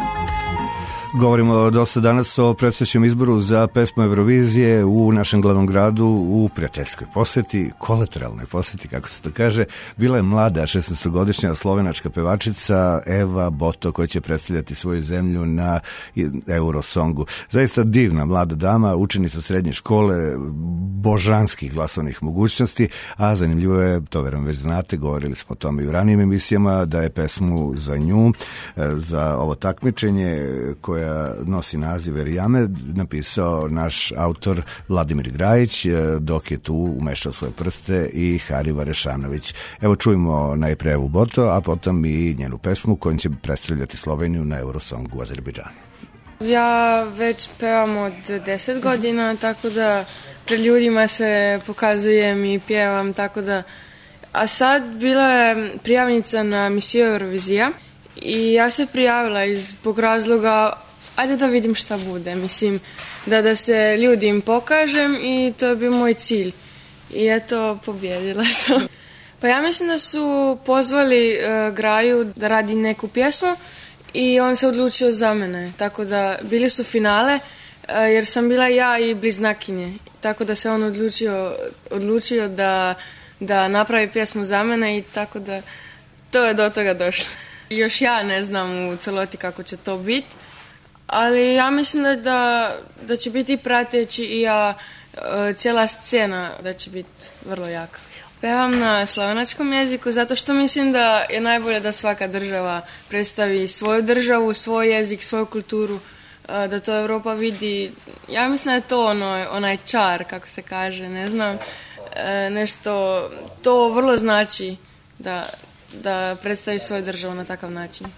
Govorimo dosta danas o predstojećem izboru za pesmu Eurovizije u našem glavnom gradu u prijateljskoj poseti, kolateralnoj poseti, kako se to kaže. Bila je mlada 16-godišnja slovenačka pevačica Eva Boto, koja će predstavljati svoju zemlju na Eurosongu. Zaista divna mlada dama, učenica srednje škole, božanskih glasovnih mogućnosti, a zanimljivo je, to verujem već znate, govorili smo o tome i u ranijim emisijama, da je pesmu za nju, za ovo takmičenje koja nosi naziv Erijame, napisao naš autor Vladimir Grajić, dok je tu umešao svoje prste i Hariva Rešanović. Evo čujemo najpre Evu Boto, a potom i njenu pesmu kojom će predstavljati Sloveniju na Eurosongu u Azerbejdžanu. Ja već pevam od 10 godina, tako da pred ljudima se pokazujem i pjevam, tako da... A sad bila je prijavnica na emisiju Eurovizija i ja se prijavila zbog razloga ajde da vidim šta bude, mislim da se ljudima pokažem i to je bio moj cilj i eto pobjedila sam. Pa ja mislim da su pozvali Graju da radi neku pjesmu i on se odlučio za mene, tako da bili su finale jer sam bila ja i bliznakinje, tako da se on odlučio da napravi pjesmu za mene i tako da to je do toga došlo. Još ja ne znam u celoti kako će to biti, ali ja mislim da će biti prateći i cijela scena da će biti vrlo jaka. Pevam na slovenačkom jeziku zato što mislim da je najbolje da svaka država predstavi svoju državu, svoj jezik, svoju kulturu, da to Evropa vidi. Ja mislim da je to onaj čar, kako se kaže, ne znam, nešto, to vrlo znači da predstaviš svoju državu na takav način.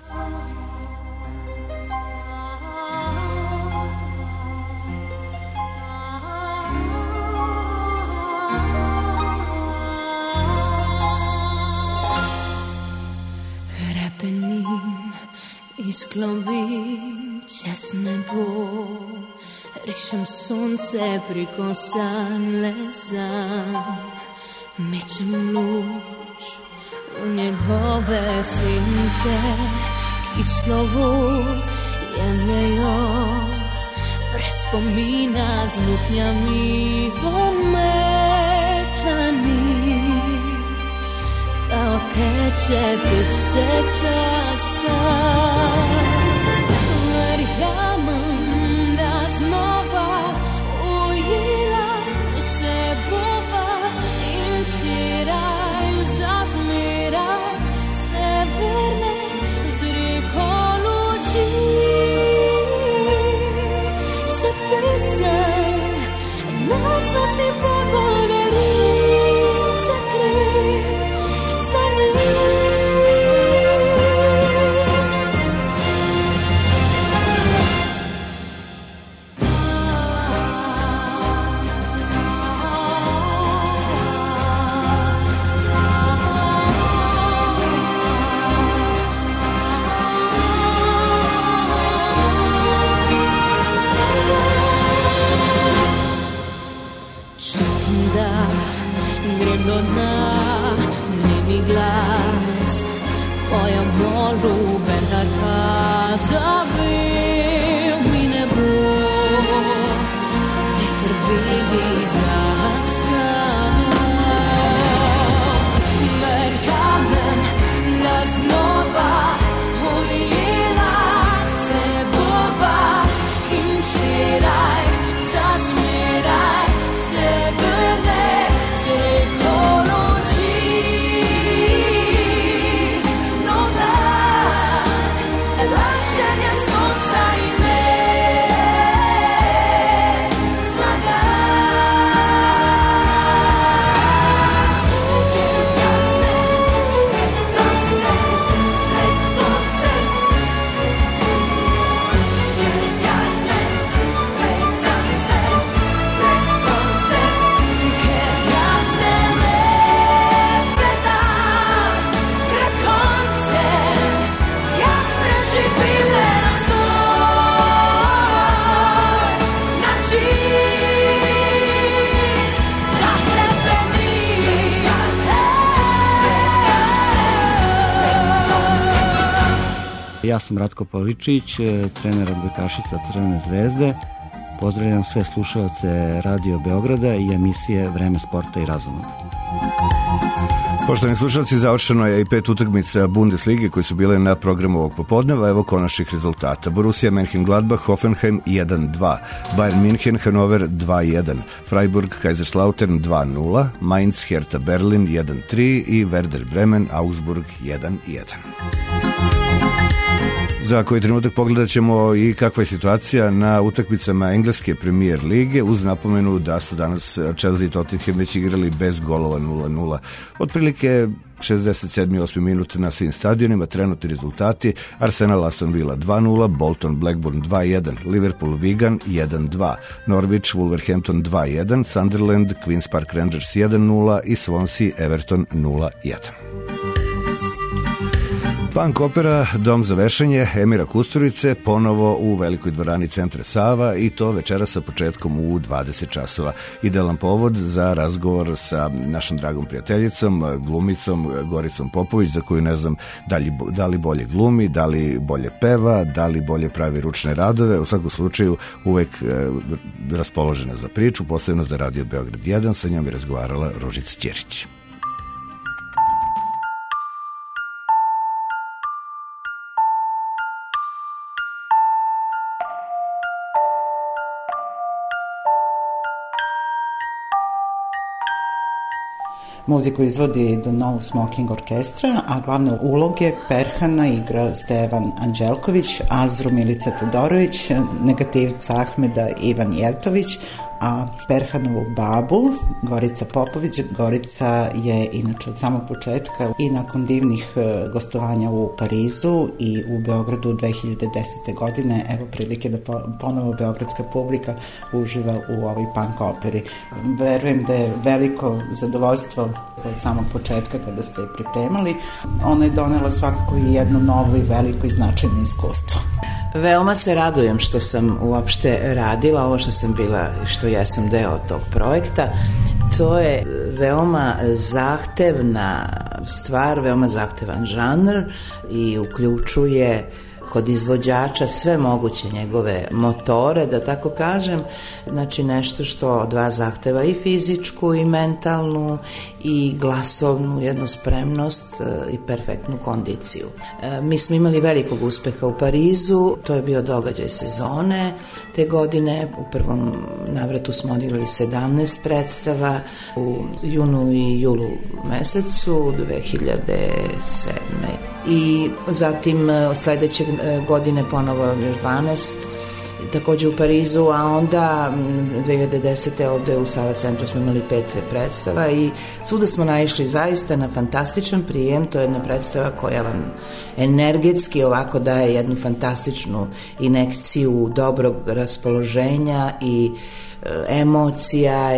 Isklovim čez nebo, rišem sunce preko sanle zam, mečem luč u njegove since, ki slovo jemljejo, brez spomina z luknjami ometlani. Teče vse časa, verjamem, da znova ujela se bova in včeraj zazmeraj se vrne z reko luči. Še pesem našla si podari, če gre. Čutim da grem do dna, nemi glas, tvoja molu vendar zavil mi ne bo, veter beli zastav. Verjamem, da znova ujela se bova in včeraj zazmeraj se vrne z reko luči. Ja sam Ratko Pavličić, trener odbojkašica Crvene zvezde. Pozdravljam sve slušalce Radio Beograda i emisije Vreme sporta i razonode. Poštovani slušalci, završeno je i 5 utakmica Bundeslige koji su bile na programu ovog popodneva. Evo konačnih rezultata. Borussia Mönchengladbach, Hoffenheim 1-2, Bayern München, Hannover 2-1, Freiburg, Kaiserslautern 2-0, Mainz, Hertha Berlin 1-3 i Werder Bremen, Augsburg 1-1. Za koji trenutak pogledat ćemo i kakva je situacija na utakmicama Engleske Premier lige, uz napomenu da su danas Chelsea i Tottenham već igrali bez golova 0-0. Otprilike 67. 8. minut na svim stadionima. Trenutni rezultati: Arsenal Aston Villa 2-0, Bolton Blackburn 2-1, Liverpool Wigan 1-2, Norwich Wolverhampton 2-1, Sunderland Queen's Park Rangers 1-0 i Swansea Everton 0-1. Punk opera Dom za vešanje Emira Kusturice ponovo u velikoj dvorani Centra Sava, i to večera sa početkom u 20 časova. Idealan povod za razgovor sa našom dragom prijateljicom, glumicom Goricom Popović, za koju ne znam da li bolje glumi, da li bolje peva, da li bolje pravi ručne radove. U svakom slučaju uvek raspoložena za priču, posebno za Radio Beograd 1. Sa njom je razgovarala Ružica Ćerić. Muziku izvodi The No Smoking Orkestra, a glavne uloge Perhana igra Stevan Anđelković, Azru Milica Todorović, negativca Ahmeda Ivan Jevtović, a Perhanovu babu, Gorica Popović. Gorica je inače od samog početka i nakon divnih gostovanja u Parizu i u Beogradu 2010. godine, evo prilike da ponovo beogradska publika uživa u ovoj punk operi. Verujem da je veliko zadovoljstvo od samog početka kada ste je pripremali. Ona je donela svakako i jedno novo i veliko i značajno iskustvo. Veoma se radujem što sam uopšte radila ovo što sam bila, što jesam deo tog projekta. To je veoma zahtevna stvar, veoma zahtevan žanr i uključuje kod izvođača sve moguće njegove motore, da tako kažem, znači nešto što od vas zahteva i fizičku i mentalnu i glasovnu jednu spremnost i perfektnu kondiciju. Mi smo imali velikog uspeha u Parizu, to je bio događaj sezone te godine, u prvom navratu smo odigrali 17 predstava u junu i julu mesecu 2007. I zatim sledećeg godine ponovo još 12, takođe u Parizu, a onda 2010. ovde u Sava centru smo imali 5 predstava i svuda smo naišli zaista na fantastičan prijem. To je jedna predstava koja vam energetski ovako daje jednu fantastičnu injekciju dobrog raspoloženja i emocija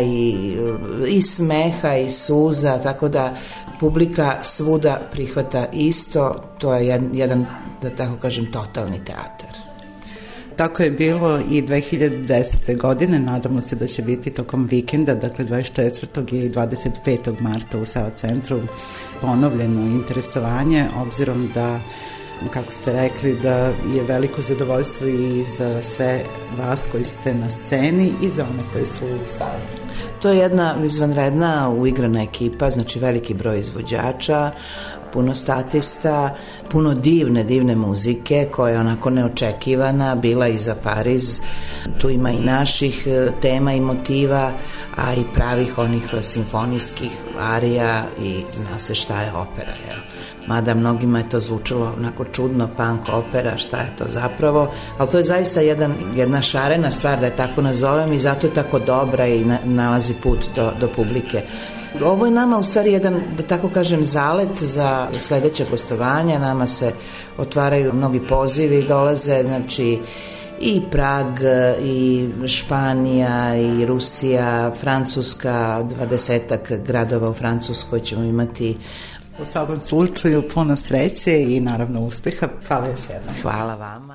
i smeha i suza, tako da publika svuda prihvata isto. To je jedan, da tako kažem, totalni teatar. Tako je bilo i 2010. godine, nadamo se da će biti tokom vikenda, dakle 24. i 25. marta u Sava centru ponovljeno interesovanje, obzirom da, kako ste rekli, da je veliko zadovoljstvo i za sve vas koji ste na sceni i za one koji su u sali. To je jedna izvanredna uigrana ekipa, znači veliki broj izvođača, puno statista, puno divne muzike koja je onako neočekivana, bila i za Pariz. Tu ima i naših tema i motiva, a i pravih onih simfonijskih arija i zna se šta je opera. Mada mnogima je to zvučalo onako čudno, punk opera, šta je to zapravo, ali to je zaista jedna šarena stvar, da je tako nazovem, i zato je tako dobra i nalazi put do publike. Ovo je nama u stvari jedan, da tako kažem, zalet za sledeće gostovanja. Nama se otvaraju mnogi pozivi, dolaze, znači i Prag, i Španija, i Rusija, Francuska, 20 gradova u Francuskoj ćemo imati. U svakom slučaju puno sreće i naravno uspeha. Hvala još jednom. Hvala vama.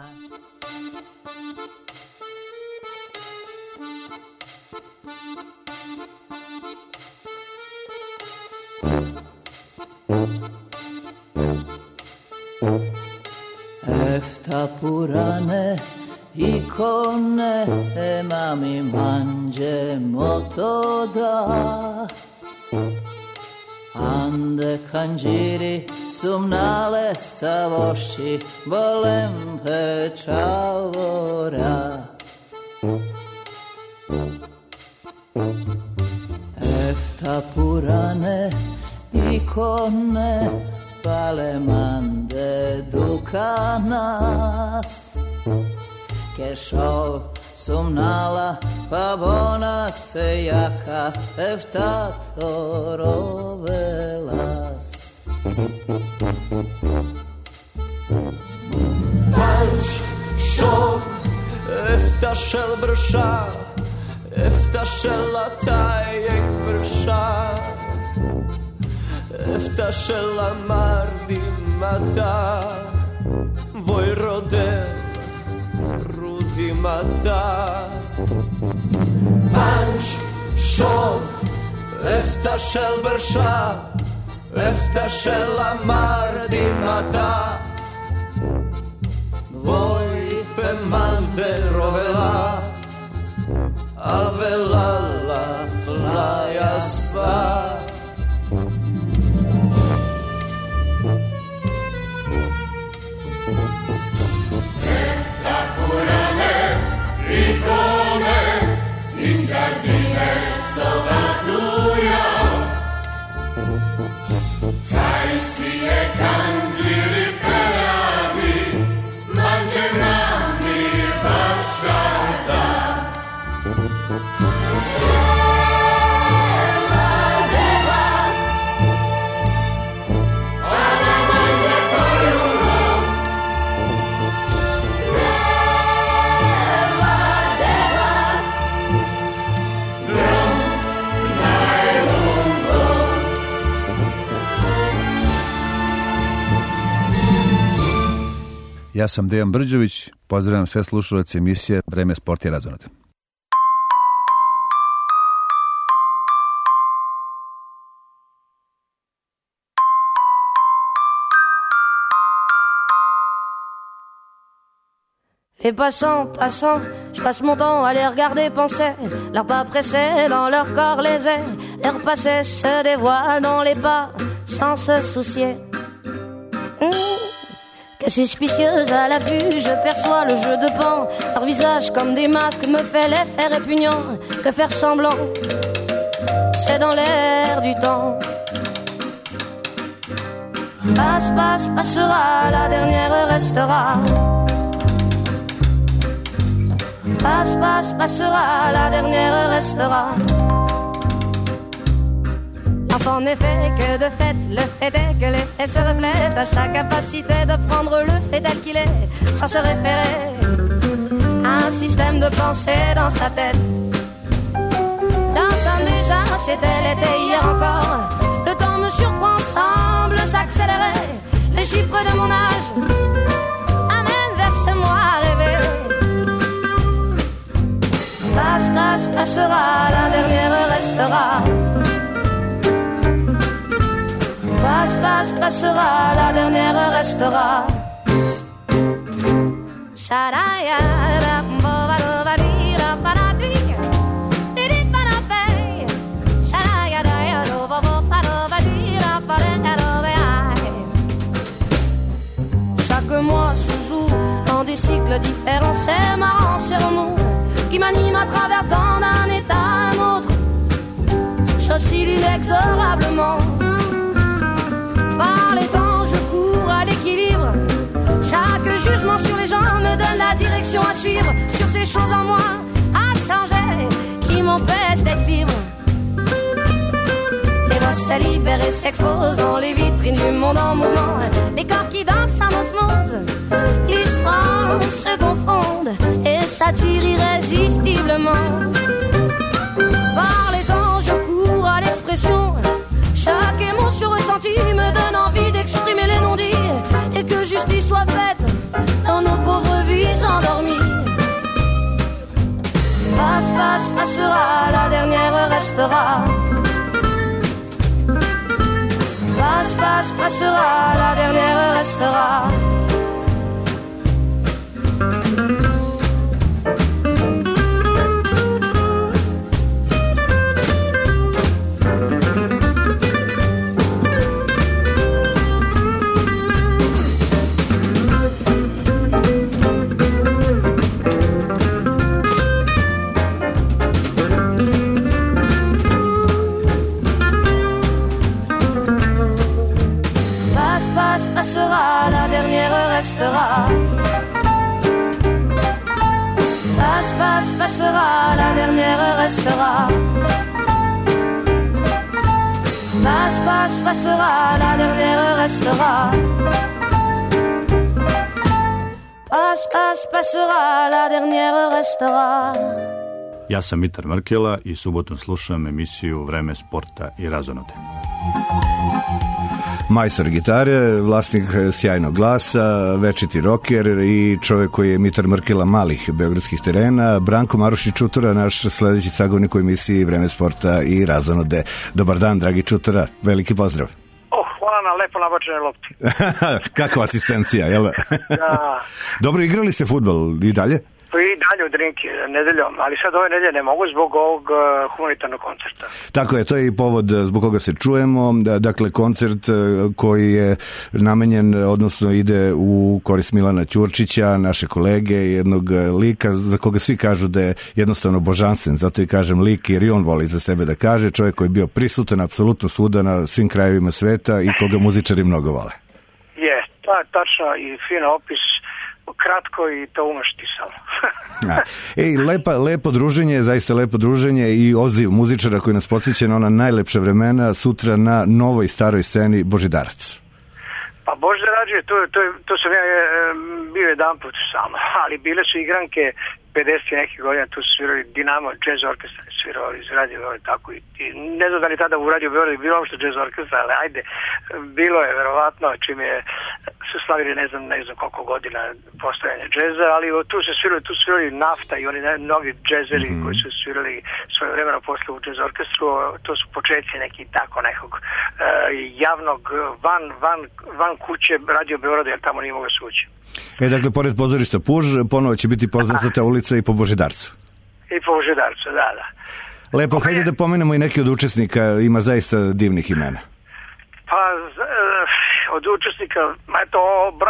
Efta purane ikone mami manđe motoda Ande kanđiri sumnale sa vošći bolem pečavora Efta purane ikone pale mande dukanas Kešol sumnala pa bona se jaka eftatorovelas Punch, show, eftashel brsha, eftashel atayek brsha, eftashel amardi mata, voi rodel, rudi mata. Punch, show, eftashel brsha, eftashel amardi mata. Voi pe mande rovela Avelala laja sva Efta purane ikone in giardine sovatuja Ja sam Dejan Brđević, pozdravljam sve slušalce emisije Vreme, sport i razonode. Les passants, je passe mon temps à les regarder penser. Leurs pas pressés dans leur corps lésés. Leur passé se dévoile dans les pas sans se soucier. Que suspicieuse à la vue, je perçois le jeu de pan. Leur visage comme des masques me fait l'effet répugnant. Que faire semblant, c'est dans l'air du temps. Passe, passera, la dernière restera. Passe, passera, la dernière restera. L'enfant n'est fait que de fait, le fait est que les faits se reflètent à sa capacité de prendre le fait tel qu'il est, sans se référer à un système de pensée dans sa tête. J'entends déjà, c'était l'été hier encore. Le temps me surprend, semble s'accélérer. Les chiffres de mon âge amènent vers ce moi rêvé. Passe, passera, la dernière restera. Passe, passera, la dernière restera. Chaque mois se joue dans des cycles différents. C'est marrant, c'est remous qui m'anime à travers tant d'un état à un autre. J'oscille inexorablement. Par les temps, je cours à l'équilibre. Chaque jugement sur les gens me donne la direction à suivre. Sur ces choses en moi à changer qui m'empêchent d'être libre. Les voix se libèrent et s'exposent dans les vitrines du monde en mouvement. Les corps qui dansent en osmose, les strands se confondent et s'attirent irrésistiblement. Par les temps, je cours à l'expression. Chaque émotion ressentie me donne envie d'exprimer les non-dits et que justice soit faite dans nos pauvres vies endormies. Passe, passera, la dernière restera. Passe, passera, la dernière restera. Passera, la dernière restera. Passe, passera, la dernière restera. Passe, passera, la dernière restera. Passe, passera, la dernière restera. Ja sam Mitar Mrkela i subotom slušam emisiju Vreme, sporta i razonode. Majstor gitare, vlasnik sjajnog glasa, večiti roker i čovjek koji je Mitar Mrkela malih beogradskih terena, Branko Marušić Čutura, naš sledeći sagovornik u emisiji Vreme, sporta i razonode. Dobar dan, dragi Čutura, veliki pozdrav. Hvala na lepo nabačene lopti. Kakva asistencija, jel? Da. Dobro, igrali ste fudbal i dalje? I dalje u Drinki nedeljom, ali sad ove nedelje ne mogu zbog ovog humanitarnog koncerta. Tako je, to je i povod zbog koga se čujemo. Dakle, koncert koji je namenjen, odnosno ide u korist Milana Ćurčića, naše kolege, jednog lika za koga svi kažu da je jednostavno božanstven. Zato i kažem lik, jer i on voli za sebe da kaže. Čovjek koji je bio prisutan apsolutno svuda na svim krajevima sveta i koga muzičari mnogo vole. Je, to je tačno i fino opis. Kratko i to umeš ti samo. Lepo druženje, zaista lepo druženje i odziv muzičara koji nas podsjeća na ona najlepša vremena sutra na novoj staroj sceni Božidarac. Pa Božidarac, to sam ja bio jedan put samo, ali bile su igranke 50 nekih godina, tu su svirali Dinamo, jazz orkestra, svirali iz Radio Beograd, tako i ne znam da li tada u Radio Beograd bilo što jazz orkestra, ali ajde, bilo je verovatno čim je su slavili ne znam koliko godina postojanja džeza, ali tu su svirali Nafta i oni mnogi džezeri koji su svirali svoje vremena posle u džez orkestru. To su početci neki tako nekog javnog van kuće Radio Beograda, jer tamo nije mogao se ući. Dakle, pored pozorišta Puž, ponovo će biti poznata ta ulica i po Božidarcu. I po Božidarcu, da. Lepo, hajde da pomenemo i neki od učesnika, ima zaista divnih imena. Pa, od učesnika, eto,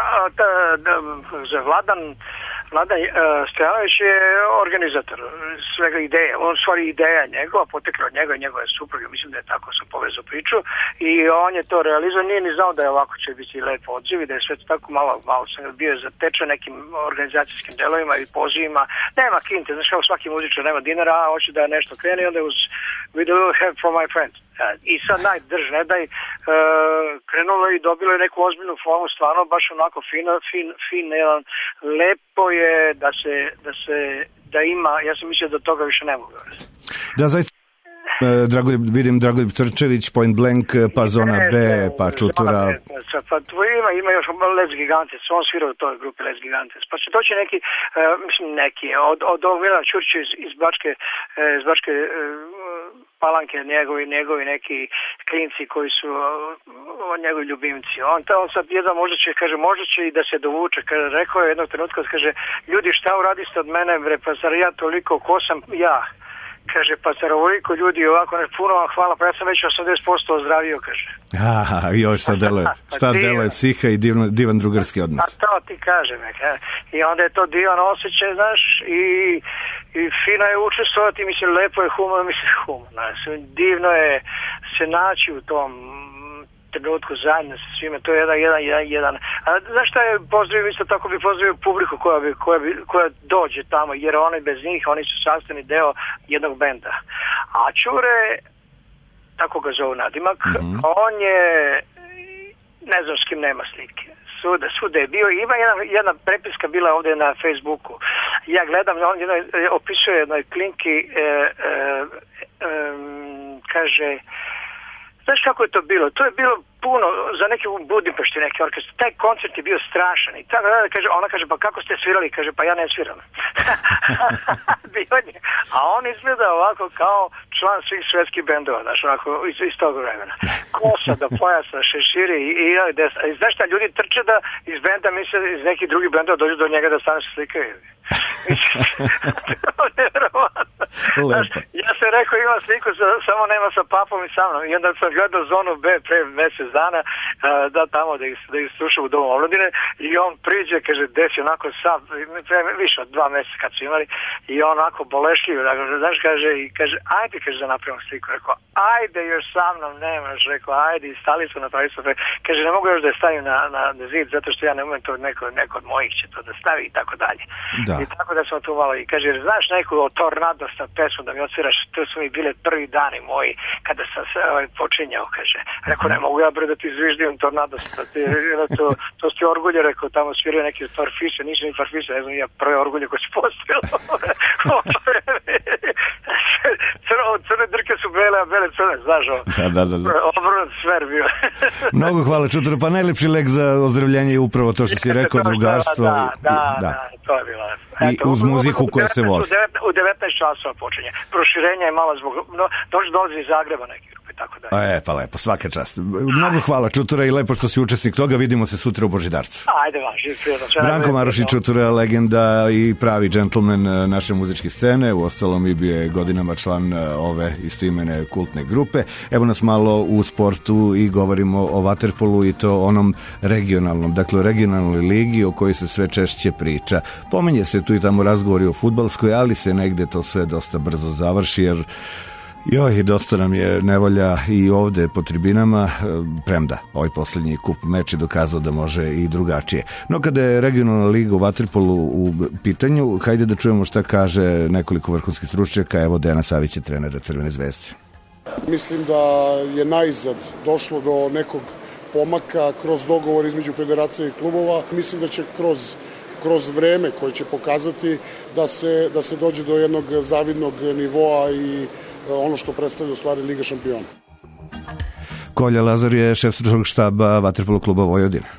Vladan Stojanović je organizator svega ideje. On stvari ideja njegova, potekla od njega i njegove supruge, mislim da je tako sam povezao priču i on je to realizao, nije ni znao da je ovako će biti lepo odziv i da je sve tako malo sam bio zatečen nekim organizacijskim delovima i pozivima. Nema kinte, znaš kao svaki muzičar nema dinara, a hoće da nešto krene i onda uz We do have for my friend. I sad ne daj, krenulo i dobilo je neku ozbiljnu formu, stvarno baš onako fin, jedan, lepo je da ima, ja sam mislio da toga više ne mogu. Da, zaista. Vidim Dragoljub Crčević, Point Blank, pa Zona B, pa Čutura. Pa ima još Les Gigantes, on svira u toj grupi Les Gigantes. Pa će doći neki, od ovog Milana Ćurića iz Bačke Palanke, njegovi neki klinci koji su njegovi ljubimci. On sad jedan možda će i da se dovuče. Rekao je jednog trenutka, kaže, ljudi šta uradiste od mene, pa zar ja toliko, ko sam ja? Kaže, pa zar ovoliko ljudi ovako, puno vam hvala, pa ja sam već 80% ozdravio, kaže. Joj, šta deluje psiha i divan drugarski odnos. A to ti kažem, i onda je to divan osjećaj, znaš, i fino je učestvovati, mislim, lepo je humano, divno je se naći u tom trenutku zajedno sa svima, to je jedan. A znaš šta je pozdravio, isto tako bi pozdravio publiku koja dođe tamo, jer oni bez njih, oni su sastavni deo jednog benda. A Ćure, tako ga zovu nadimak, on je, ne znam s kim nema slike. Svuda je bio, ima jedna prepiska bila ovdje na Facebooku. Ja gledam, on opisuje jednoj klinki, kaže, znaš kako je to bilo? To je bilo puno za neke u Budimpešti, neki orkestar. Taj koncert je bio strašan i tako da kaže, ona kaže, pa kako ste svirali? Kaže, pa ja ne sviram. A on izgleda ovako kao član svih svetskih bendova, znaš, onako iz tog vremena. Kosa do pojasa, šeširi i znaš šta, ljudi trče da iz benda misle, iz nekih drugih bendova dođu do njega da stane se slikaju. Ja sam rekao, imam sliku, samo nema sa papom i sa mnom. I onda sam gledao Zonu B pre mjesec dana, tamo da ih slušam u Domu omladine, i on priđe, kaže, desi onako sad, više od 2 mjeseca kad su imali, i on onako bolešljiv, znaš, kaže, ajde, kaže, da napravimo sliku. Rekao, ajde, još sa mnom nemaš, rekao, ajde, i stali su na pravi sve. Kaže, ne mogu još da je stavim na zid, zato što ja ne umem to, neko od mojih će to da stavi i tako dalje. I tako da sam tu malo, i kaže, znaš neku o Tornadosta pesmu da mi odsviraš, to su mi bile prvi dani moji kada sam se počinjao, kaže. Rekao, ne mogu ja bre da ti zviždim Tornadosta, to su ti orgulje, rekao, tamo sviraju neki Farfise, nisu ni Farfise, ne znam, ja prve orgulje koje su postavilo. Crne drke su bele, a bele crne, znaš ovo. Obrnut smer bio. Mnogo hvala, Čutura, pa najlepši lek za ozdravljanje je upravo to što si rekao, drugarstvo. Da, to je bilo. I uz muziku koja se voli. U 19 časova počinje. Proširenje je malo zbog... Dolazi iz Zagreba neki grupe, tako da. Pa lepo, svaka čast. Mnogo hvala, Čutura, i lepo što si učesnik toga. Vidimo se sutra u Božidarcu. Ajde, živ prijedno. Branko Maroš i Čutura, legenda i pravi džentlmen naše muzičke scene. Uostalom i bio je godinama član ove istoimene kultne grupe. Evo nas malo u sportu i govorimo o vaterpolu, i to onom regionalnom, dakle regionalnoj ligi o kojoj se sve češće priča. Pominje se tu i tamo razgovori o fudbalskoj, ali se negde to sve dosta brzo završi, jer dosta nam je nevolja i ovde po tribinama, premda ovaj posljednji kup meč je dokazao da može i drugačije. No kada je regionalna liga u vaterpolu u pitanju, hajde da čujemo šta kaže nekoliko vrhunskih stručnjaka. Evo Dejana Savića, trenera Crvene zvezde. Mislim da je najzad došlo do nekog pomaka kroz dogovor između federacije i klubova. Mislim da će kroz vreme koje će pokazati da se dođe do jednog zavidnog nivoa i ono što predstavlja u stvari Liga šampiona. Kolja Lazar je šef stručnog štaba vaterpolo kluba Vojvodina.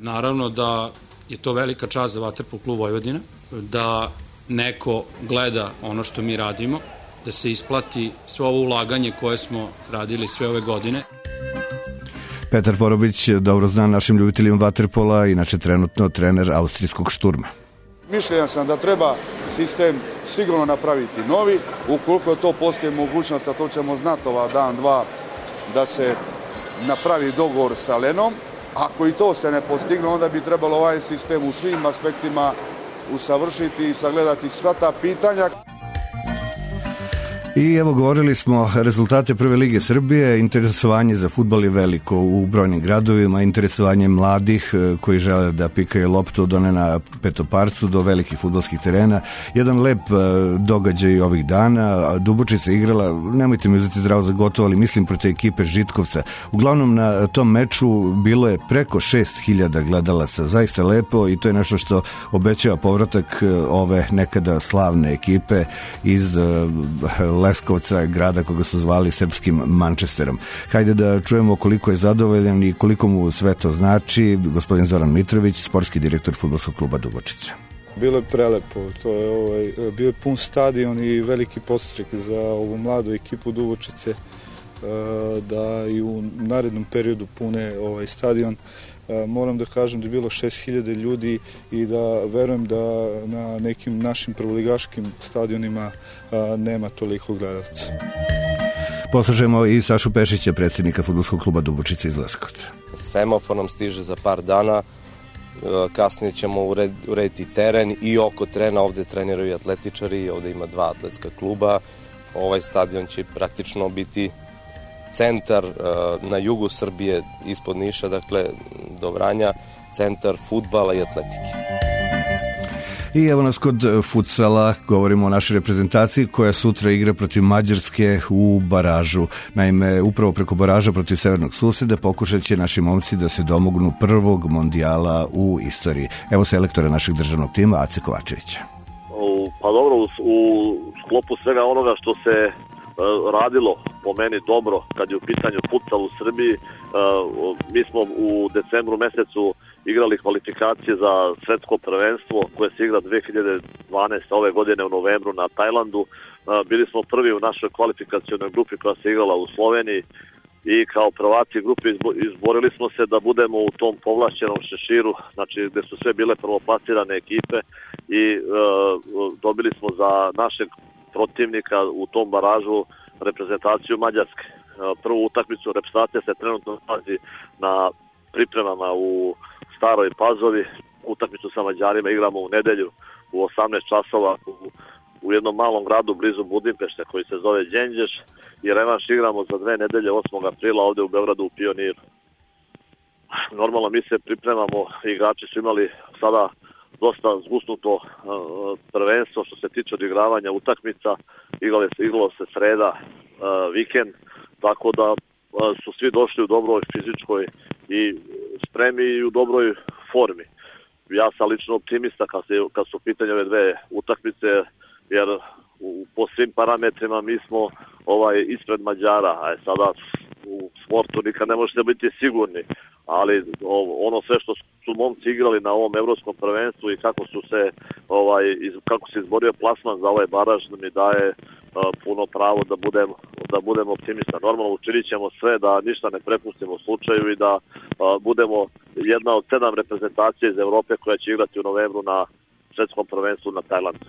Naravno da je to velika čast za Vaterpolo klub Vojvodina, da neko gleda ono što mi radimo, da se isplati sve ovo ulaganje koje smo radili sve ove godine. Petar Porobić dobro zna našim ljubiteljima vaterpola, inače trenutno trener austrijskog Šturma. Mišljenja sam da treba sistem sigurno napraviti novi, ukoliko to postoji mogućnost, a to ćemo znati dan, dva, da se napravi dogovor sa Lenom. Ako i to se ne postigne, onda bi trebalo ovaj sistem u svim aspektima usavršiti i sagledati sva ta pitanja. I evo, govorili smo rezultate Prve lige Srbije. Interesovanje za fudbal je veliko u brojnim gradovima, interesovanje mladih koji žele da pikaju loptu od one na petoparcu do velikih fudbalskih terena. Jedan lep događaj ovih dana. Dubočica igrala, nemojte mi uzeti zdravo za gotovo, ali mislim protiv ekipe Žitkovca. Uglavnom na tom meču bilo je preko 6.000 gledalaca. Zaista lepo i to je nešto što obećava povratak ove nekada slavne ekipe iz Leskovca, grada koga su zvali srpskim Manchesterom. Hajde da čujemo koliko je zadovoljan i koliko mu sve to znači gospodin Zoran Mitrović, sportski direktor fudbalskog kluba Dubočica. Bilo je prelepo, to je bio je pun stadion i veliki podstrek za ovu mladu ekipu Dubočice da i u narednom periodu pune ovaj stadion. Moram da kažem da je bilo 6.000 ljudi i da verujem da na nekim našim prvoligaškim stadionima nema toliko gledalaca. Poslušajmo i Sašu Pešića, predsjednika fudbalskog kluba Dubočica iz Leskovca. Semafor nam stiže za par dana, kasnije ćemo urediti teren i oko terena ovde treniraju atletičari, ovde ima 2 atletska kluba. Ovaj stadion će praktično biti centar na jugu Srbije, ispod Niša, dakle do Vranja, centar fudbala i atletike. I evo nas kod futsala, govorimo o našoj reprezentaciji koja sutra igra protiv Mađarske u baražu. Naime, upravo preko baraža protiv severnog suseda pokušat će naši momci da se domognu prvog mondijala u istoriji. Evo selektora našeg državnog tima, Ace Kovačevića. Pa dobro, u sklopu svega onoga što se radilo po meni dobro kad je u pitanju futsal u Srbiji, mi smo u decembru mesecu igrali kvalifikacije za svetsko prvenstvo koje se igra 2012. ove godine u novembru na Tajlandu. Bili smo prvi u našoj kvalifikacionoj grupi koja se igrala u Sloveniji i kao prvaci grupe izborili smo se da budemo u tom povlašćenom šeširu, znači gde su sve bile prvoplasirane ekipe i dobili smo za našeg protivnika u tom baražu reprezentaciju Mađarske. Prvu utakmicu reprezentacija se trenutno nalazi na pripremama u Staroj Pazovi. Utakmicu sa Mađarima igramo u nedelju u 18 časova u jednom malom gradu blizu Budimpešte koji se zove Đenđeš i revanš igramo za 2 nedelje 8. aprila ovde u Beogradu u Pioniru. Normalno mi se pripremamo, igrači su imali sada dosta zgusnuto prvenstvo što se tiče odigravanja utakmica, igralo se sreda, vikend, tako da su svi došli u dobroj fizičkoj i spremi i u dobroj formi. Ja sam lično optimista kad su u pitanju ove 2 utakmice, jer po svim parametrima mi smo ispred Mađara, a sada u sportu nikad ne možete biti sigurni, ali ono sve što su momci igrali na ovom evropskom prvenstvu i kako se izborio plasman za ovaj baraž mi daje puno pravo da budemo optimista. Normalno učinit ćemo sve da ništa ne prepustimo slučaju i da budemo jedna od 7 reprezentacija iz Evrope koja će igrati u novembru na svetskom prvenstvu na Tajlandu.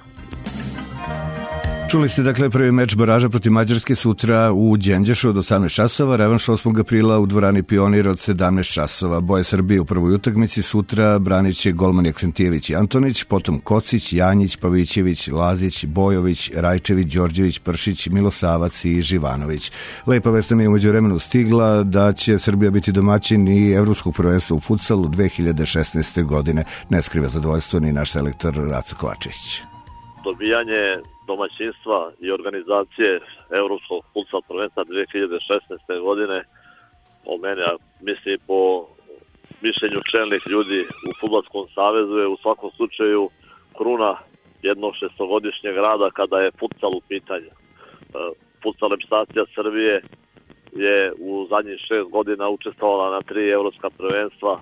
Čuli ste dakle prvi meč baraža protiv Mađarske sutra u Đenđešu od 18 časova, revanš 8. aprila u dvorani Pionir od 17 časova. Boje Srbije u prvoj utakmici sutra branit će golmani Aksentijević i Antonić, potom Kocić, Janjić, Pavićević, Lazić, Bojović, Rajčević, Đorđević, Pršić, Milosavac i Živanović. Lepa vest nam je umeđu vremenu stigla da će Srbija biti domaćin i evropskog prvenstva u futsalu 2016. godine. Ne skriva zadovoljstvo ni naš selektor Ace Kovačević. Dobijanje domaćinstva i organizacije Evropskog futsal prvenstva 2016. godine po mene, a mislim po mišljenju čelnih ljudi u Fudbalskom savezu je u svakom slučaju kruna jednog 6-godišnjeg rada kada je futsal u pitanju. Futsal reprezentacija Srbije je u zadnjih 6 godina učestvovala na 3 evropska prvenstva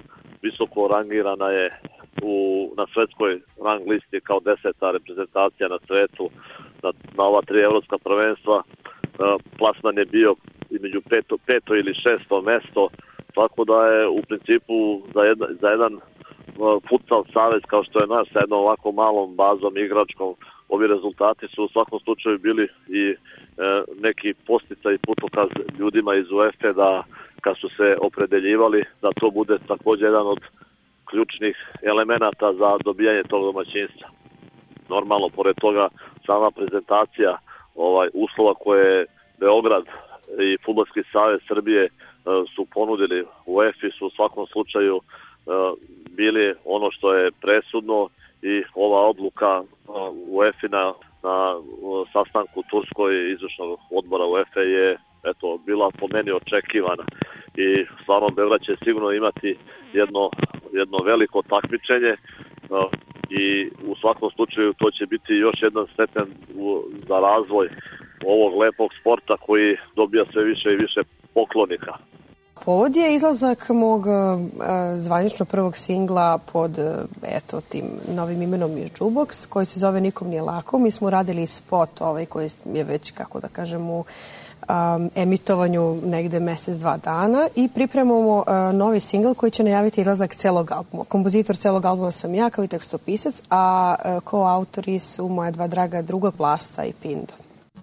visoko rangirana je na svetskoj rang listi kao 10. reprezentacija na svetu na ova 3 evropska prvenstva. Plasman je bio između 5. ili 6. mesto, tako da je u principu za jedan futsal savez kao što je naš, sa jednom ovako malom bazom igračkom, ovi rezultati su u svakom slučaju bili i neki posticaj i putokaz ljudima iz UEFA da kad su se opredeljivali da to bude također jedan od ključnih elemenata za dobijanje tog domaćinstva. Normalno, pored toga, sama prezentacija uslova koje Beograd i Fudbalski savez Srbije su ponudili u UEFA su u svakom slučaju bili ono što je presudno i ova odluka UEFA na sastanku Turskoj izvršnog odbora UEFA je bila po meni očekivana i stvarno Beograd će sigurno imati jedno veliko takmičenje i u svakom slučaju to će biti još jedan stepen za razvoj ovog lepog sporta koji dobija sve više i više poklonika. Povod je izlazak mog zvanično prvog singla pod tim novim imenom Jukebox, koji se zove Nikom nije lako. Mi smo radili spot koji je već, kako da kažem, u emitovanju negde mesec, 2 dana i pripremamo novi singl koji će najaviti izlazak celog albuma. Kompozitor celog albuma sam ja kao i tekstopisac, a koautori su moja 2 draga druga Vlasta i Pindo.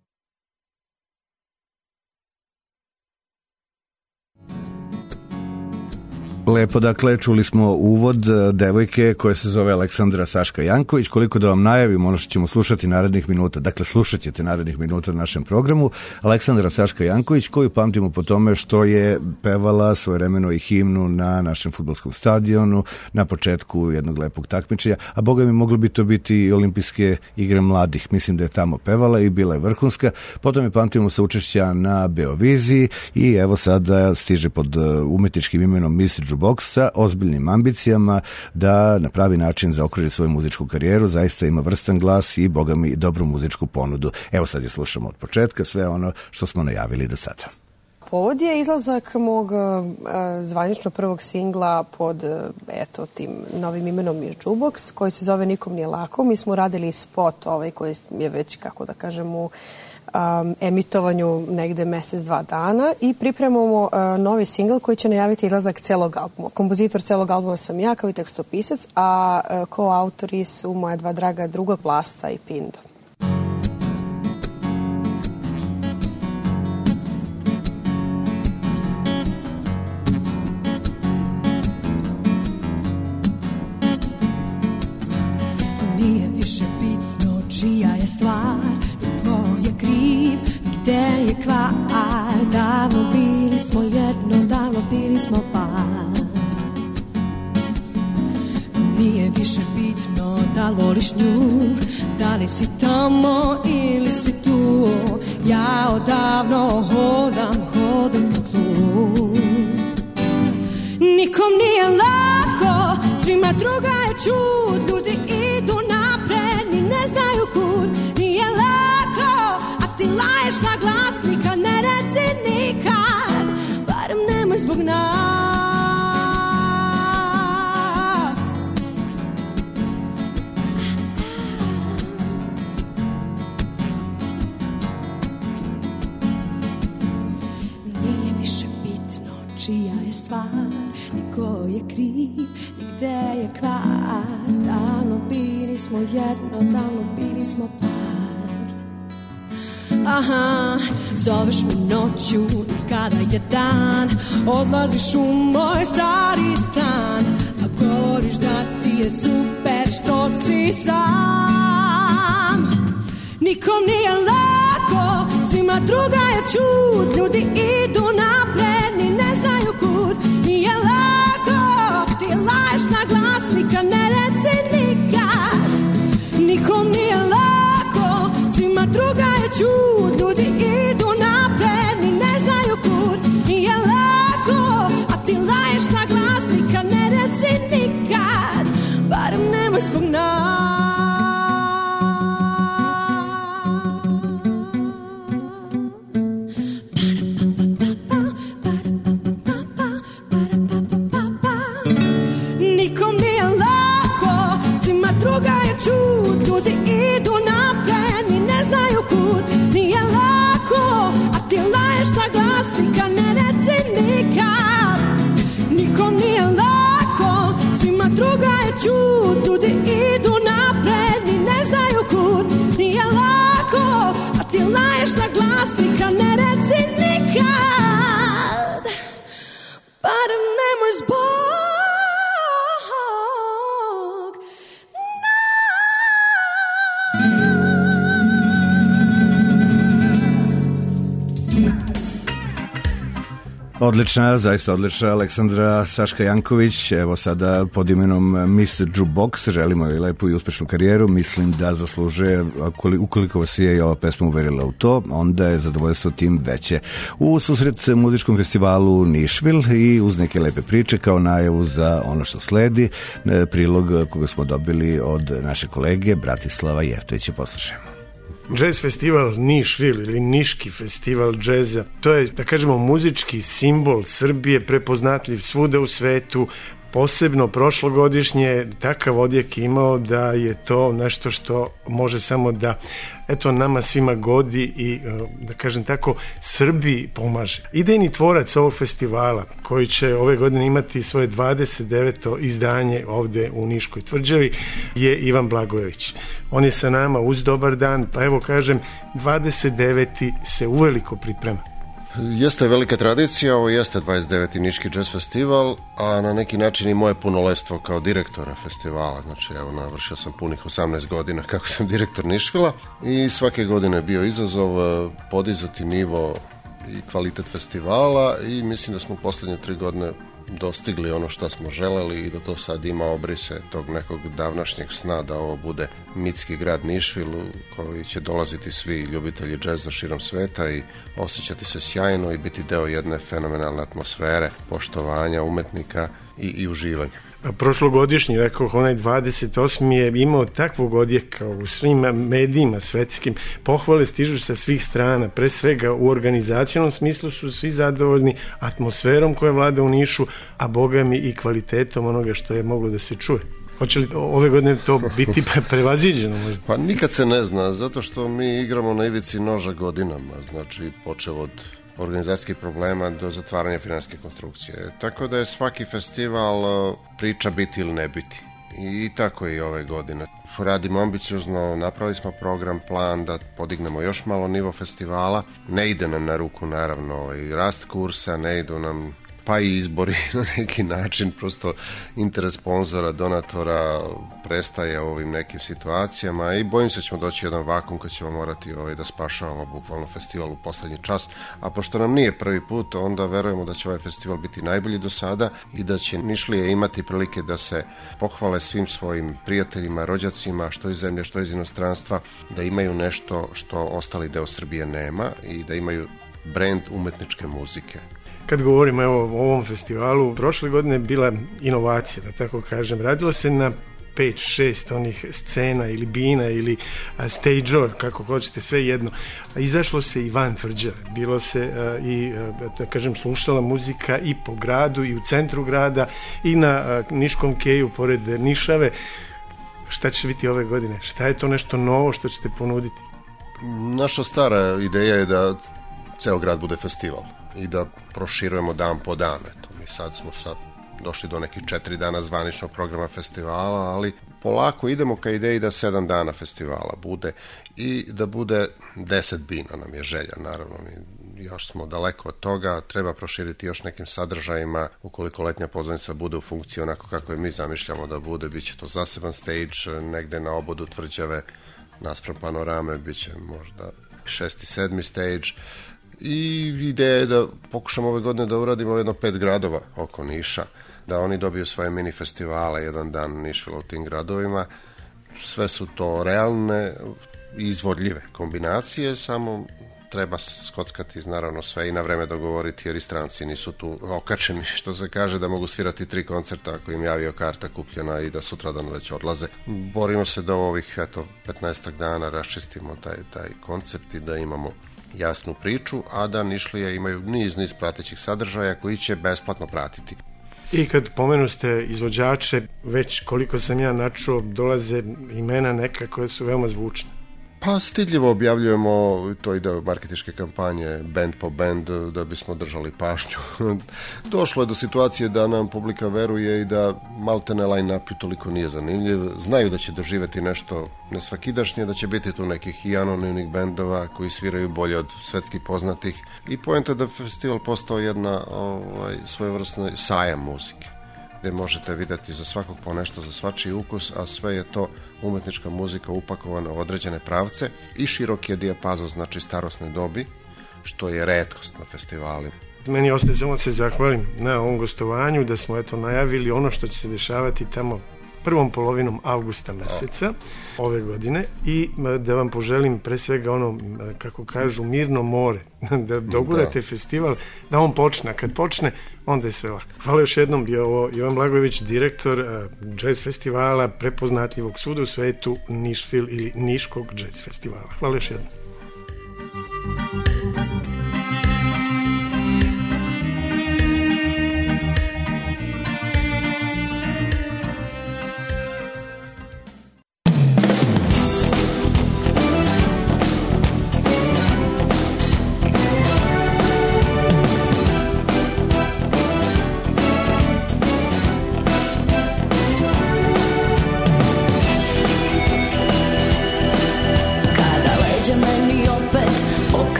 Lepo, dakle, čuli smo uvod devojke koja se zove Aleksandra Saška Janković. Koliko da vam najavim ono što ćemo slušati narednih minuta, dakle slušat ćete narednih minuta na našem programu, Aleksandra Saška Janković, koju pamtimo po tome što je pevala svojevremeno i himnu na našem fudbalskom stadionu na početku jednog lepog takmičenja, a boga mi moglo bi to biti i olimpijske igre mladih. Mislim da je tamo pevala i bila je vrhunska. Potom je pamtimo sa učešća na Beoviziji i evo sada stiže pod umetničkim imenom Miss Jukebox sa ozbiljnim ambicijama da na pravi način zaokruži svoju muzičku karijeru. Zaista ima vrstan glas i boga mi dobru muzičku ponudu. Evo sad je slušamo od početka sve ono što smo najavili do sada. Povod je izlazak mog zvanično prvog singla pod tim novim imenom Jukebox, koji se zove Nikom nije lako. Mi smo radili spot koji je već, kako da kažem, u emitovanju negde mesec, 2 dana i pripremamo novi singl koji će najaviti izlazak celog albuma. Kompozitor celog albuma sam ja kao i tekstopisac, a koautori su moja 2 draga druga Vlasta i Pindo. Nije više bitno čija je stvar, ko je kriv, gde je kvar. Davno bili smo jedno, davno bili smo par. Nije više bitno da li voliš nju, da li si tamo ili si tu. Ja odavno hodam po tlu. Nikom nije lako, svima druga je čud. Ljudi idu napred, ni ne znaju kud. Nije lako, a ti laješ na glasnika. Ne reci nikad, barem nemoj zbog nas. Nije više bitno čija je stvar, niko je kriv, ni gde je kvar. Davno bili smo jedno, davno bili smo par. Aha, zoveš me noću kada je dan, odlaziš u moj stari stan, a govoriš da ti je super što si sam. Nikom nije lako, svima druga je čud. Ljudi idu napred, ni ne znaju kud. Nije lako, ti laješ na glasnika. Ne reci nikad, nikom nije lako, svima druga je čud. Ljudi idu napred, ni ne znaju kud. Nije lako, a ti laješ na glasnika. Ne reci nikad, barem nemoj zbog nas. je čud, ljudi idu napred, ni ne znaju kud, nije lako, a ti laješ na glasnika, ne reci nikad. Nikom nije lako, svima druga je čud, ljudi idu napred, ni ne znaju kud, nije lako, a ti laješ na glasnika, ne reci nikad. Barem nemoj zbog Odlična, zaista odlična Aleksandra Saška Janković, evo sada pod imenom Miss Jukebox, želimo joj lepu i uspešnu karijeru, mislim da zaslužuje, ukoliko vas je i ova pesma uverila u to, onda je zadovoljstvo tim veće. U susret muzičkom festivalu Nišvil i uz neke lepe priče kao najavu za ono što sledi, prilog koga smo dobili od naše kolege Bratislava Jeftovića, poslušajmo. Jazz festival Nišvil ili Niški festival džeza, to je, da kažemo, muzički simbol Srbije, prepoznatljiv svuda u svetu, posebno prošlogodišnje takav odjek imao da je to nešto što može samo da nama svima godi i da kažem tako Srbiji pomaže. Idejni tvorac ovog festivala koji će ove godine imati svoje 29. izdanje ovde u Niškoj tvrđavi je Ivan Blagojević. On je sa nama uz dobar dan, pa evo kažem 29. se uveliko priprema. Jeste velika tradicija, ovo jeste 29. Niški jazz festival, a na neki način i moje punoletstvo kao direktora festivala. Znači, evo, navršio sam punih 18 godina kako sam direktor Nišvila i svake godine je bio izazov podizati nivo i kvalitet festivala i mislim da smo u poslednje 3 godine dostigli ono što smo želeli i da to sad ima obrise tog nekog davnašnjeg sna da ovo bude mitski grad Nišvil u koji će dolaziti svi ljubitelji džeza širom sveta i osjećati se sjajno i biti deo jedne fenomenalne atmosfere, poštovanja umetnika i uživanja. Prošlogodišnji, rekao, onaj 28. je imao takvog odjeka u svim medijima svetskim. Pohvale stižu sa svih strana, pre svega u organizacionom smislu su svi zadovoljni atmosferom koja vlada u Nišu, a boga mi i kvalitetom onoga što je moglo da se čuje. Hoće li ove godine to biti prevaziđeno možda? Pa nikad se ne zna, zato što mi igramo na ivici noža godinama, znači počev od organizacijskih problema do zatvaranja finansijske konstrukcije. Tako da je svaki festival priča biti ili ne biti. I tako je i ove godine. Radimo ambiciozno, napravili smo program, plan da podignemo još malo nivo festivala. Ne ide nam na ruku naravno i rast kursa, ne idu nam pa i izbori na neki način, prosto interes sponzora, donatora prestaje u ovim nekim situacijama i bojim se ćemo doći jedan vakum kad ćemo morati da spašavamo bukvalno festival u poslednji čas, a pošto nam nije prvi put, onda verujemo da će ovaj festival biti najbolji do sada i da će Nišlije imati prilike da se pohvale svim svojim prijateljima, rođacima, što iz zemlje, što iz inostranstva, da imaju nešto što ostali deo Srbije nema i da imaju brend umetničke muzike. Kad govorimo o ovom festivalu, prošle godine je bila inovacija, da tako kažem. Radilo se na 5-6 onih scena ili bina ili stage-ova, kako hoćete, sve jedno. Izašlo se i van tvrđave. Bilo se i, da kažem, slušala muzika i po gradu i u centru grada i na Niškom keju pored Nišave. Šta će biti ove godine? Šta je to nešto novo što ćete ponuditi? Naša stara ideja je da ceo grad bude festival i da proširujemo dan po dan. Eto, mi sad smo došli do nekih 4 dana zvaničnog programa festivala, ali polako idemo ka ideji da 7 dana festivala bude i da bude 10 bina nam je želja, naravno. Mi još smo daleko od toga, treba proširiti još nekim sadržajima, ukoliko letnja pozornica bude u funkciji onako kako je mi zamišljamo da bude, bit će to zaseban stage, negde na obodu tvrđave, naspram panorame, bit će možda 6. i 7. stage, i ideja je da pokušamo ove godine da uradimo jedno 5 gradova oko Niša, da oni dobiju svoje mini festivale, jedan dan Nišvila u tim gradovima. Sve su to realne i izvodljive kombinacije, samo treba skockati naravno sve i na vreme dogovoriti, jer i stranci nisu tu okačeni, što se kaže, da mogu svirati 3 koncerta ako im javio karta kupljena i da sutradan već odlaze. Borimo se da ovih 15 dana raščistimo taj koncept i da imamo jasnu priču, a da Nišlije imaju niz pratećih sadržaja koji će besplatno pratiti. I kad pomenu ste izvođače, već koliko sam ja načuo, dolaze imena neka koje su veoma zvučne. Pa stidljivo objavljujemo to ide marketinške kampanje, band po band, da bismo držali pažnju. Došlo je do situacije da nam publika veruje i da maltene line-up toliko nije zanimljiv. Znaju da će doživjeti nešto nesvakidašnje, da će biti tu nekih i anonimnih bendova koji sviraju bolje od svetskih poznatih. I poenta da festival postao jedna svojevrsna sajam muzike, gde možete vidjeti za svakog po nešto, za svačiji ukus, a sve je to umetnička muzika upakovana u određene pravce i širok je dijapazon, znači starosne dobi, što je retkost na festivalima. Meni ostaje samo da se zahvalim na ovom gostovanju, da smo najavili ono što će se dešavati tamo prvom polovinom avgusta meseca ove godine i da vam poželim pre svega ono, kako kažu, mirno more, da dogurate festival, da on počne, a kad počne, onda je sve lako. Hvala još jednom, bio ovo Ivan Blagojević, direktor jazz festivala, prepoznatljivog svuda u svetu, Nišfil ili Niškog jazz festivala. Hvala još jednom.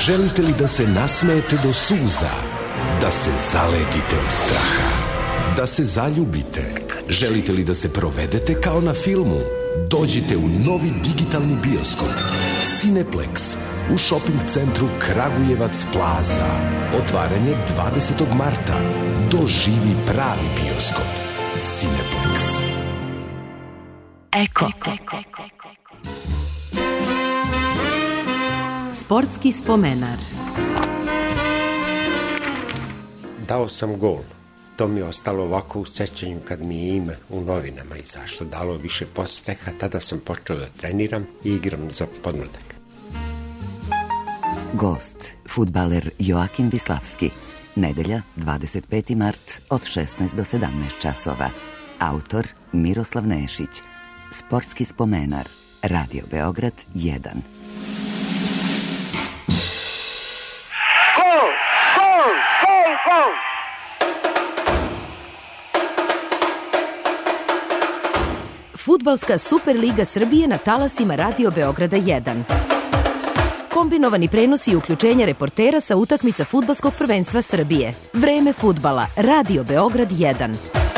Želite li da se nasmejete do suza? Da se zaletite od straha? Da se zaljubite? Želite li da se provedete kao na filmu? Dođite u novi digitalni bioskop Cineplex u shopping centru Kragujevac Plaza. Otvaranje 20. marta. Doživi pravi bioskop. Cineplex. Eko. Sportski spomenar. Dao sam gol. To mi je ostalo ovako u sećanju kad mi je ime u novinama izašlo. Dalo više podstreha, tada sam počeo da treniram i igram za podmladak. Gost, fudbaler Joakim Vislavski. Nedelja, 25. mart od 16 do 17 časova. Autor Miroslav Nešić. Sportski spomenar. Radio Beograd 1. Gol! Gol! Gol! Gol! Fudbalska Superliga Srbije na talasima Radio Beograda 1. Kombinovani prenos i uključenje reportera sa utakmica Fudbalskog prvenstva Srbije. Vreme fudbala. Radio Beograd 1.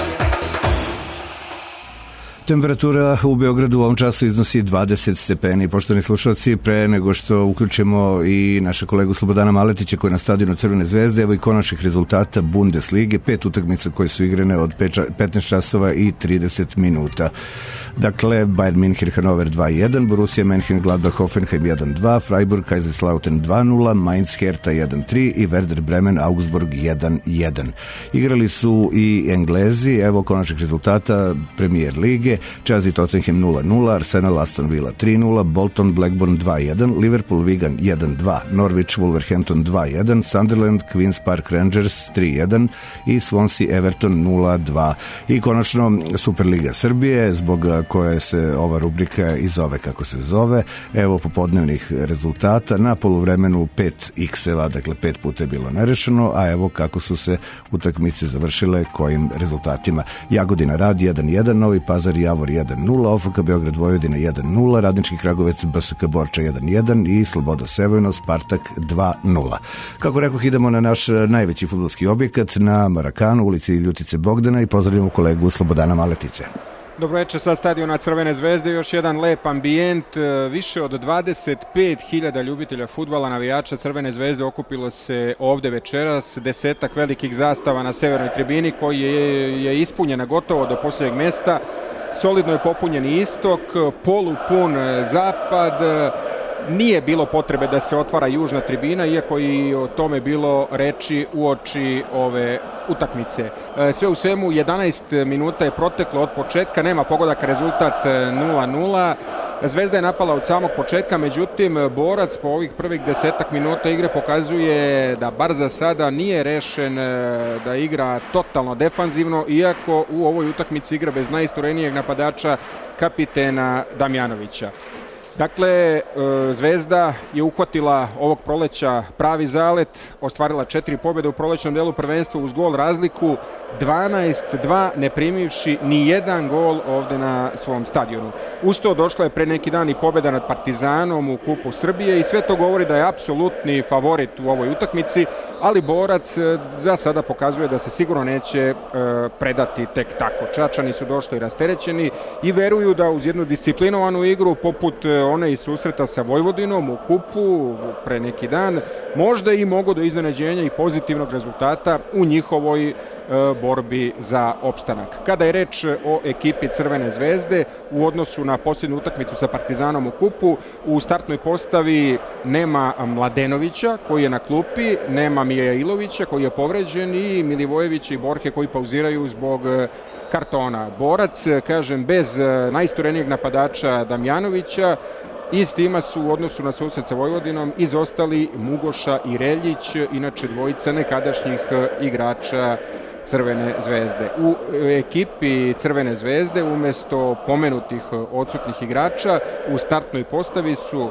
Temperatura u Beogradu u ovom času iznosi 20 stepeni. Poštovani slušalci, pre nego što uključimo i naše kolegu Slobodana Maletića koji je na stadionu Crvene zvezde, evo i konačnih rezultata Bundeslige, 5 utakmica koje su igrane od 15 časova i 30 minuta. Dakle, Bayern München Hannover 2-1, Borussia Mönchengladbach Hoffenheim 1-2, Freiburg Kaiserslautern 2-0, Mainz Hertha 1-3 i Werder Bremen Augsburg 1-1. Igrali su i Englezi, evo konačnih rezultata Premier Lige, Chelsea Tottenham 0-0, Arsenal Aston Villa 3-0, Bolton Blackburn 2-1, Liverpool Wigan 1-2, Norwich Wolverhampton 2-1, Sunderland Queen's Park Rangers 3-1 i Swansea Everton 0-2. I konačno Superliga Srbije, zbog koje se ova rubrika i zove kako se zove. Evo popodnevnih rezultata. Na poluvremenu 5 x-eva, dakle 5 puta je bilo nerešeno, a evo kako su se utakmice završile, kojim rezultatima. Jagodina Rad 1-1, Novi Pazar Javor 1-0, OFK Beograd Vojvodina 1-0, Radnički Kragovec BSK Borča 1-1 i Sloboda Sevojno Spartak 2-0. Kako rekoh, idemo na naš najveći fudbalski objekat na Marakanu, ulici Ljutice Bogdana i pozdravljamo kolegu Slobodana Maletića. Dobro večer sa stadiona Crvene zvezde, još jedan lep ambijent, više od 25.000 ljubitelja fudbala, navijača Crvene zvezde okupilo se ovde večeras, 10 velikih zastava na severnoj tribini koji je ispunjena gotovo do posljednjeg mesta, solidno je popunjen istok, polupun zapad, nije bilo potrebe da se otvara južna tribina, iako i o tome bilo reči uoči ove utakmice. Sve u svemu 11 minuta je proteklo od početka, nema pogodaka, rezultat 0-0. Zvezda je napala od samog početka, međutim Borac po ovih prvih 10 minuta igre pokazuje da bar za sada nije rešen da igra totalno defanzivno, iako u ovoj utakmici igra bez najisturenijeg napadača, kapitena Damjanovića. Dakle, Zvezda je uhvatila ovog proleća pravi zalet, ostvarila 4 pobjede u prolećnom delu prvenstva uz gol razliku, 12-2 ne primivši ni jedan gol ovde na svom stadionu. Uz to došla je pre neki dan i pobjeda nad Partizanom u Kupu Srbije i sve to govori da je apsolutni favorit u ovoj utakmici, ali Borac za sada pokazuje da se sigurno neće predati tek tako. Čačani su došli rasterećeni i veruju da uz jednu disciplinovanu igru poput one iz susreta sa Vojvodinom u Kupu pre neki dan možda i mogu do iznenađenja i pozitivnog rezultata u njihovoj borbi za opstanak. Kada je reč o ekipi Crvene zvezde u odnosu na posljednju utakmicu sa Partizanom u Kupu, u startnoj postavi nema Mladenovića koji je na klupi, nema Mijailovića koji je povređen i Milivojevića i Borke koji pauziraju zbog kartona. Borac, kažem, bez najisturenijeg napadača Damjanovića, iz tima su u odnosu na susret sa Vojvodinom izostali Mugoša i Reljić, inače dvojica nekadašnjih igrača Crvene zvezde. U ekipi Crvene zvezde umesto pomenutih odsutnih igrača u startnoj postavi su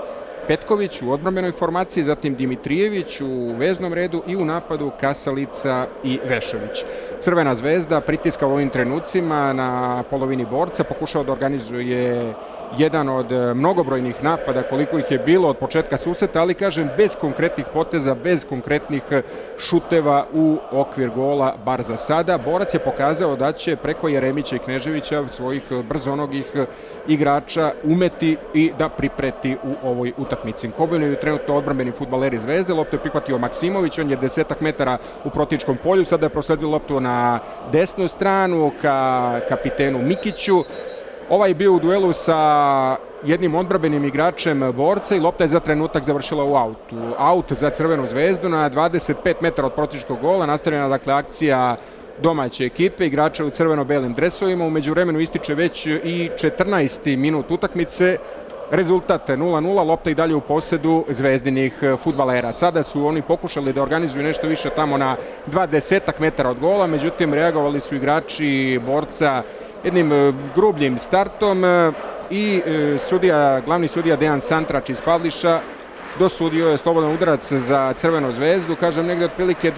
Petković u odbrambenoj formaciji, zatim Dimitrijević u veznom redu i u napadu Kasalica i Vešović. Crvena zvezda pritiska u ovim trenucima na polovini borca, pokušao da organizuje jedan od mnogobrojnih napada koliko ih je bilo od početka susreta, ali kažem bez konkretnih poteza, bez konkretnih šuteva u okvir gola, bar za sada. Borac je pokazao da će preko Jeremića i Kneževića, svojih brzonogih igrača, umeti i da pripreti u ovoj utakmici. Kobajnuju trenutno odbrambeni fudbaleri Zvezde, loptu je prihvatio Maksimović, on je 10 metara u protivničkom polju, sada je prosledio loptu na desnu stranu ka kapitenu Mikiću. Ovaj je bio u duelu sa jednim odbrambenim igračem Borca i lopta je za trenutak završila u autu. Aut za Crvenu zvezdu na 25 metara od protivničkog gola, nastavljena dakle akcija domaće ekipe, igrača u crveno-belim dresovima. U međuvremenu ističe već i 14. minut utakmice. Rezultat 0-0, lopta i dalje u posedu zvezdinih fudbalera. Sada su oni pokušali da organizuju nešto više tamo na 20 metara od gola, međutim reagovali su igrači Borca jednim grubljim startom i glavni sudija Dejan Santrač iz Pavliša dosudio je slobodan udarac za Crvenu zvezdu, kažem negdje otprilike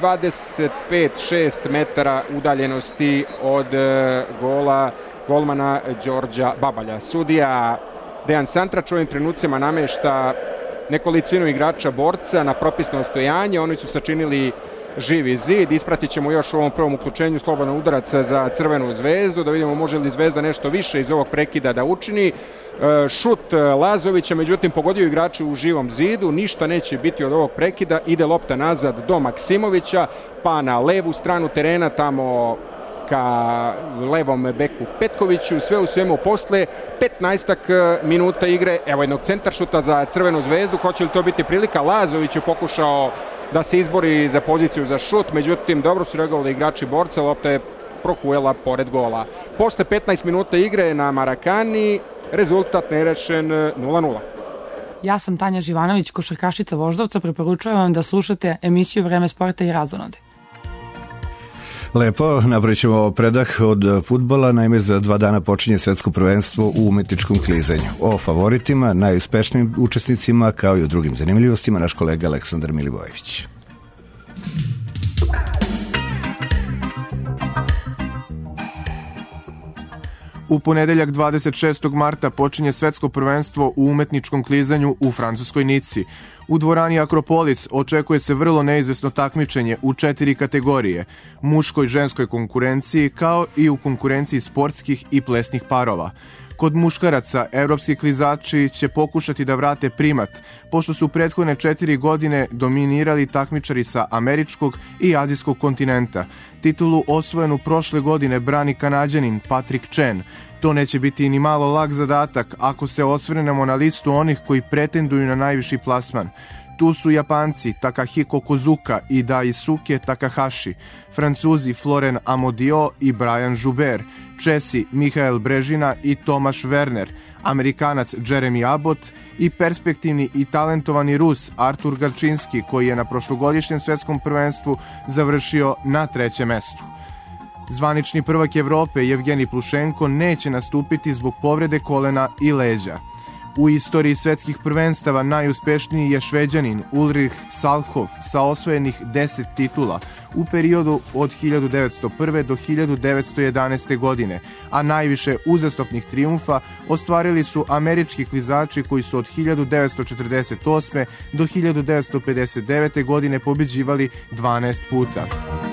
25-6 metara udaljenosti od gola golmana Đorđa Babalja. Sudija Dejan Santrač u ovim trenucima namešta nekolicinu igrača Borca na propisno stojanje, oni su sačinili živi zid. Ispratit ćemo još u ovom prvom uključenju slobodan udarac za Crvenu zvezdu, da vidimo može li Zvezda nešto više iz ovog prekida da učini. Šut Lazovića, međutim pogodio igrače u živom zidu, ništa neće biti od ovog prekida, ide lopta nazad do Maksimovića, pa na levu stranu terena tamo ka levom beku Petkoviću. Sve u svemu posle 15 minuta igre, evo jednog centaršuta za Crvenu zvezdu, hoće li to biti prilika? Lazović je pokušao da se izbori za poziciju za šut, međutim dobro su reagovali igrači Borca, lopta je prohujela pored gola. Posle 15 minuta igre na Marakani, rezultat nerešen 0-0. Ja sam Tanja Živanović, košarkašica Voždovca, preporučujem vam da slušate emisiju Vreme sporta i razonode. Lepo, napravit ćemo predah od fudbala, naime za 2 dana počinje svetsko prvenstvo u umetničkom klizanju. O favoritima, najuspešnijim učesnicima, kao i o drugim zanimljivostima, naš kolega Aleksandar Milivojević. U ponedeljak 26. marta počinje svetsko prvenstvo u umetničkom klizanju u francuskoj Nici. U dvorani Akropolis očekuje se vrlo neizvesno takmičenje u 4 kategorije, muškoj, ženskoj konkurenciji, kao i u konkurenciji sportskih i plesnih parova. Kod muškaraca, evropski klizači će pokušati da vrate primat, pošto su prethodne 4 godine dominirali takmičari sa američkog i azijskog kontinenta. Titulu osvojenu prošle godine brani Kanađanin Patrick Chen. To neće biti ni malo lak zadatak ako se osvrnemo na listu onih koji pretenduju na najviši plasman. Tu su Japanci Takahiko Kozuka i Daisuke Takahashi, Francuzi Florent Amodio i Brian Joubert, Česi Mihael Brežina i Tomaš Werner, Amerikanac Jeremy Abbott i perspektivni i talentovani Rus Artur Garčinski, koji je na prošlogodišnjem svetskom prvenstvu završio na 3. mestu. Zvanični prvak Evrope Jevgenij Plušenko neće nastupiti zbog povrede kolena i leđa. U istoriji svetskih prvenstava najuspešniji je Šveđanin Ulrich Salhov sa osvojenih 10 titula u periodu od 1901. do 1911. godine, a najviše uzastopnih trijumfa ostvarili su američki klizači koji su od 1948. do 1959. godine pobeđivali 12 puta.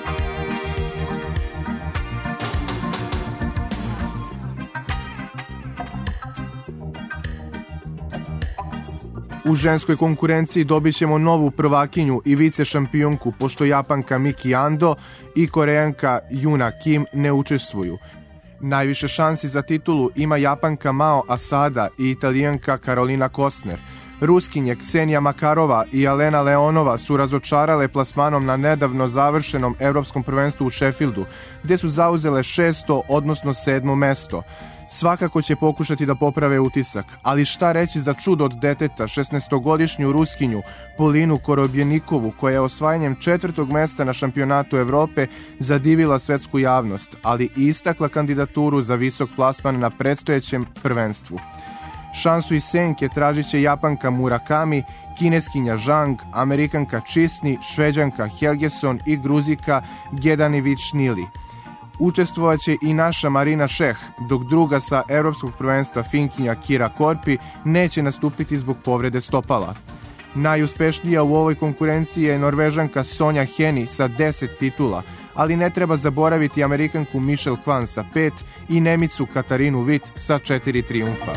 U ženskoj konkurenciji dobit ćemo novu prvakinju i vice šampionku, pošto Japanka Miki Ando i Korejanka Juna Kim ne učestvuju. Najviše šansi za titulu ima Japanka Mao Asada i Italijanka Karolina Kostner. Ruskinje Ksenija Makarova i Alena Leonova su razočarale plasmanom na nedavno završenom evropskom prvenstvu u Sheffieldu, gde su zauzele 6. odnosno 7. mesto. Svakako će pokušati da poprave utisak, ali šta reći za čudo od deteta, 16-godišnju Ruskinju Polinu Korobjenikovu, koja je osvajanjem 4. mesta na šampionatu Evrope zadivila svetsku javnost, ali i istakla kandidaturu za visok plasman na predstojećem prvenstvu. Šansu iz senke tražit će Japanka Murakami, Kineskinja Zhang, Amerikanka Čisni, Šveđanka Helgeson i Gruzika Gedanivić Nili. Učestvovaće i naša Marina Šeh, dok druga sa Evropskog prvenstva Finkinja Kira Korpi neće nastupiti zbog povrede stopala. Najuspešnija u ovoj konkurenciji je Norvežanka Sonja Heni sa 10 titula, ali ne treba zaboraviti Amerikanku Michelle Kwan sa 5 i Nemicu Katarinu Witt sa 4 trijumfa.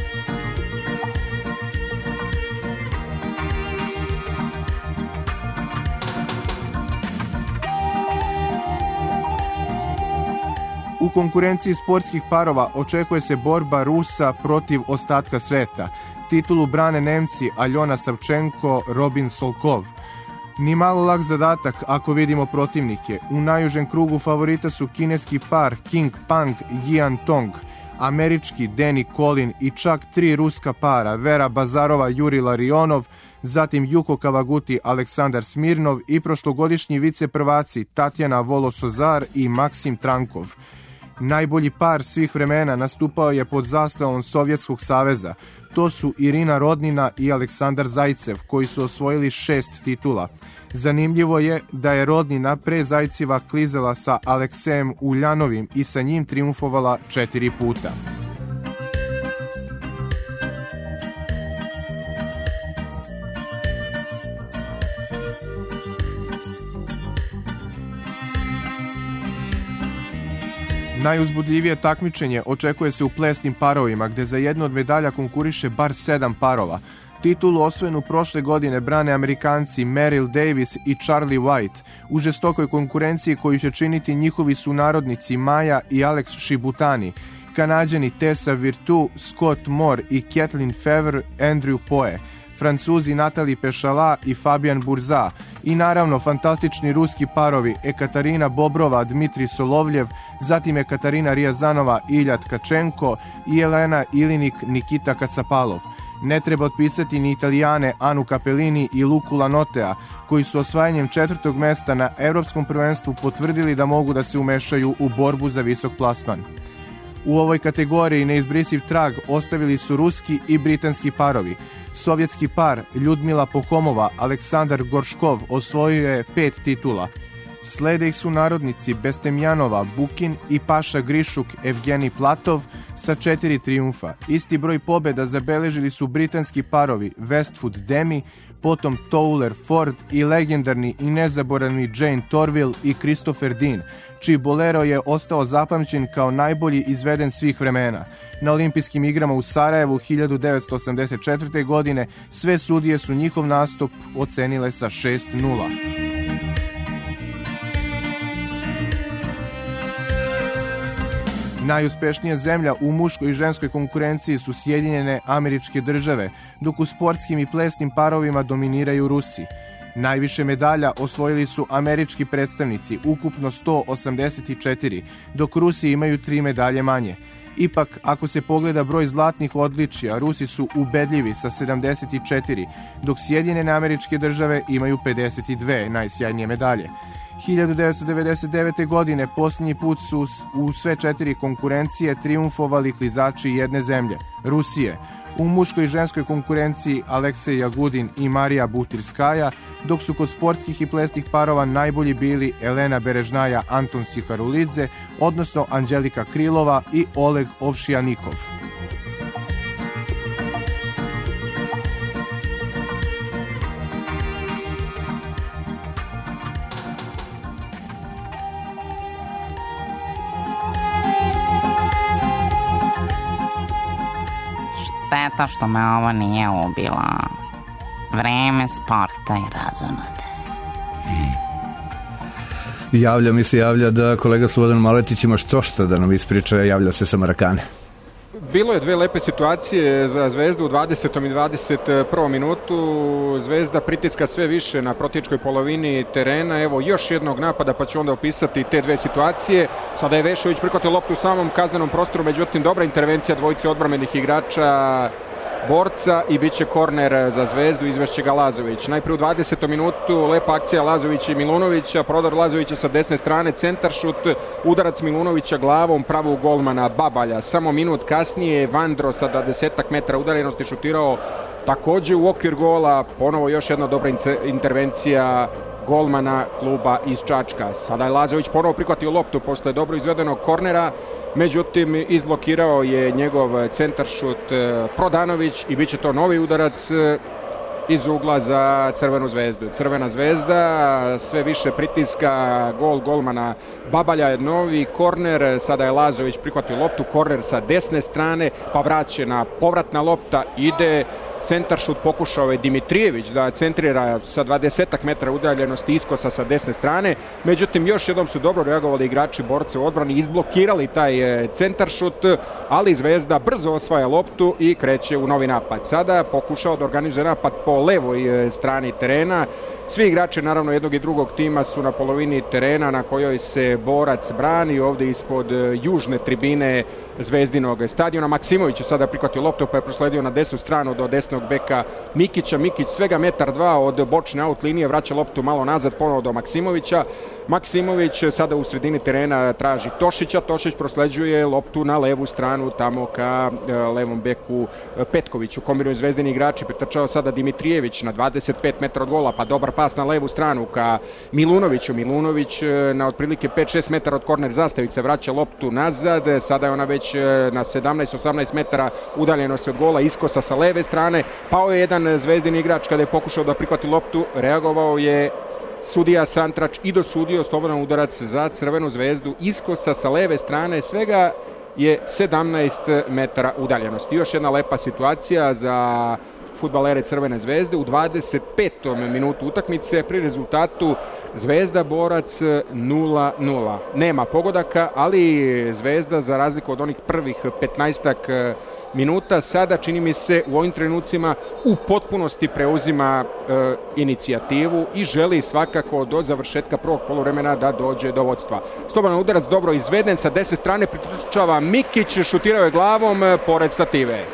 U konkurenciji sportskih parova očekuje se borba Rusa protiv ostatka sveta. Titulu brane Nemci Aljona Savčenko, Robin Solkov. Ni malo lak zadatak ako vidimo protivnike. U najužem krugu favorita su kineski par King Pang, Jian Tong, američki Danny Colin i čak 3 ruska para Vera Bazarova, Juri Larionov, zatim Juko Kawaguti, Aleksandar Smirnov i prošlogodišnji viceprvaci Tatjana Volosozar i Maksim Trankov. Najbolji par svih vremena nastupao je pod zastavom Sovjetskog saveza. To su Irina Rodnina i Aleksandar Zajcev, koji su osvojili 6 titula. Zanimljivo je da je Rodnina pre Zajceva klizala sa Aleksejem Uljanovim i sa njim trijumfovala 4 puta. Najuzbudljivije takmičenje očekuje se u plesnim parovima, gde za jednu od medalja konkuriše bar 7 parova. Titulu osvojenu prošle godine brane Amerikanci Meryl Davis i Charlie White u žestokoj konkurenciji koju će činiti njihovi sunarodnici Maja i Alex Shibutani, Kanađani Tessa Virtue, Scott Moore i Kathleen Fever, Andrew Poe, Francuzi Natali Pešala i Fabian Burza i naravno fantastični ruski parovi Ekaterina Bobrova, Dmitri Solovljev, zatim Ekaterina Rijazanova, Ilja Tkačenko i Elena Ilinik, Nikita Kacapalov. Ne treba otpisati ni Italijane Anu Capellini i Luku Lanotea, koji su osvajanjem 4. mesta na Evropskom prvenstvu potvrdili da mogu da se umešaju u borbu za visok plasman. U ovoj kategoriji neizbrisiv trag ostavili su ruski i britanski parovi. Sovjetski par Ljudmila Pohomova, Aleksandar Gorškov osvojio je 5 titula. Slede ih su narodnici Bestemjanova, Bukin i Paša Grišuk, Evgeni Platov sa 4 trijumfa. Isti broj pobjeda zabeležili su britanski parovi Westwood Demi, potom Towler Ford i legendarni i nezaboravni Jane Torville i Christopher Dean, čiji bolero je ostao zapamćen kao najbolji izveden svih vremena. Na olimpijskim igrama u Sarajevu 1984. godine sve sudije su njihov nastup ocenile sa 6:0. Najuspešnija zemlja u muškoj i ženskoj konkurenciji su Sjedinjene Američke Države, dok u sportskim i plesnim parovima dominiraju Rusi. Najviše medalja osvojili su američki predstavnici, ukupno 184, dok Rusi imaju 3 medalje manje. Ipak, ako se pogleda broj zlatnih odličija, Rusi su ubedljivi sa 74, dok Sjedinjene Američke Države imaju 52 najsjajnije medalje. 1999. godine posljednji put su u sve 4 konkurencije trijumfovali klizači jedne zemlje, Rusije. U muškoj i ženskoj konkurenciji Aleksej Jagudin i Marija Butirskaja, dok su kod sportskih i plesnih parova najbolji bili Elena Berežnaja, Anton Siharulidze, odnosno Anđelika Krilova i Oleg Ovšijanikov. Šteta što me ovo nije ubila. Vreme sporta i razonode. Javlja da kolega Slobodan Maletić ima što da nam ispriča, javlja se sa Marakane. Bilo je 2 lepe situacije za Zvezdu u 20. i 21. minutu. Zvezda pritiska sve više na protivničkoj polovini terena. Evo još jednog napada pa ću onda opisati te 2 situacije. Sada je Vešović prihvatio loptu u samom kaznenom prostoru, međutim dobra intervencija dvojice odbrambenih igrača Borca i bit će korner za Zvezdu, izvešće ga Lazović. Najprije u 20. minutu lepa akcija Lazovića i Milunovića, prodor Lazovića sa desne strane, centaršut, udarac Milunovića glavom pravu golmana Babalja. Samo minut kasnije Vandro sa 20 metara udaljenosti šutirao takođe u okvir gola, ponovo još jedna dobra intervencija golmana kluba iz Čačka. Sada je Lazović ponovo prihvatio loptu posle dobro izvedenog kornera, međutim izblokirao je njegov centaršut Prodanović i bit će to novi udarac iz ugla za Crvenu zvezdu. Crvena zvezda sve više pritiska, gol golmana Babalja je novi korner, sada je Lazović prihvatio loptu, korner sa desne strane, pa vraćena povratna lopta, ide centaršut, pokušao je Dimitrijević da centrira sa 20 metara udaljenosti iskosa sa desne strane, međutim još jednom su dobro reagovali igrači Borca u odbrani, izblokirali taj centaršut, ali Zvezda brzo osvaja loptu i kreće u novi napad. Sada pokušao da organizuje napad po levoj strani terena. Svi igrači naravno jednog i drugog tima su na polovini terena na kojoj se Borac brani, ovde ispod južne tribine Zvezdinog stadiona. Maksimović je sada prihvatio loptu pa je prosledio na desnu stranu do desnog beka Mikića. Mikić svega 1,2 m od bočne out linije, vraća loptu malo nazad ponovo do Maksimovića. Maksimović sada u sredini terena traži Tošića, Tošić prosleđuje loptu na levu stranu tamo ka levom beku Petkoviću. Kombinuju Zvezdini igrači, pretrčao sada Dimitrijević na 25 metara od gola, pa dobar pas na levu stranu ka Milunoviću. Milunović na otprilike 5-6 metara od korner zastavice vraća loptu nazad, sada je ona već na 17-18 metara udaljenosti od gola, iskosa sa leve strane, pao je jedan Zvezdini igrač kada je pokušao da prihvati loptu, reagovao je sudija Santrač i dosudio slobodan udarac za Crvenu zvezdu, iskosa sa leve strane, svega je 17 metara udaljenosti. Još jedna lepa situacija za fudbalere Crvene zvezde u 25. minutu utakmice pri rezultatu Zvezda Borac 0-0. Nema pogodaka, ali Zvezda za razliku od onih prvih 15 minuta sada čini mi se u ovim trenucima u potpunosti preuzima inicijativu i želi svakako do završetka prvog poluvremena da dođe do vodstva. Slobodan udarac dobro izveden sa desne strane, pritrčava Mikić, šutirao je glavom pored stative.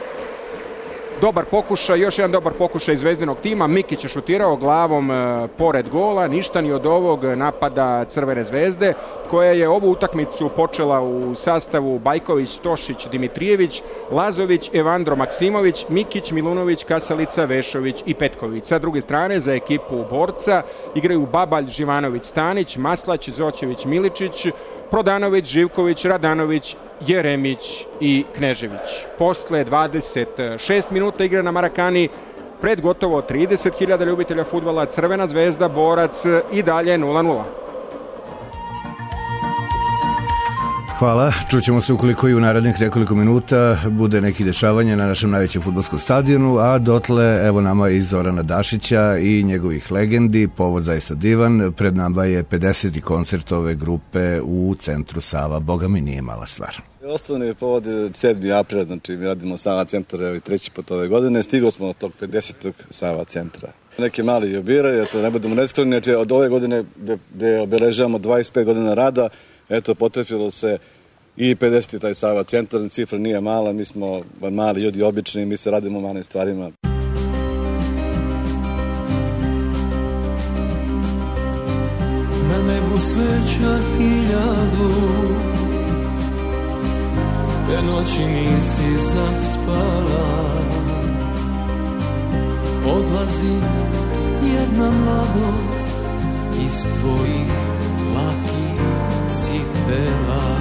Dobar pokušaj, još jedan dobar pokušaj Zvezdinog tima, Mikić je šutirao glavom pored gola, ništa ni od ovog napada Crvene zvezde, koja je ovu utakmicu počela u sastavu Bajković, Tošić, Dimitrijević, Lazović, Evandro Maksimović, Mikić, Milunović, Kasalica, Vešović i Petković. Sa druge strane za ekipu Borca igraju Babalj, Živanović, Stanić, Maslać, Zoćević, Miličić, Prodanović, Živković, Radanović, Jeremić i Knežević. Posle 26 minuta igre na Marakani, pred gotovo 30.000 ljubitelja fudbala, Crvena zvezda Borac i dalje 0-0. Hvala, čućemo se ukoliko i u narednih nekoliko minuta bude neki dešavanje na našem najvećem fudbalskom stadionu, a dotle evo nama i Zorana Dašića i njegovih legendi, povod zaista divan, pred nama je 50. koncert ove grupe u centru Sava, boga mi nije mala stvar. Osnovni povod je 7. april, znači mi radimo Sava centar evo i treći put ove godine, stigao smo od tog 50. Sava centra. Neki mali jubire, eto ne budemo neskreni, znači od ove godine gde obeležavamo 25 godina rada, eto, potrefilo se i 50. taj Sava centar, cifra nije mala, mi smo mali ljudi obični, mi se radimo malim stvarima. Na nebu sveća 1000, te noći nisi zaspala, odlazi jedna mladost iz tvojih lakih cipela.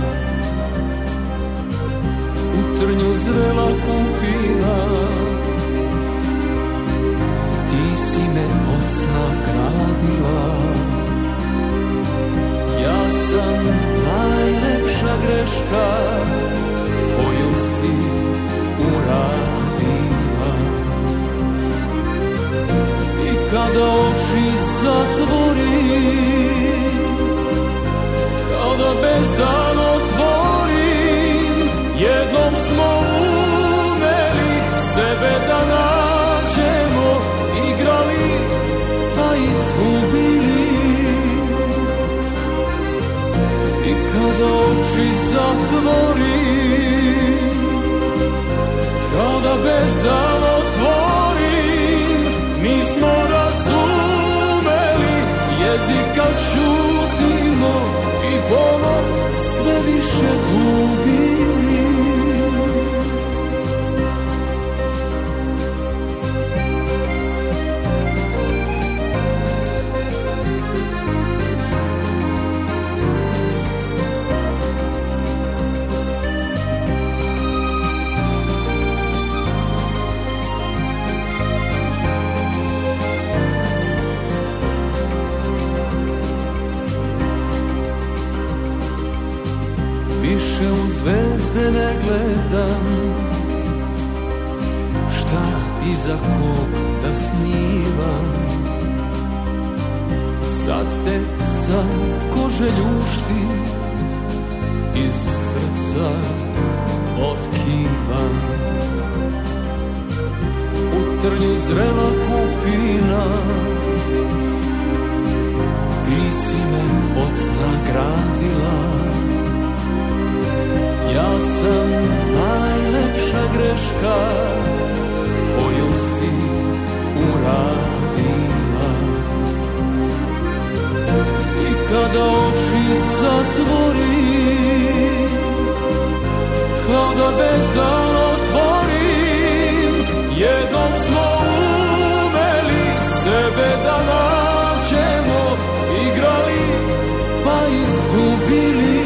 U trnju zrela kupina, ti si me od sna gradila. Ja sam najlepša greška koju si uradila. I kada oči zatvorim, kada bezdan otvorim, jednom smo umeli sebe da nađemo, igrali pa izgubili. I kada oči zatvorim, kada bezdan otvorim, nismo razumeli, jezika čutimo i ponor sve više gubili. Više u zvezde ne gledam, šta iza kog da snivam. Sad te sa kože ljuštim, iz srca otkivam. U trnju zrela kupina, ti si me od sna gradila. Ja sam najlepša greška koju si uradila. I kada oči zatvorim, kao da bezdan otvorim, jednom smo umeli sebe da nađemo, igrali pa izgubili.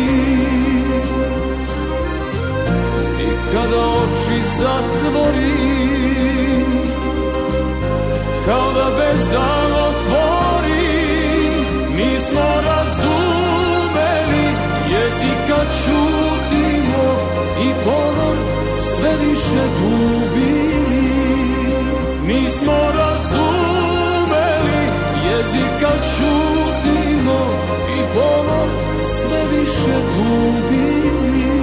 Kada oči zatvorim, kao da bezdan otvorim, nismo razumeli, jezika čutimo i ponor sve više gubili. Nismo razumeli, jezika čutimo i ponor sve više gubili.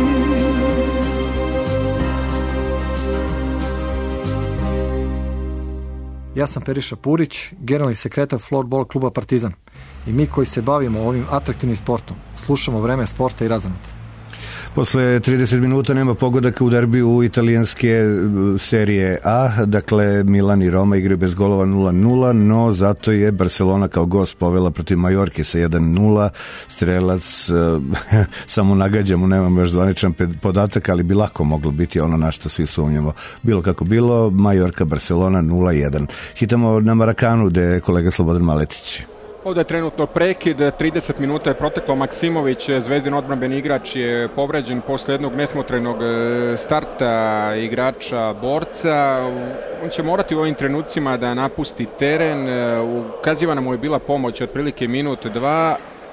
Ja sam Periša Purić, generalni sekretar Floorball kluba Partizan. I mi koji se bavimo ovim atraktivnim sportom, slušamo Vreme sporta i razonode. Posle 30 minuta nema pogodaka u derbiju italijanske serije A, dakle Milan i Roma igraju bez golova 0-0, no zato je Barcelona kao gost povela protiv Majorke sa 1-0, strelac samo nagađamo, nemamo još zvaničan podatak, ali bi lako moglo biti ono na što svi sumnjamo. Bilo kako bilo, Majorka Barcelona 0-1. Hitamo na Marakanu gde je kolega Slobodan Maletić. Ovdje je trenutno prekid, 30 minuta je proteklo. Maksimović, Zvezdin odbranbeni igrač, je povređen posle jednog nesmotrenog starta igrača Borca. On će morati u ovim trenucima da napusti teren. Ukazivana mu je bila pomoć otprilike minut, dva,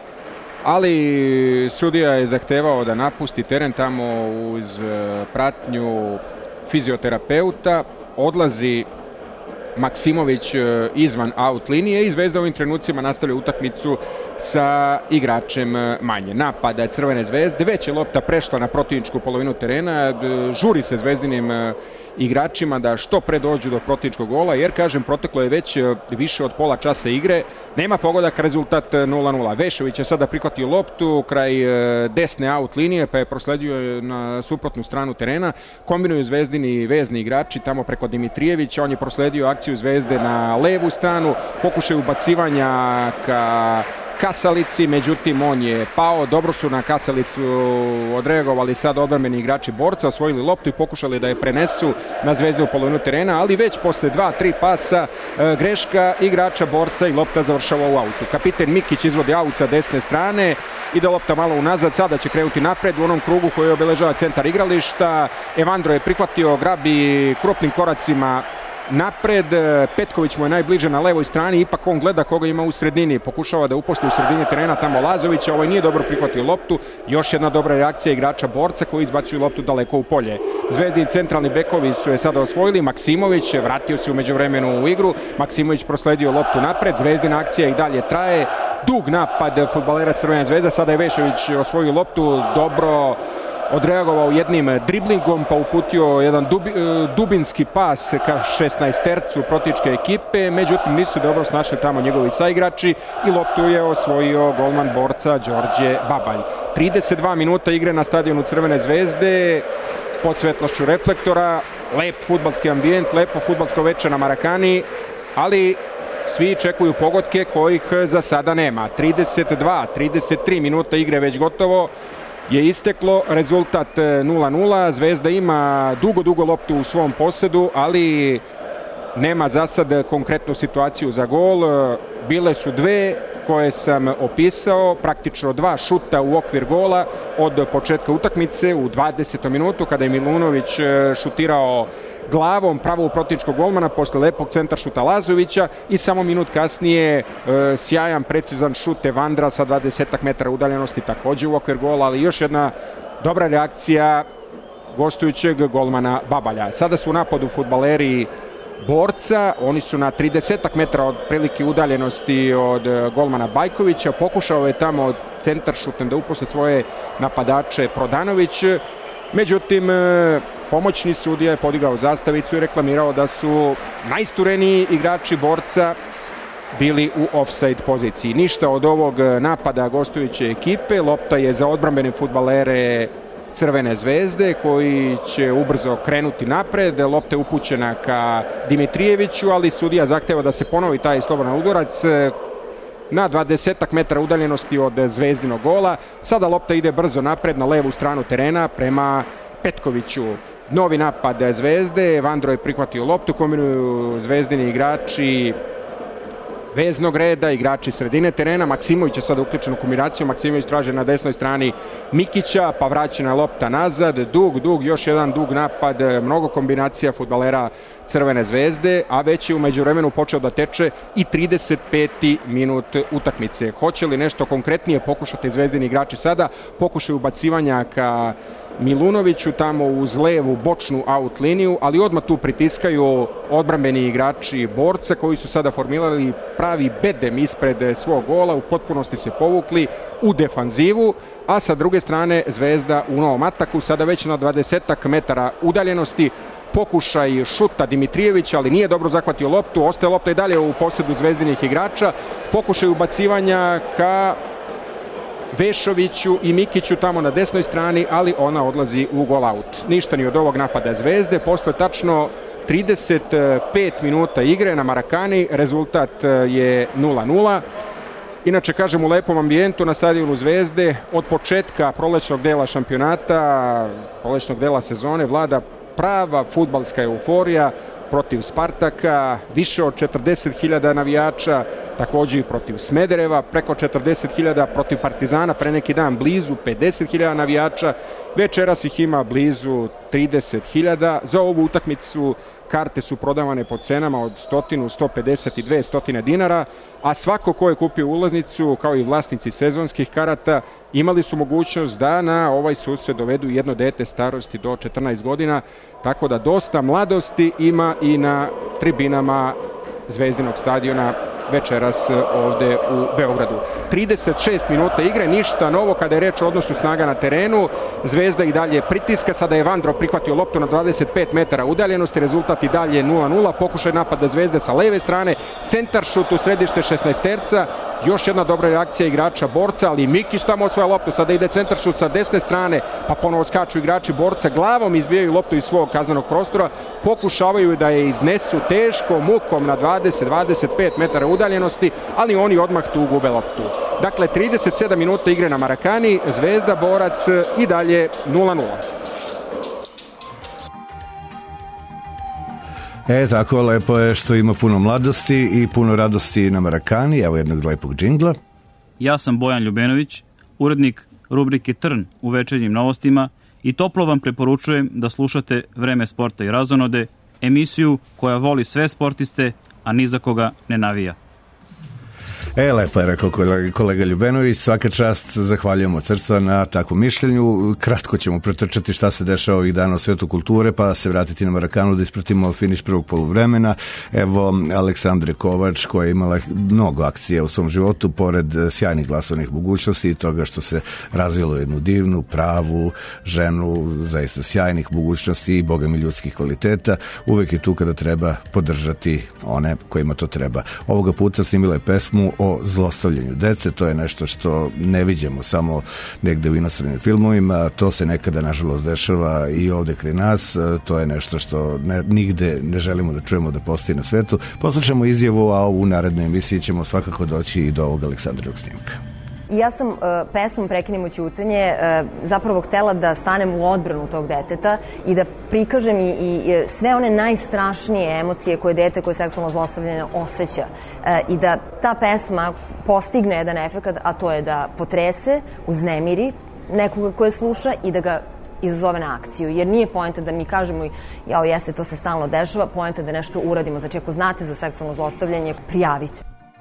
ali sudija je zahtevao da napusti teren tamo uz pratnju fizioterapeuta. Odlazi Maksimović izvan out linije i Zvezda u ovim trenucima nastavlja utakmicu sa igračem manje. Napada Crvene Zvezde, već je lopta prešla na protivničku polovinu terena, žuri se Zvezdinim igračima da što pre dođu do protivničkog gola, jer kažem proteklo je već više od pola časa igre, nema pogodak, rezultat 0-0. Vešović je sada prihvatio loptu kraj desne out linije pa je prosledio na suprotnu stranu terena, kombinuju Zvezdini vezni igrači tamo preko Dimitrijevića, on je prosledio akciju Zvezde na levu stranu, pokušaj ubacivanja ka Kasalici, međutim on je pao, dobro su na Kasalicu odreagovali sad odbrambeni igrači Borca, osvojili loptu i pokušali da je prenesu na Zvezdinu polovinu terena, ali već posle 2-3 pasa greška igrača Borca i lopta završava u autu. Kapiten Mikić izvodi aut sa desne strane, ide lopta malo unazad, sada će krenuti napred u onom krugu koji obeležava centar igrališta. Evandro je prihvatio, grabi krupnim koracima napred, Petković mu je najbliže na levoj strani, ipak on gleda koga ima u sredini, pokušava da uposli u sredini terena tamo Lazovića, ovaj nije dobro prihvatio loptu, još jedna dobra reakcija igrača Borca koji izbacuju loptu daleko u polje. Zvezdini centralni bekovi su je sada osvojili, Maksimović vratio se u međuvremenu u igru, Maksimović prosledio loptu napred, Zvezdina akcija i dalje traje, dug napad fudbalera Crvene Zvezde, sada je Vešović osvojio loptu, dobro odreagovao jednim driblingom pa uputio jedan dubinski pas ka 16-tercu protivničke ekipe, međutim nisu dobro snašli tamo njegovi saigrači i loptu je osvojio golman Borca Đorđe Babalj. 32 minuta igre na stadionu Crvene Zvezde pod svetlošću reflektora, lep fudbalski ambijent, lepo fudbalsko veče na Marakani. ali svi čekuju pogodke kojih za sada nema. 33 minuta igre već gotovo je isteklo, rezultat 0-0. Zvezda ima dugo loptu u svom posedu, ali nema za sad konkretnu situaciju za gol. Bile su dve koje sam opisao, praktično 2 šuta u okvir gola od početka utakmice u 20. minutu kada je Milunović šutirao glavom pravo u protivničkog golmana posle lepog centar šuta Lazovića i samo minut kasnije sjajan, precizan šut Evandra sa 20 metara udaljenosti takođe u okvir gola, ali još jedna dobra reakcija gostujućeg golmana Babalja. Sada su u napadu fudbaleri Borca, oni su na 30 metara od prilike udaljenosti od golmana Bajkovića, pokušao je tamo od centar šutem da uposle svoje napadače Prodanović, međutim pomoćni sudija je podigao zastavicu i reklamirao da su najistureniji igrači Borca bili u ofsajd poziciji. Ništa od ovog napada gostujuće ekipe, lopta je za odbrambene fudbalere Crvene zvezde koji će ubrzo krenuti napred, lopta je upućena ka Dimitrijeviću, ali sudija zahteva da se ponovi taj slobodan udarac na 20 metara udaljenosti od zvezdinog gola. Sada lopta ide brzo napred na levu stranu terena prema Petkoviću. Novi napad Zvezde, Vandro je prihvatio loptu, kombinuju zvezdini igrači veznog reda, igrači sredine terena. Maksimović je sada uključen u kombinaciju, Maksimović traže na desnoj strani Mikića, pa vraćena lopta nazad, dug, još jedan dug napad, mnogo kombinacija fudbalera Crvene zvezde, a već je u međuvremenu počeo da teče i 35. minut utakmice. Hoće li nešto konkretnije pokušati zvezdini igrači sada? Pokušaju ubacivanja ka Milunoviću tamo uz levu bočnu out liniju, ali odmah tu pritiskaju odbrambeni igrači Borca koji su sada formirali pravi bedem ispred svog gola, u potpunosti se povukli u defanzivu, a sa druge strane Zvezda u novom ataku, sada već na 20 metara udaljenosti. Pokušaj šuta Dimitrijevića, ali nije dobro zahvatio loptu, ostaje lopta i dalje u posedu zvezdinih igrača. Pokušaj ubacivanja ka Vešoviću i Mikiću tamo na desnoj strani, ali ona odlazi u gol out. Ništa ni od ovog napada Zvezde, posle tačno 35 minuta igre na Marakani, rezultat je 0-0. Inače, kažem, u lepom ambijentu na stadionu Zvezde od početka prolećnog dela šampionata, prolećnog dela sezone, vlada prava fudbalska euforija protiv Spartaka, više od 40.000 navijača, takođe i protiv Smedereva, preko 40.000 protiv Partizana, pre neki dan blizu 50.000 navijača, večeras ih ima blizu 30.000. Za ovu utakmicu karte su prodavane po cenama od 100, 150 i 200 dinara, a svako ko je kupio ulaznicu, kao i vlasnici sezonskih karata, imali su mogućnost da na ovaj susret dovedu jedno dete starosti do 14 godina, tako da dosta mladosti ima i na tribinama Zvezdinog stadiona večeras ovde u Beogradu. 36 minuta igre, ništa novo kada je reč o odnosu snaga na terenu. Zvezda i dalje pritiska, sada je Vandro prihvatio loptu na 25 metara udaljenosti, rezultat i dalje 0-0. Pokušaj napada Zvezde sa leve strane, centar šut u središte 16terca, još jedna dobra reakcija igrača Borca, ali Mikić tamo osvaja loptu, sada ide centar šut sa desne strane, pa ponovo skaču igrači Borca, glavom izbijaju loptu iz svog kaznenog prostora, pokušavaju da je iznesu teško, mukom na 20-25 metara udaljenosti, ali oni odmah tu gube loptu. Dakle, 37 minuta igre na Marakani, Zvezda, Borac i dalje 0-0. Tako lepo je što ima puno mladosti i puno radosti na Marakani. Evo jednog lepog džingla. Ja sam Bojan Ljubenović, urednik rubrike Trn u večernjim novostima i toplo vam preporučujem da slušate Vreme sporta i razonode, emisiju koja voli sve sportiste, a ni za koga ne navija. Lepo je rekao kolega Ljubenović, svaka čast, zahvaljujemo od srca na takvom mišljenju. Kratko ćemo pretrčati šta se dešava ovih dana u svetu kulture, pa se vratiti na Marakanu da ispratimo finiš prvog poluvremena. Evo Aleksandre Kovač, koja je imala mnogo akcija u svom životu, pored sjajnih glasovnih mogućnosti i toga što se razvilo jednu divnu, pravu ženu, zaista sjajnih mogućnosti i bogami ljudskih kvaliteta. Uvek je tu kada treba podržati one kojima to treba. Ovoga puta snimila je pesmu o zlostavljanju dece. To je nešto što ne vidimo samo negde u inostranim filmovima, to se nekada nažalost dešava i ovde kraj nas, to je nešto što nigde ne želimo da čujemo da postoji na svetu. Poslušamo izjavu, a u narednoj emisiji ćemo svakako doći i do ovog Aleksandrovog snimka. Ja sam pesmom Prekinimo ćutanje zapravo htela da stanem u odbranu tog deteta i da prikažem i sve one najstrašnije emocije koje dete koje je seksualno zlostavljeno osjeća i da ta pesma postigne jedan efekt, a to je da potrese, uznemiri nekoga koje sluša i da ga izazove na akciju. Jer nije poenta da mi kažemo jao jeste, to se stalno dešava, poenta da nešto uradimo. Znači ako znate za seksualno zlostavljanje, prijavite.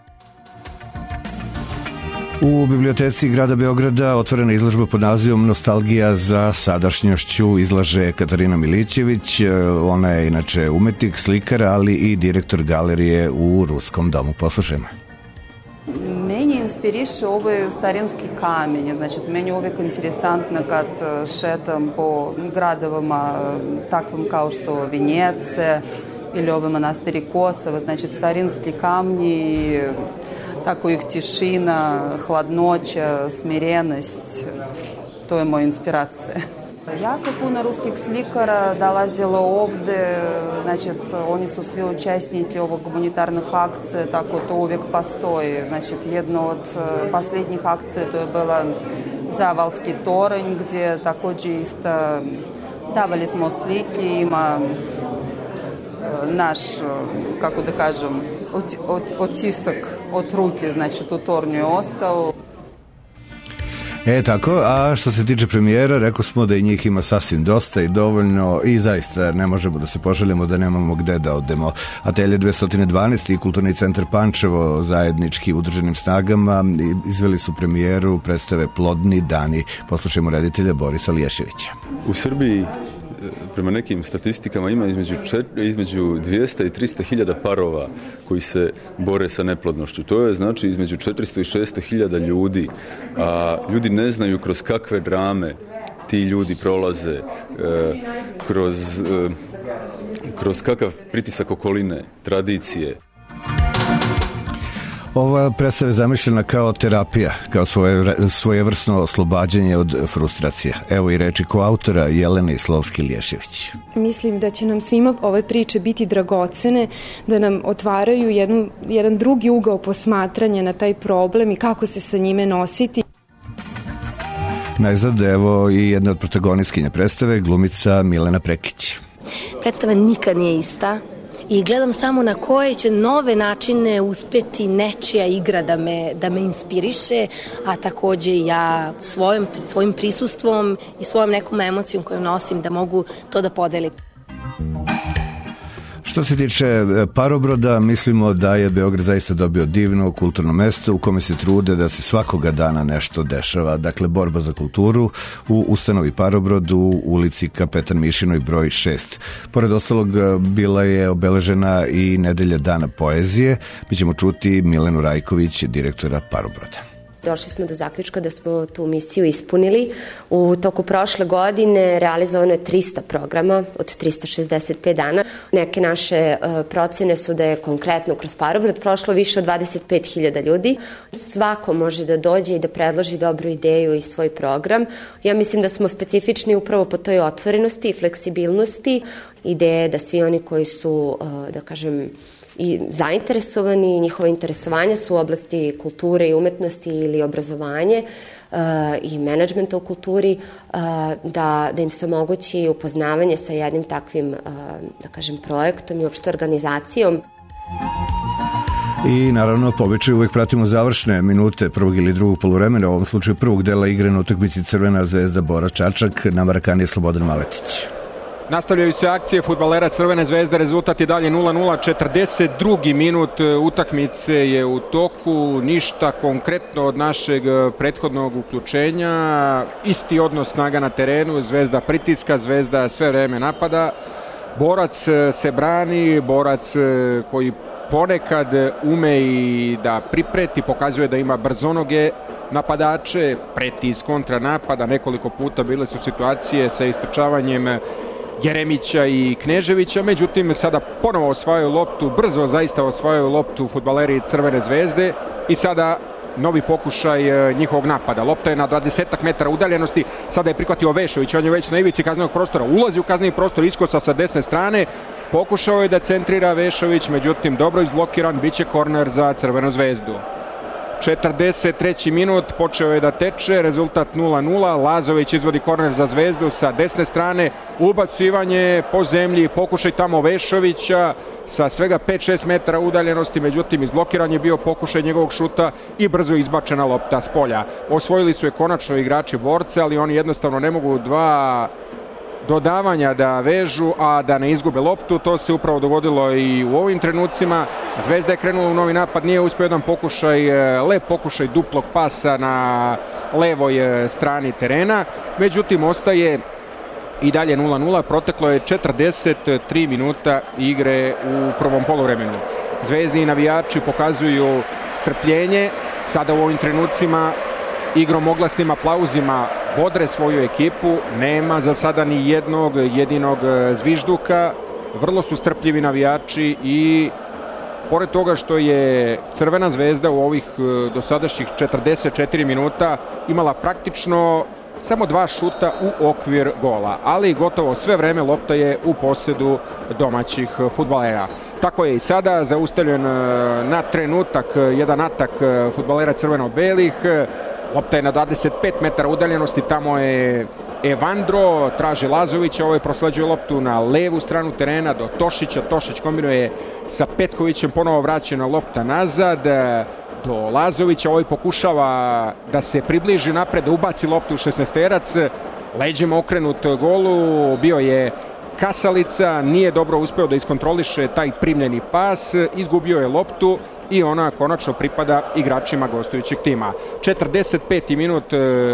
U biblioteci grada Beograda otvorena izložba pod nazivom Nostalgija za sadašnjošću izlaže Katarina Milićević. Ona je inače umetnik, slikar, ali i direktor galerije u Ruskom domu. Poslušajmo. Meni inspiriše ovaj starinski kamen. Znači, meni uvijek interesantno kad šetam po gradovima takvim kao što Venece ili ovaj manastiri Kosova. Znači, starinski kamni, tako ih tišina, hladnoća, smirenost. To je moja inspiracija. Jako puno ruskih slikara dolazilo ovde, znači oni su svi učesnici ovog humanitarnih akcija, tako to uvijek postoji. Znači, jedno od posljednjih akcija to je bila Zavalski toranj, gdje također isto davali smo slike, ima naš, kako da kažem, otisak od ruke, znači tu tornju je ostao. Tako, a što se tiče premijera, rekao smo da i njih ima sasvim dosta i dovoljno i zaista ne možemo da se poželimo da nemamo gde da odemo. Atelje 212 i Kulturni centar Pančevo zajednički udruženim snagama izveli su premijeru predstave Plodni dani. Poslušajmo reditelja Borisa Liješevića. U Srbiji prema nekim statistikama ima između 200 i 300 hiljada parova koji se bore sa neplodnošću. To je znači između 400 i 600 hiljada ljudi. A ljudi ne znaju kroz kakve drame ti ljudi prolaze, kroz kakav pritisak okoline, tradicije. Ova predstava je zamišljena kao terapija, kao svojevrsno oslobađanje od frustracija. Evo i reči koautora Jelene Islovski-Liješević. Mislim da će nam svima ove priče biti dragocene, da nam otvaraju jedan drugi ugao posmatranja na taj problem i kako se sa njime nositi. Najzad, evo i jedna od protagonistkinja predstave, glumica Milena Prekić. Predstava nikad nije ista. I gledam samo na koje će nove načine uspeti nečija igra da me inspiriše, a takođe ja svojim prisustvom i svojom nekom emocijom koju nosim da mogu to da podelim. Što se tiče Parobroda, mislimo da je Beograd zaista dobio divno kulturno mesto u kome se trude da se svakoga dana nešto dešava. Dakle, borba za kulturu u ustanovi Parobrod u ulici Kapetan Mišinoj broj 6. Pored ostalog, bila je obeležena i nedelja dana poezije. Mi ćemo čuti Milenu Rajković, direktora Parobroda. Došli smo do zaključka da smo tu misiju ispunili. U toku prošle godine realizovano je 300 programa od 365 dana. Neke naše procene su da je konkretno kroz Parobrod prošlo više od 25.000 ljudi. Svako može da dođe i da predloži dobru ideju i svoj program. Ja mislim da smo specifični upravo po toj otvorenosti i fleksibilnosti. Ideja je da svi oni koji su, da kažem, i zainteresovani, njihova interesovanja su u oblasti kulture i umetnosti ili obrazovanje i menadžmenta u kulturi, da im se omogući upoznavanje sa jednim takvim, da kažem, projektom i uopšte organizacijom. I naravno, po običaju uvek pratimo završne minute prvog ili drugog poluvremena, u ovom slučaju prvog dela igre na utakmici Crvena zvezda Bora Čačak, na Marakani je Slobodan Maletić. Nastavljaju se akcije fudbalera Crvene zvezde, rezultat je dalje 0-0, 42. minut utakmice je u toku, ništa konkretno od našeg prethodnog uključenja, isti odnos snaga na terenu, Zvezda pritiska, Zvezda sve vreme napada, Borac se brani, Borac koji ponekad ume i da pripreti, pokazuje da ima brzonoge napadače, preti iz kontranapada, nekoliko puta bile su situacije sa istrčavanjem Jeremića i Kneževića, međutim sada ponovo osvajaju loptu, brzo zaista osvajaju loptu fudbaleri Crvene zvezde i sada novi pokušaj njihovog napada. Lopta je na 20 metara udaljenosti, sada je prihvatio Vešović, on je već na ivici kaznenog prostora, ulazi u kazneni prostor, iskosa sa desne strane, pokušao je da centrira Vešović, međutim dobro izblokiran, bit će korner za Crvenu zvezdu. 43. minut, počeo je da teče, rezultat 0-0, Lazović izvodi korner za Zvezdu sa desne strane, ubacivanje po zemlji, pokušaj tamo Vešovića sa svega 5-6 metara udaljenosti, međutim izblokiran je bio pokušaj njegovog šuta i brzo izbačena lopta s polja. Osvojili su je konačno igrači Borce, ali oni jednostavno ne mogu dva dodavanja da vežu, a da ne izgube loptu. To se upravo dogodilo i u ovim trenucima. Zvezda je krenula u novi napad, nije uspio jedan pokušaj, lep pokušaj duplog pasa na levoj strani terena, međutim ostaje i dalje 0-0, proteklo je 43 minuta igre u prvom poluvremenu. Zvezdini navijači pokazuju strpljenje, sada u ovim trenucima igrom oglasnim aplauzima bodre svoju ekipu, nema za sada ni jednog jedinog zvižduka, vrlo su strpljivi navijači i pored toga što je Crvena zvezda u ovih dosadašnjih 44 minuta imala praktično samo 2 šuta u okvir gola, ali gotovo sve vreme lopta je u posedu domaćih fudbalera. Tako je i sada zaustavljen na trenutak jedan atak fudbalera crveno-belih. Lopta je na 25 metara udaljenosti, tamo je Evandro, traži Lazovića, ovaj prosleđuje loptu na levu stranu terena do Tošića, Tošić kombinuje sa Petkovićem, ponovo vraćena lopta nazad do Lazovića, ovaj pokušava da se približi napred, da ubaci loptu u 16-terac, leđima okrenut golu, bio je Kasalica, nije dobro uspeo da iskontroliše taj primljeni pas, izgubio je loptu i ona konačno pripada igračima gostujućeg tima. 45. minut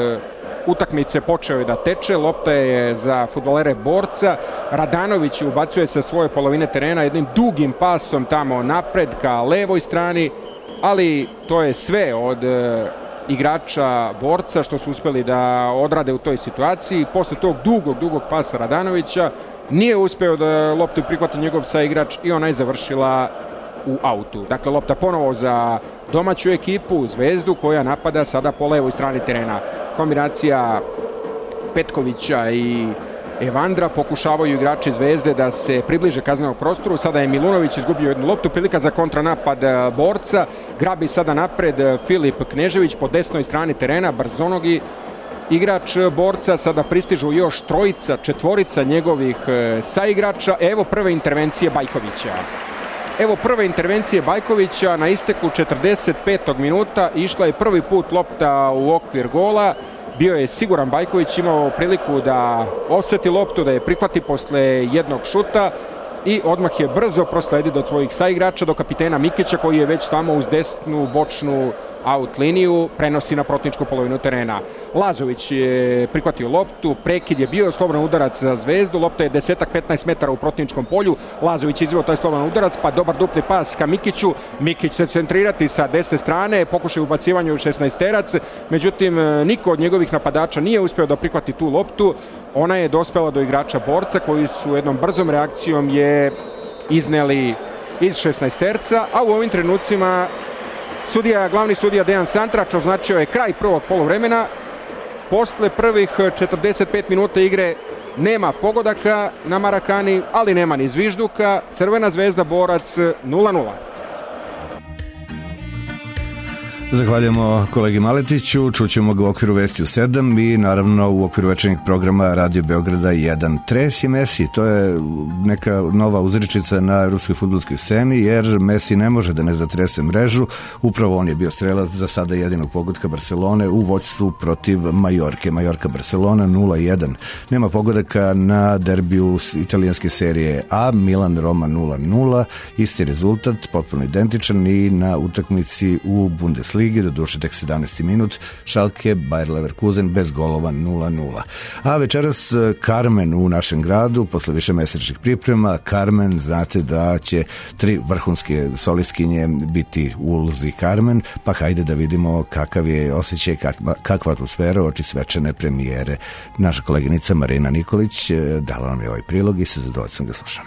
utakmice počeo je da teče, lopta je za fudbalere Borca, Radanović ubacuje sa svoje polovine terena jednim dugim pasom tamo napred ka levoj strani, ali to je sve od igrača Borca što su uspeli da odrade u toj situaciji. Posle tog dugog pasa Radanovića nije uspeo da loptu prihvati njegov saigrač i ona je završila u autu. Dakle, lopta ponovo za domaću ekipu, Zvezdu, koja napada sada po levoj strani terena. Kombinacija Petkovića i Evandra, pokušavaju igrači Zvezde da se približe kaznenom prostoru. Sada je Milunović izgubio jednu loptu, prilika za kontranapad Borca. Grabi sada napred Filip Knežević po desnoj strani terena, brzonogi igrač Borca, sada pristižu još trojica, četvorica njegovih saigrača. Evo prve intervencije Bajkovića. Evo prve intervencije Bajkovića na isteku 45. minuta. Išla je prvi put lopta u okvir gola. Bio je siguran Bajković, imao priliku da oseti loptu, da je prihvati posle jednog šuta i odmah je brzo prosledi do svojih saigrača, do kapitena Mikića koji je već tamo uz desnu bočnu out liniju, prenosi na protivničku polovinu terena. Lazović je prihvatio loptu, prekid je bio, slobodan udarac za Zvezdu, lopta je 10-15 metara u protivničkom polju, Lazović izveo taj slobodan udarac, pa dobar dupli pas ka Mikiću, Mikić se centrirati sa desne strane, pokušaj ubacivanja u 16-terac, međutim niko od njegovih napadača nije uspeo da prihvati tu loptu, ona je dospela do igrača Borca koji su jednom brzom reakcijom je izneli iz 16-terca, a u ovim trenucima glavni sudija Dejan Santrač označio je kraj prvog poluvremena. Posle prvih 45 minuta igre nema pogodaka na Marakani, ali nema ni zvižduka. Crvena zvezda Borac 0-0. Zahvaljujemo kolegi Maletiću, čućemo ga u okviru Vesti u 7 i naravno u okviru večernjeg programa Radio Beograda 1. Tresi Messi, to je neka nova uzrečica na evropskoj fudbalskoj sceni, jer Messi ne može da ne zatrese mrežu, upravo on je bio strelac za sada jedinog pogotka Barcelone u vođstvu protiv Majorke. Majorka Barcelona 0-1. Nema pogodaka na derbiju italijanske serije A, Milan Roma 0-0, isti rezultat, potpuno identičan i na utakmici u Bundesligi, do duše tek 17. minut, Schalke Bayer Leverkusen bez golova 0-0. A večeras Carmen u našem gradu, posle više mesečnih priprema. Carmen, znate da će 3 vrhunske solistkinje biti u ulozi Carmen, pa hajde da vidimo kakav je osjećaj, kakva atmosfera oči svečane premijere. Naša koleginica Marina Nikolić dala nam je ovaj prilog i sa zadovoljstvom ga slušamo.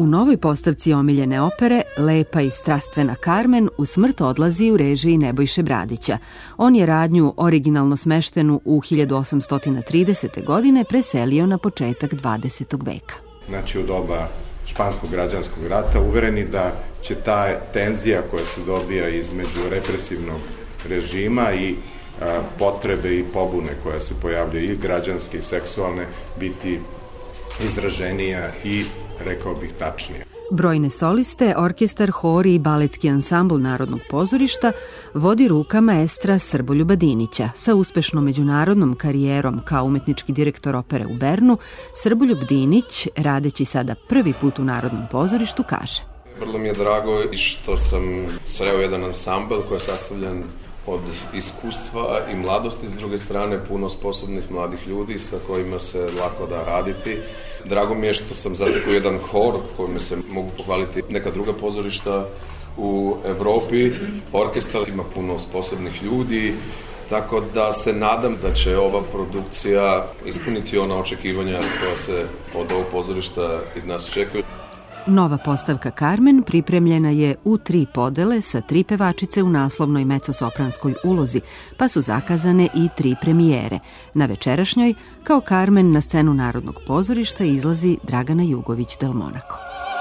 U novoj postavci omiljene opere Lepa i strastvena Karmen u smrt odlazi u režiji Nebojše Bradića. On je radnju originalno smeštenu u 1830. godine preselio na početak 20. veka. Znači u doba Španskog građanskog rata uvereni da će ta tenzija koja se dobija između represivnog režima i potrebe i pobune koja se pojavljaju i građanske i seksualne biti izraženija i, rekao bih, tačnije. Brojne soliste, orkestar, hori i baletski ansambl Narodnog pozorišta vodi ruka maestra Srboljuba Dinića. Sa uspešnom međunarodnom karijerom kao umetnički direktor opere u Bernu, Srboljub Dinić, radeći sada prvi put u Narodnom pozorištu, kaže: Vrlo mi je drago što sam sreo jedan ansambl koji je sastavljen od iskustva i mladosti, s druge strane puno sposobnih mladih ljudi sa kojima se lako da raditi. Drago mi je što sam zatekao jedan hor kojima se mogu pohvaliti neka druga pozorišta u Evropi. Orkestar ima puno sposobnih ljudi, tako da se nadam da će ova produkcija ispuniti ona očekivanja koja se od ovog pozorišta i nas čekaju. Nova postavka Karmen pripremljena je u 3 podele sa 3 pevačice u naslovnoj mecosopranskoj ulozi, pa su zakazane i 3 premijere. Na večerašnjoj, kao Karmen na scenu Narodnog pozorišta izlazi Dragana Jugović del Monaco.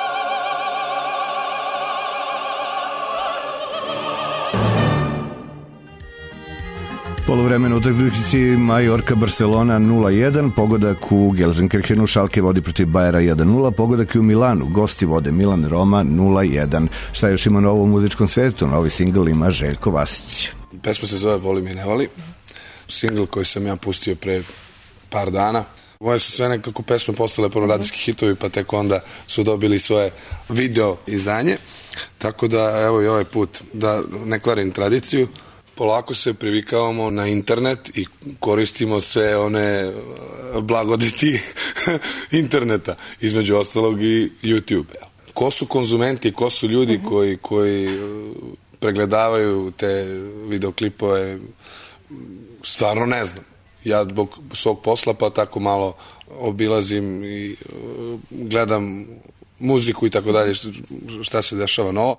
Polovremeno utakmici Majorka-Barcelona 0-1, pogodak u Gelsenkirchenu, Schalke vodi protiv Bayera 1-0, pogodak i u Milanu, gosti vode Milan-Roma 0-1. Šta još ima novo u muzičkom svetu? Novi singl ima Željko Vasić. Pesma se zove Voli me ne voli, singl koji sam ja pustio pre par dana. Moje su sve nekako pesme postale prvo radijski hitovi, pa tek onda su dobili svoje video izdanje, tako da evo i ovaj put da ne kvarim tradiciju. Polako se privikavamo na internet i koristimo sve one blagodeti interneta, između ostalog i YouTube. Ko su konzumenti, ko su ljudi koji pregledavaju te videoklipove, stvarno ne znam. Ja zbog svog posla pa tako malo obilazim i gledam muziku i tako dalje, šta se dešava novo.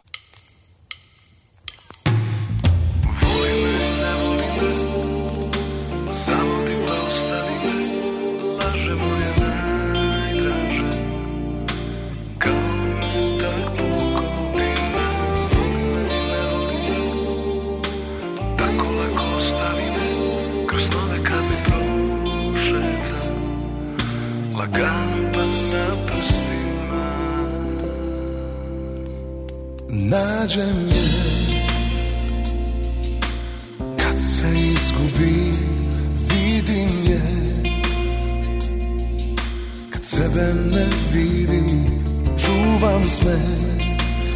Nađem je kad se izgubi, vidim je kad sebe ne vidim, čuvam smeh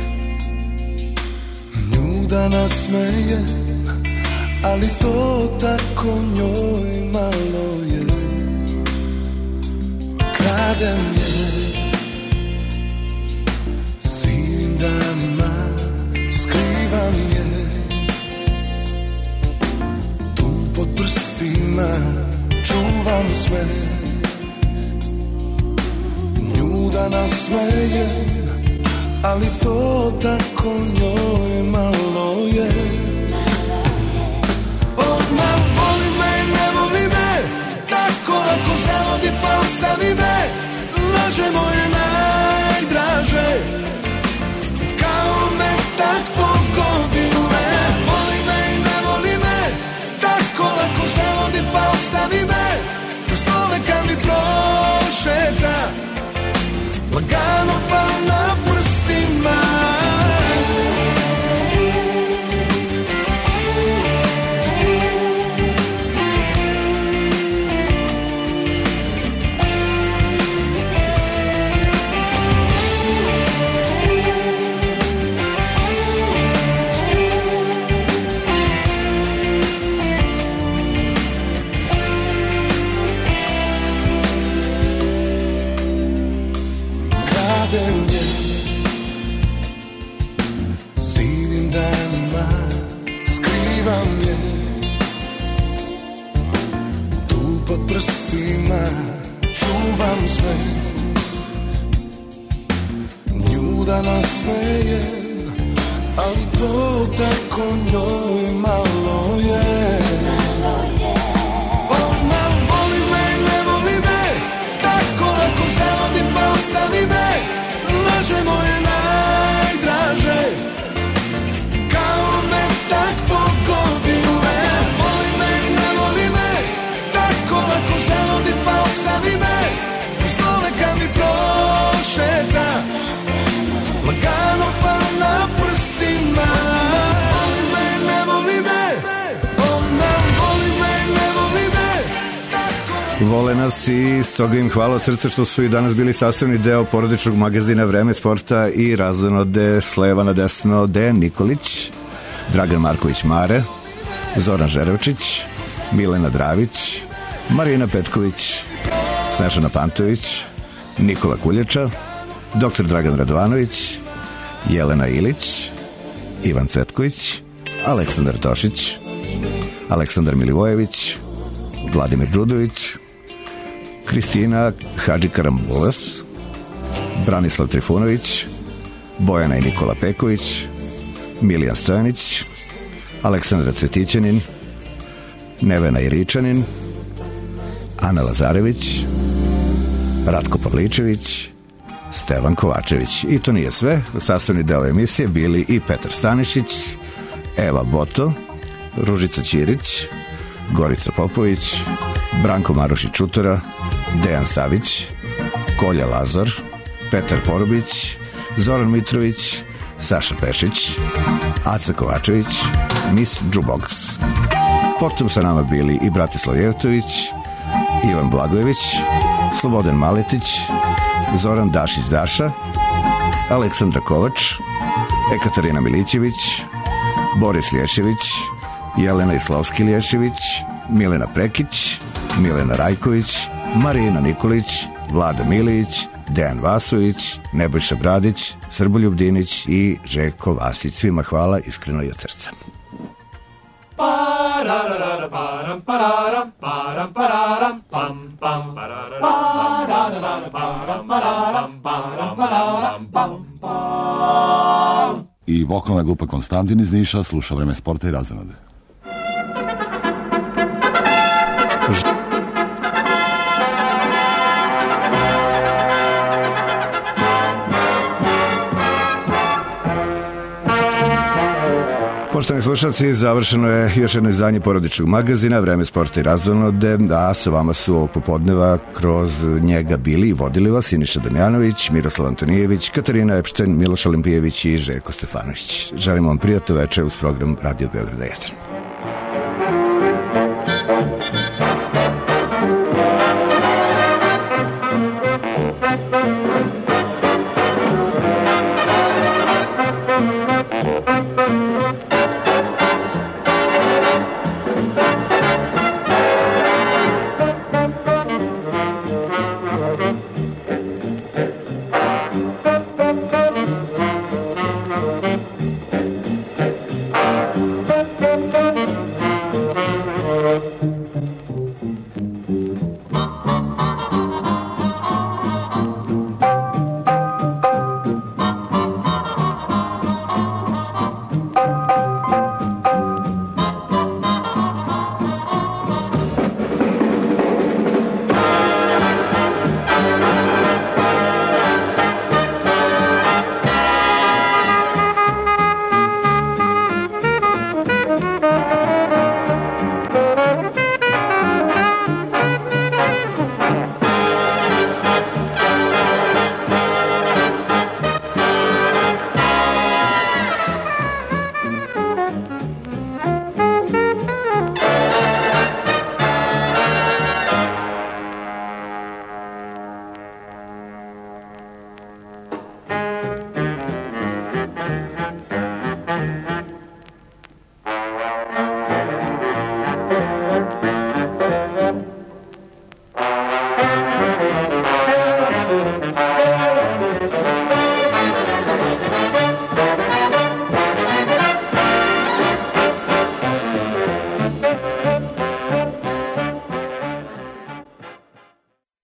nju da nasmeje, ali to tako njoj malo je. Kradem je sivim danima, skrivam je tu pod prstima, čuvam sve nju da nasmeje, ali to tako njoj malo je. Odmah voli me, ne voli me, tako lako zavodi pa ostavi me, lažemo je najdraže, kao metak pogodi me. Voli me i ne voli me, tako lako zavodi pa ostavi me, kroz nove kad mi prošeta, lagano pa na prstima. Sivim danima, skrivam je tu pod prstima, čuvam sve da nasmeje, ali to tako njoj malo je. Ona voli me i ne voli me, tako lako zavodi pa ostavi me, lažemo je najdraže, kao metak pogodi me. Voli me i ne voli me, tako lako zavodi pa ostavi me, znove kad mi prošeta, lagano pa na prstima. Voli me i ne voli me, ona voli me i ne voli me. Vole nas i stoga im hvala od srca što su i danas bili sastavni deo porodičnog magazina Vreme sporta i razonode s leva na desno Dejan Nikolić, Dragan Marković Mare, Zoran Žerevčić, Milena Dravić, Marina Petković, Snežana Pantović, Nikola Kuljača, dr. Dragan Radovanović, Jelena Ilić, Ivan Cvetković, Aleksandar Tošić, Aleksandar Milivojević, Vladimir Đudović, Kristina Hadži-Karambulas, Branislav Trifunović, Bojana i Nikola Peković, Milijan Stojanić, Aleksandra Cvetićanin, Nevena Iričanin, Ana Lazarević, Ratko Pavličević, Stevan Kovačević. I to nije sve. Sastavni deo emisije bili i Petar Stanišić, Eva Boto, Ružica Ćirić, Gorica Popović, Branko Marušić-Čutora, Dejan Savić, Kolja Lazar, Petar Porobić, Zoran Mitrović, Saša Pešić, Aca Kovačević, Miss Jukebox. Potom sa nama bili i Bratislav Jevtović, Ivan Blagojević, Slobodan Maletić, Zoran Dašić-Daša, Aleksandra Kovač, Ekaterina Milićević, Boris Lješević, Jelena Islovski-Lješević, Milena Prekić, Milena Rajković, Marina Nikolić, Vlada Milić, Dejan Vasović, Nebojša Bradić, Srboljub Dinić i Željko Vasić. Svima hvala iskreno i od srca. I vokalna grupa Konstantin iz Niša sluša Vreme sporta i razonode. Poštovani slušalci, završeno je još jedno izdanje porodičnog magazina Vreme sporta i razonode, a sa vama su ovog popodneva kroz njega bili i vodili vas Siniša Damjanović, Miroslav Antonijević, Katarina Epšten, Miloš Olimpijević i Željko Stefanović. Želim vam prijatno večer uz program Radio Beograda 1.